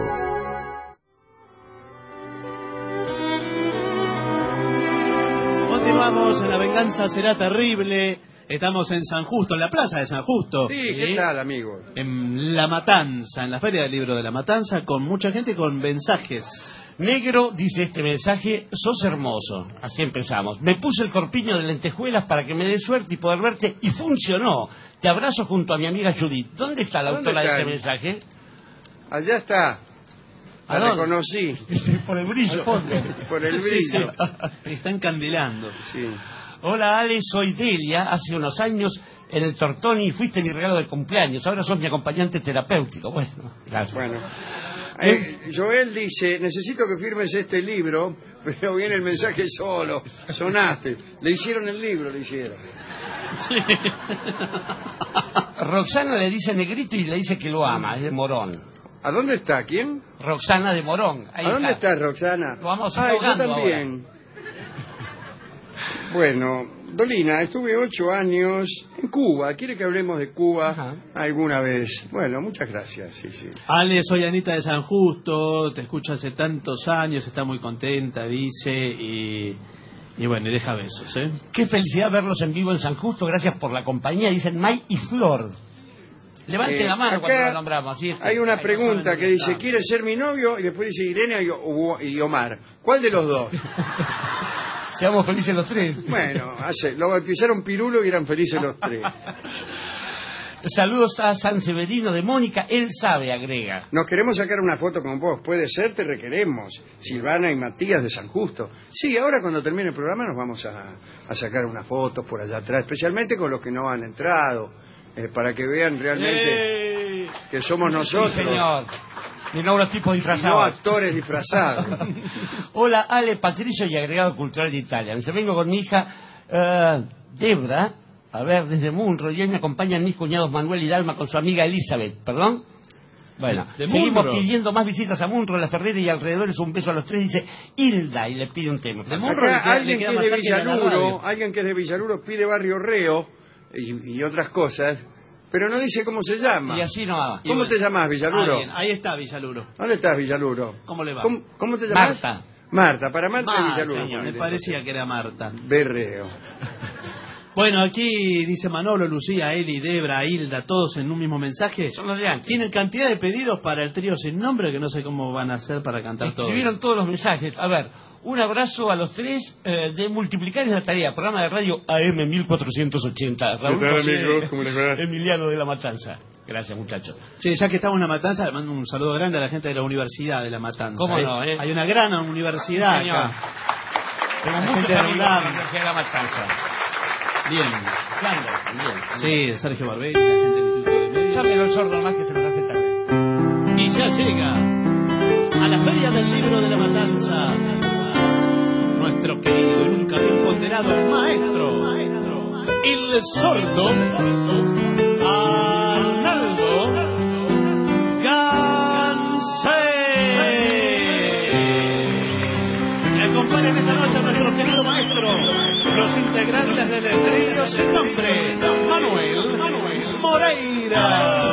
Continuamos en La venganza será terrible. Estamos en San Justo, en la plaza de San Justo. Sí, ¿qué tal, amigos? En La Matanza, en la Feria del Libro de La Matanza, con mucha gente con mensajes. Negro dice este mensaje: sos hermoso. Así empezamos. Me puse el corpiño de lentejuelas para que me dé suerte y poder verte, y funcionó. Te abrazo junto a mi amiga Judith. ¿Dónde está la autora de este mensaje? Allá está. La reconocí. Por el brillo. Por el brillo. Me está encandilando. Sí. Hola Ale, soy Delia. Hace unos años en el Tortoni fuiste mi regalo de cumpleaños. Ahora sos mi acompañante terapéutico. Bueno, gracias. Bueno. Joel dice: necesito que firmes este libro, pero viene el mensaje solo. Sonaste. Le hicieron el libro, le hicieron. Sí. Roxana le dice Negrito y le dice que lo ama. Es de Morón. ¿A dónde está? ¿Quién? Roxana de Morón. Ahí ¿A dónde está Roxana? Lo vamos yo también. Ahora. Bueno, Dolina, estuve 8 años en Cuba. ¿Quiere que hablemos de Cuba alguna vez? Bueno, muchas gracias. Sí, sí. Ale, soy Anita de San Justo, te escucho hace tantos años, está muy contenta, dice, y bueno, y deja besos, ¿eh? Qué felicidad verlos en vivo en San Justo, gracias por la compañía, dicen May y Flor. Levante la mano cuando lo nombramos. ¿Sí? Hay una pregunta que dice: ¿quiere ser mi novio? Y después dice Irene y Omar. ¿Cuál de los dos? Seamos felices los tres. Bueno, lo bautizaron Pirulo y eran felices los tres. Saludos a San Severino de Mónica, él sabe, agrega. Nos queremos sacar una foto con vos, puede ser, te requeremos. Silvana y Matías de San Justo. Sí, ahora cuando termine el programa nos vamos a sacar unas fotos por allá atrás, especialmente con los que no han entrado, para que vean realmente que somos nosotros. Sí, señor. Y no los tipos disfrazados. No actores disfrazados. Hola, Ale, Patricio y agregado cultural de Italia. Me vengo con mi hija Debra, a ver, desde Munro, y hoy me acompañan mis cuñados Manuel y Dalma con su amiga Elizabeth. ¿Perdón? Bueno, seguimos pidiendo más visitas a Munro, La Ferrera y alrededores. Un beso a los tres, dice Hilda, y le pide un tema. Alguien que es de Villaluro pide Barrio Reo y otras cosas. Pero no dice cómo se llama. Y así no va. ¿Cómo te llamas, Villaluro? Ahí está Villaluro. ¿Dónde estás, Villaluro? ¿Cómo le va? ¿Cómo te llamas? Marta. Marta, para Marta y Villaluro. Señor, me parecía que era Marta. Berreo. Bueno, aquí dice Manolo, Lucía, Eli, Debra, Hilda, todos en un mismo mensaje. Son los de antes. Tienen cantidad de pedidos para el trío sin nombre que no sé cómo van a hacer para cantar todos. Escribieron todos los mensajes. A ver, un abrazo a los tres de multiplicar esa tarea. Programa de radio AM 1480. Raúl José, Emiliano de La Matanza. Gracias, muchachos. Sí, ya que estamos en La Matanza, le mando un saludo grande a la gente de la Universidad de La Matanza. ¿Cómo no, Hay una gran universidad acá. Tengo muchos gente de amigos en UNAM. la Universidad de La Matanza. Bien. Bien. Sí, Sergio Barberi, la gente del Instituto de Medios. Llámelo al sordo más que se nos hace tarde. Y ya llega a la Feria del Libro de la Matanza nuestro querido y nunca bien ponderado maestro, el sordo Arnaldo Gansé. Me acompañan esta noche a nuestro querido maestro, los integrantes del trío sin nombre, Manuel Moreira.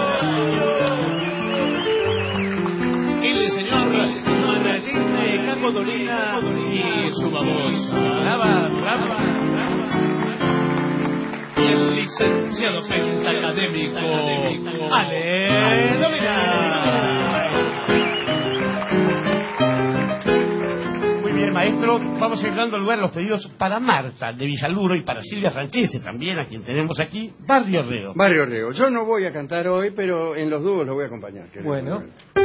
El señor Martín Caco Dolina y su babosa. Y el licenciado pentacadémico Ale Dolina. Muy bien, maestro. Vamos a ir dando lugar a los pedidos para Marta de Villaluro y para Silvia Francese también, a quien tenemos aquí, Barrio Reo. Barrio Reo. Yo no voy a cantar hoy, pero en los dúos lo voy a acompañar. Bueno.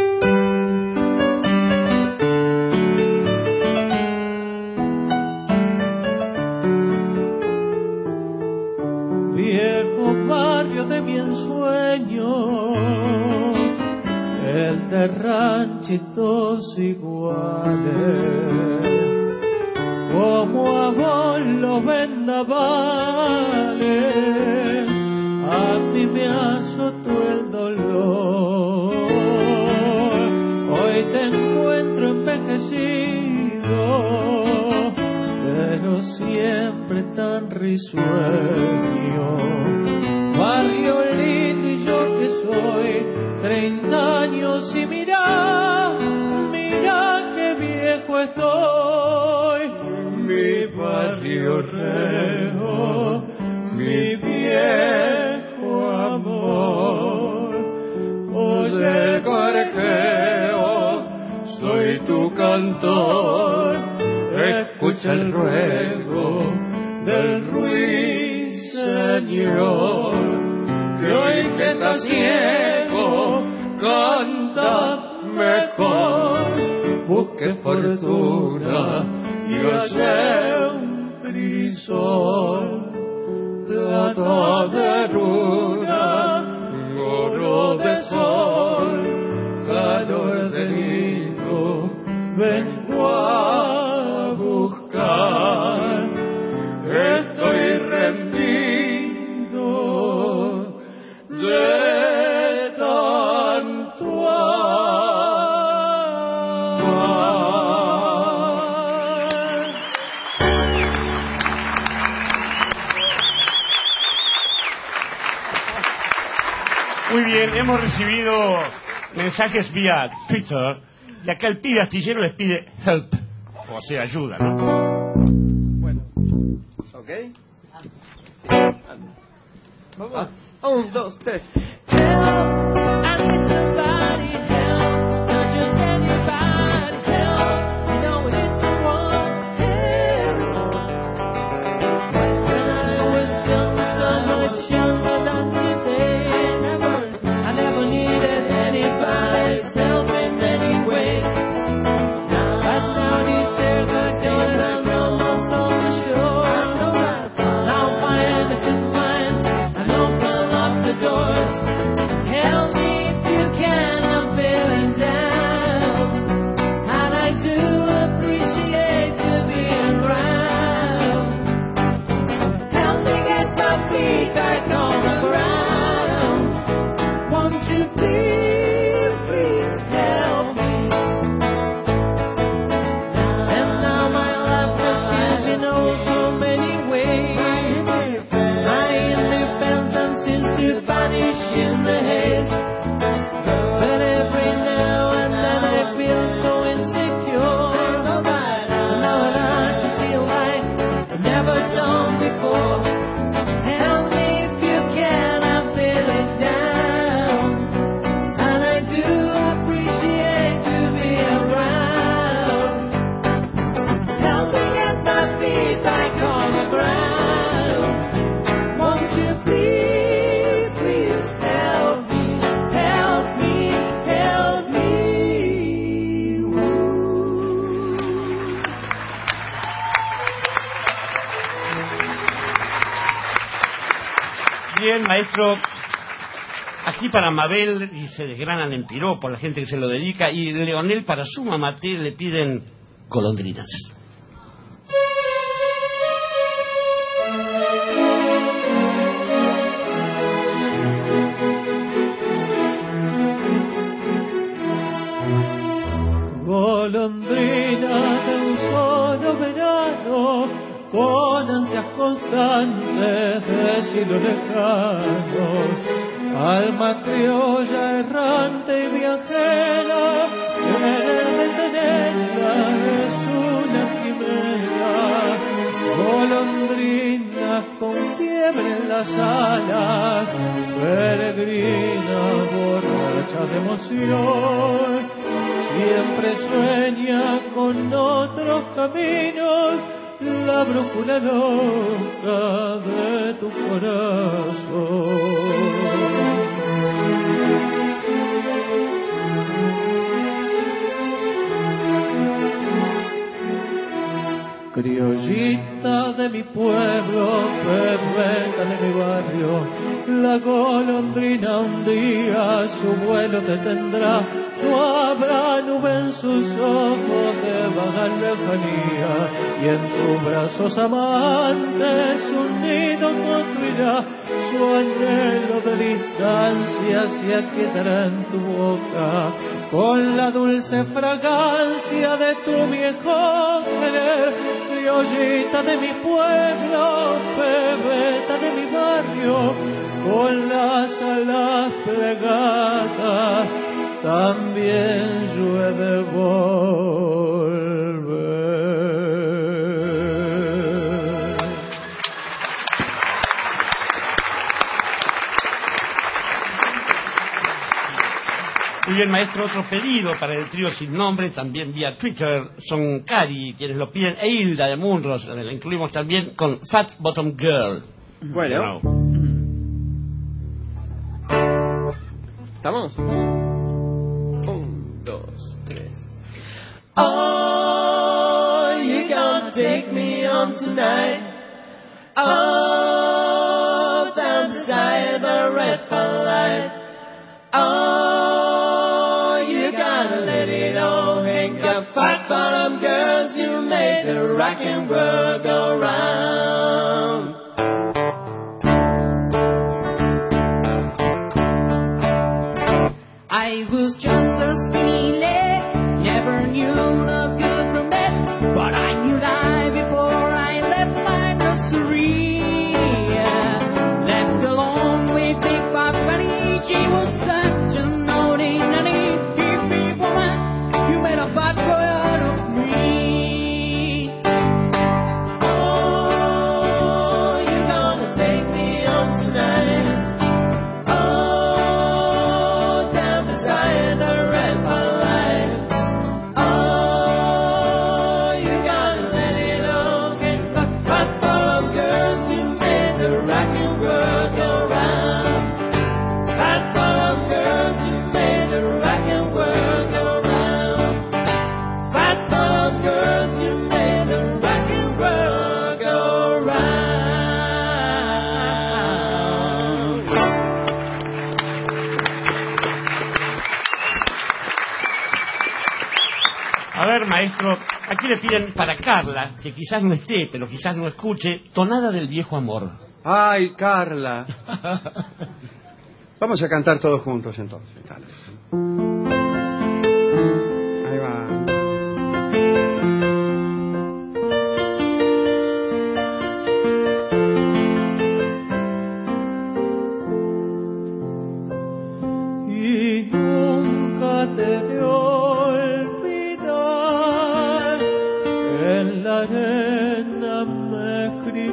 Viejo barrio de mi ensueño, el de ranchitos iguales, como a vos los vendavales, a mí me azotó el dolor. Hoy te encuentro envejecido, pero siempre tan risueño. Barrio lindo y yo que soy 30 años y mira que viejo estoy. Mi barrio Reo, mi viejo amor. Oye el gorjeo, soy tu cantor. Escucha el ruego del ruiseñor, que hoy que está ciego canta mejor. Busque fortuna y halle un crisol, plata de luna, oro de sol, calor de nido, vengo a buscar. Estoy rendido de tanto amar. Muy bien, hemos recibido mensajes vía Twitter y acá el pibe astillero les pide help, o sea, ayuda, ¿no? ¿Ok? Vamos. 1, 2, 3. Help me to carry Bien, maestro, aquí para Mabel, y se desgranan en piropo la gente que se lo dedica, y Leonel para su mamate le piden golondrinas. Golondrina de un solo verano, con ansias constantes de cielo lejano, alma criolla errante y viajera, querer detenerla es una quimera. Golondrina con fiebre en las alas, peregrina borracha de emoción, siempre sueña con otros caminos, la brújula loca de tu corazón. Criollita de mi pueblo, perreta de mi barrio, la golondrina un día su vuelo te tendrá. No habrá nube en sus ojos de vaga lejanía, y en tus brazos amantes un nido construirá. Su anhelo de distancia se aquietará en tu boca, con la dulce fragancia de tu viejo querer. Criollita de mi pueblo, pebeta de mi barrio, con las alas plegadas, también yo he de volver. Muy bien, maestro, otro pedido para el trío sin nombre, también vía Twitter, son Cari quienes lo piden, e Hilda de Munros, la incluimos también con Fat Bottom Girl. Bueno. ¿Estamos? 1, 2, 3. Oh, you gonna take me home tonight. Oh, down beside the red light. Oh, you gotta let it all hang up. Fat bottom girls, you made the rockin' world go round. I was just a skinny leg, never knew no good from bad, but I knew life before I left my nursery. Left alone with Big Bunny, she was such a naughty, hippie woman. You made a bad boy out of me. Oh, you're gonna take me home tonight. Maestro, aquí le piden para Carla, que quizás no esté, pero quizás no escuche, Tonada del Viejo Amor. ¡Ay, Carla! Vamos a cantar todos juntos entonces. Dale. Ahí va. Y nunca te dio en la arena me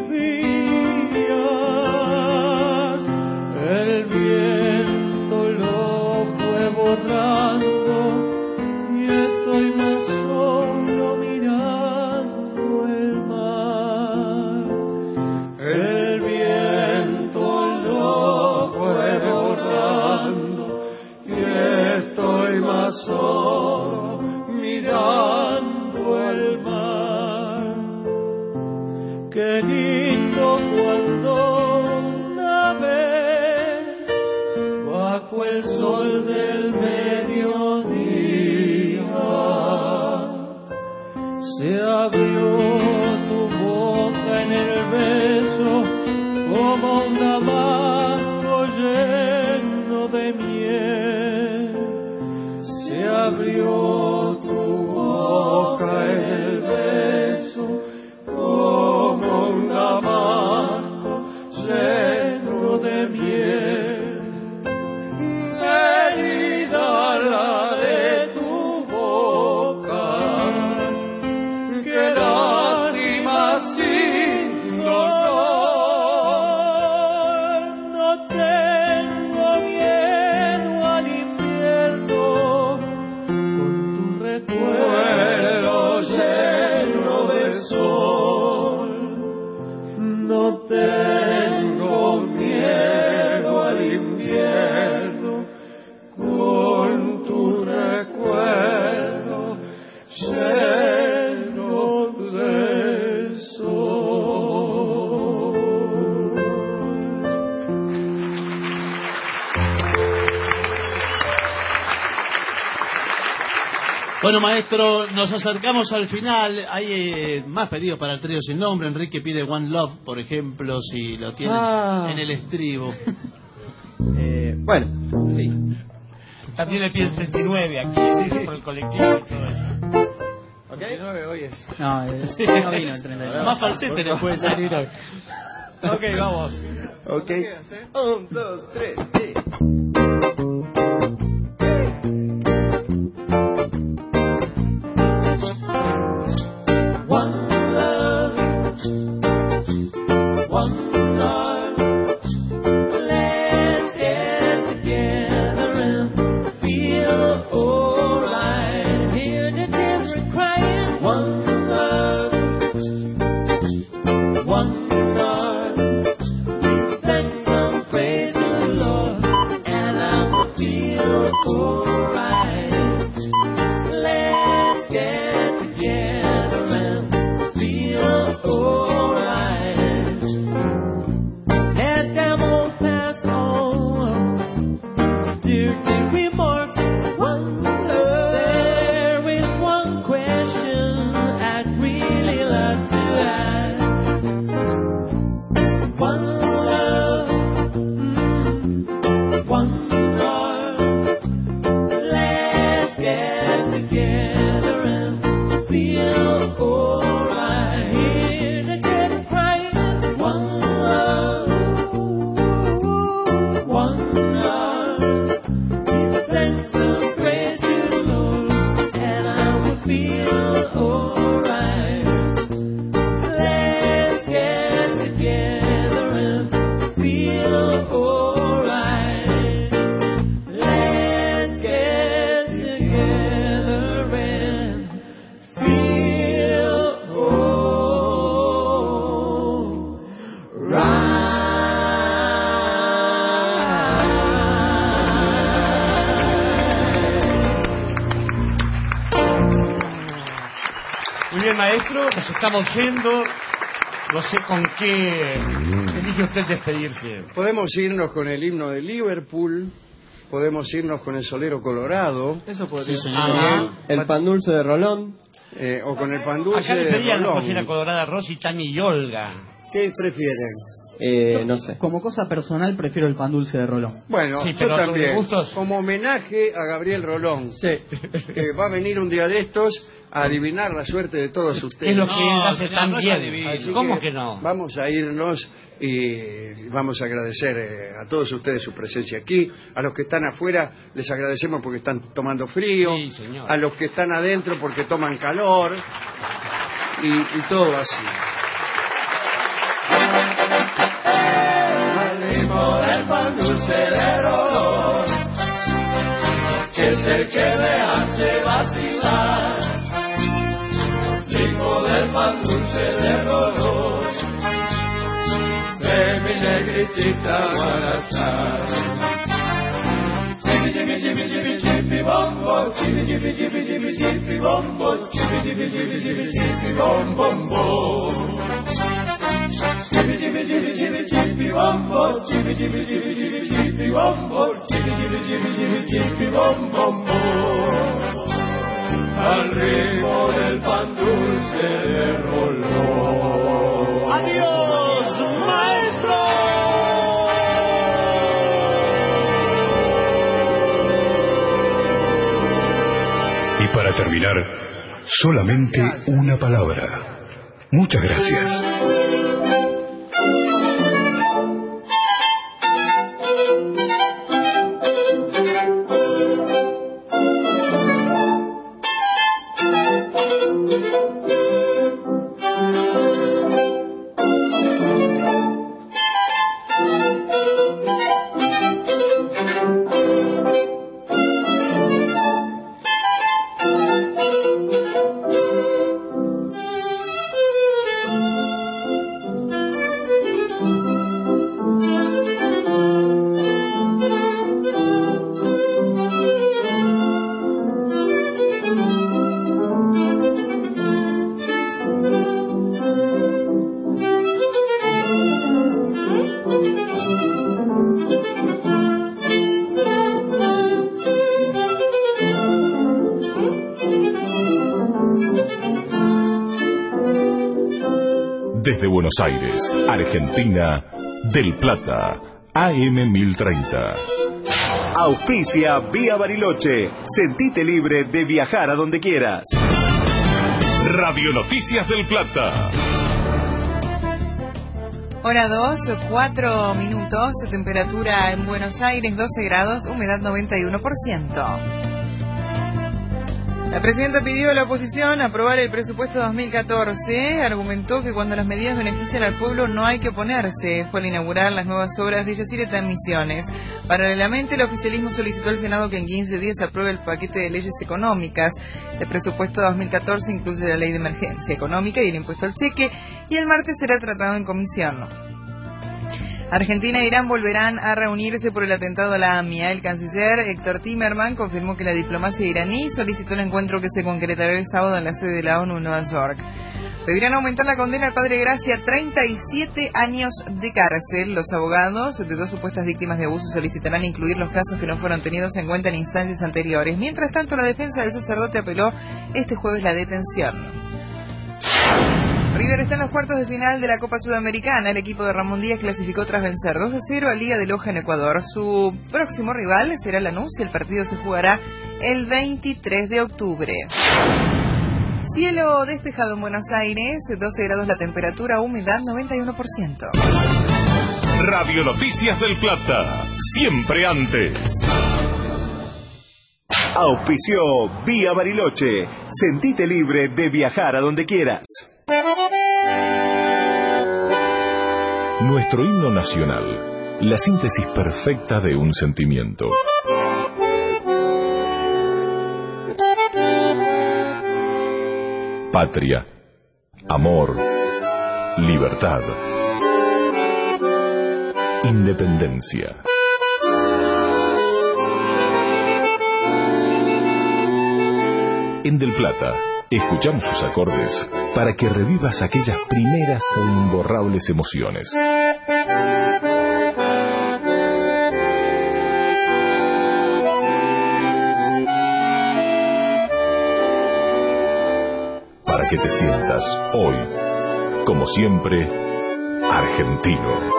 escribías, el viento lo fue borrando y estoy más solo mirando el mar. El viento lo fue borrando y estoy más solo mirando el mar. Qué lindo cuando una vez el sol del mediodía. Se abrió tu boca en el beso como un damasco lleno de miel. Se abrió tu boca en el beso como un damasco lleno de miel. Herida la de tu boca, que lástima sin dolor. No tengo miedo al invierno, con tu recuerdo lleno de sol. No tengo miedo al invierno, con tu recuerdo lleno de sol. Bueno, maestro, nos acercamos al final. Hay más pedidos para el trío sin nombre. Enrique pide One Love, por ejemplo, si lo tienen en el estribo. Bueno, sí. También le piden 39 aquí, por el colectivo y todo eso. 39 hoy es. No, no vino el 39. Más falsete le puede salir hoy. Ok, vamos. Ok. 1, 2, 3, sí. Maestro, nos estamos yendo. No sé con qué elige usted despedirse. Podemos irnos con el himno de Liverpool, podemos irnos con el Solero Colorado. Eso podría ser. El pan dulce de Rolón. O con el pan dulce Acá le de pedían la Rolón. cocina colorada Rosy, Tami y Olga. ¿Qué prefieren? No sé. Como cosa personal prefiero el pan dulce de Rolón. Bueno, Sí, yo pero también. gustos. Como homenaje a Gabriel Rolón, que va a venir un día de estos a adivinar la suerte de todos ustedes. Es lo que él hace tan bien. Así ¿Cómo que no? Vamos a irnos y vamos a agradecer a todos ustedes su presencia aquí. A los que están afuera les agradecemos porque están tomando frío. Sí, señor. A los que están adentro porque toman calor. Y todo así. Al ritmo del pan dulce de Rolón, que es el que me hace vacilar. Ritmo del pan dulce de Rolón, de mi negritita Guanachar. Jimmy, Jimmy, Jimmy, Jimmy, Jimmy, bombo, Jimmy, Jimmy, Jimmy, Jimmy, Jimmy, bombo, Jimmy, Jimmy, Jimmy, Jimmy, Jimmy, bom, bom, bom. Chippy, chippy, chippy, chippy, chippy, bom, bom. Chippy, chippy, chippy, chippy, chippy, bom, bom. Chippy, chippy, chippy, chippy, chippy, bom, bom, bom. Al ritmo del pan dulce de Rolón. ¡Adiós, maestro! Y para terminar, solamente una palabra. Muchas gracias. Desde Buenos Aires, Argentina, Del Plata, AM 1030. Auspicia Vía Bariloche. Sentite libre de viajar a donde quieras. Radio Noticias del Plata. Hora 2, 4 minutos, temperatura en Buenos Aires 12 grados, humedad 91%. La presidenta pidió a la oposición aprobar el presupuesto 2014. Argumentó que cuando las medidas benefician al pueblo no hay que oponerse. Fue al inaugurar las nuevas obras de Yacyretá en Misiones. Paralelamente, el oficialismo solicitó al Senado que en 15 días apruebe el paquete de leyes económicas. El presupuesto 2014 incluye la ley de emergencia económica y el impuesto al cheque, y el martes será tratado en comisión. Argentina e Irán volverán a reunirse por el atentado a la AMIA. El canciller Héctor Timerman confirmó que la diplomacia iraní solicitó el encuentro que se concretará el sábado en la sede de la ONU en Nueva York. Pedirán aumentar la condena al padre Gracia a 37 años de cárcel. Los abogados de dos supuestas víctimas de abuso solicitarán incluir los casos que no fueron tenidos en cuenta en instancias anteriores. Mientras tanto, la defensa del sacerdote apeló este jueves la detención. River está en los cuartos de final de la Copa Sudamericana. El equipo de Ramón Díaz clasificó tras vencer 2-0 a Liga de Loja en Ecuador. Su próximo rival será Lanús y el partido se jugará el 23 de octubre. Cielo despejado en Buenos Aires, 12 grados la temperatura, humedad 91%. Radio Noticias del Plata, siempre antes. Auspició Vía Bariloche. Sentite libre de viajar a donde quieras. Nuestro himno nacional, la síntesis perfecta de un sentimiento. Patria, amor, libertad, independencia. En Del Plata, escuchamos sus acordes para que revivas aquellas primeras e imborrables emociones. Para que te sientas hoy, como siempre, argentino.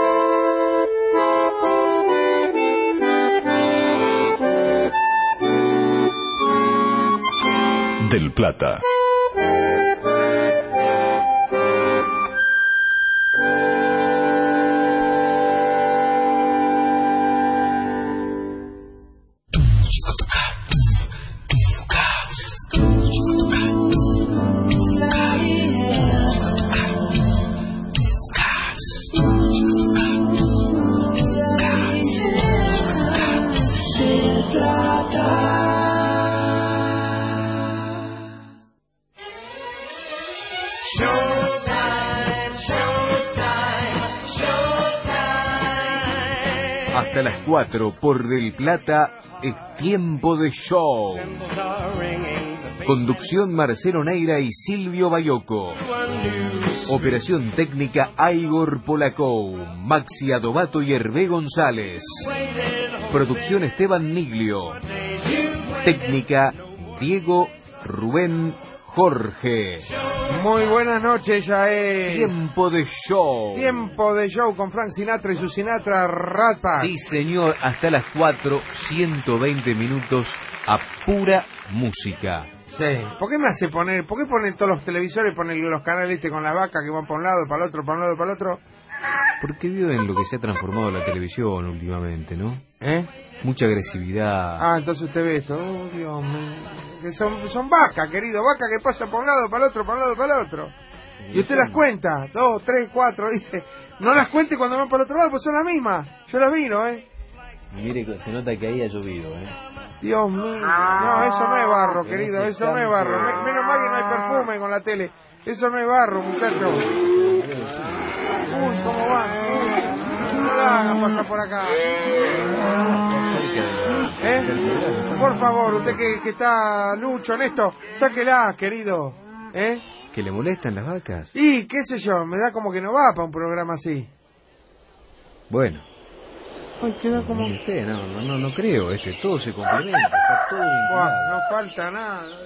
Del Plata. Hasta las 4 por Del Plata es tiempo de show. Conducción Marcelo Neira y Silvio Bayoco. Operación técnica Igor Polacou, Maxi Adobato y Hervé González. Producción Esteban Niglio. Técnica Diego Rubén Jorge. Muy buenas noches, ya es Tiempo de show. Tiempo de show con Frank Sinatra y su Sinatra Rapa. Sí, señor, hasta las 4, 120 minutos a pura música. Sí. ¿Por qué me hace poner, por qué ponen todos los televisores, ponen los canales con las vacas que van para un lado, para el otro, para un lado, para el otro? Porque vio en lo que se ha transformado la televisión últimamente, ¿no? ¿Eh? Mucha agresividad. Ah, entonces usted ve esto. Oh, Dios mío. Que son vacas, querido. Vacas que pasan para un lado, para el otro, para un lado, para el otro. Y usted las cuenta. 2, 3, 4, dice. No las cuente cuando van para el otro lado, pues son las mismas. Yo las miro, Mire, se nota que ahí ha llovido, Dios mío. No, eso no es barro, querido. Eso no es barro. Menos mal que no hay perfume con la tele. Eso no es barro, muchachos. Uy, ¿cómo van? No la hagan pasar por acá. Por favor, usted que está lucho en esto, sáquela, querido. ¿Que le molestan las vacas? Y qué sé yo, me da como que no va para un programa así. Bueno. Ay, queda como... Usted, no creo, todo se complementa, está todo vinculado. No falta nada.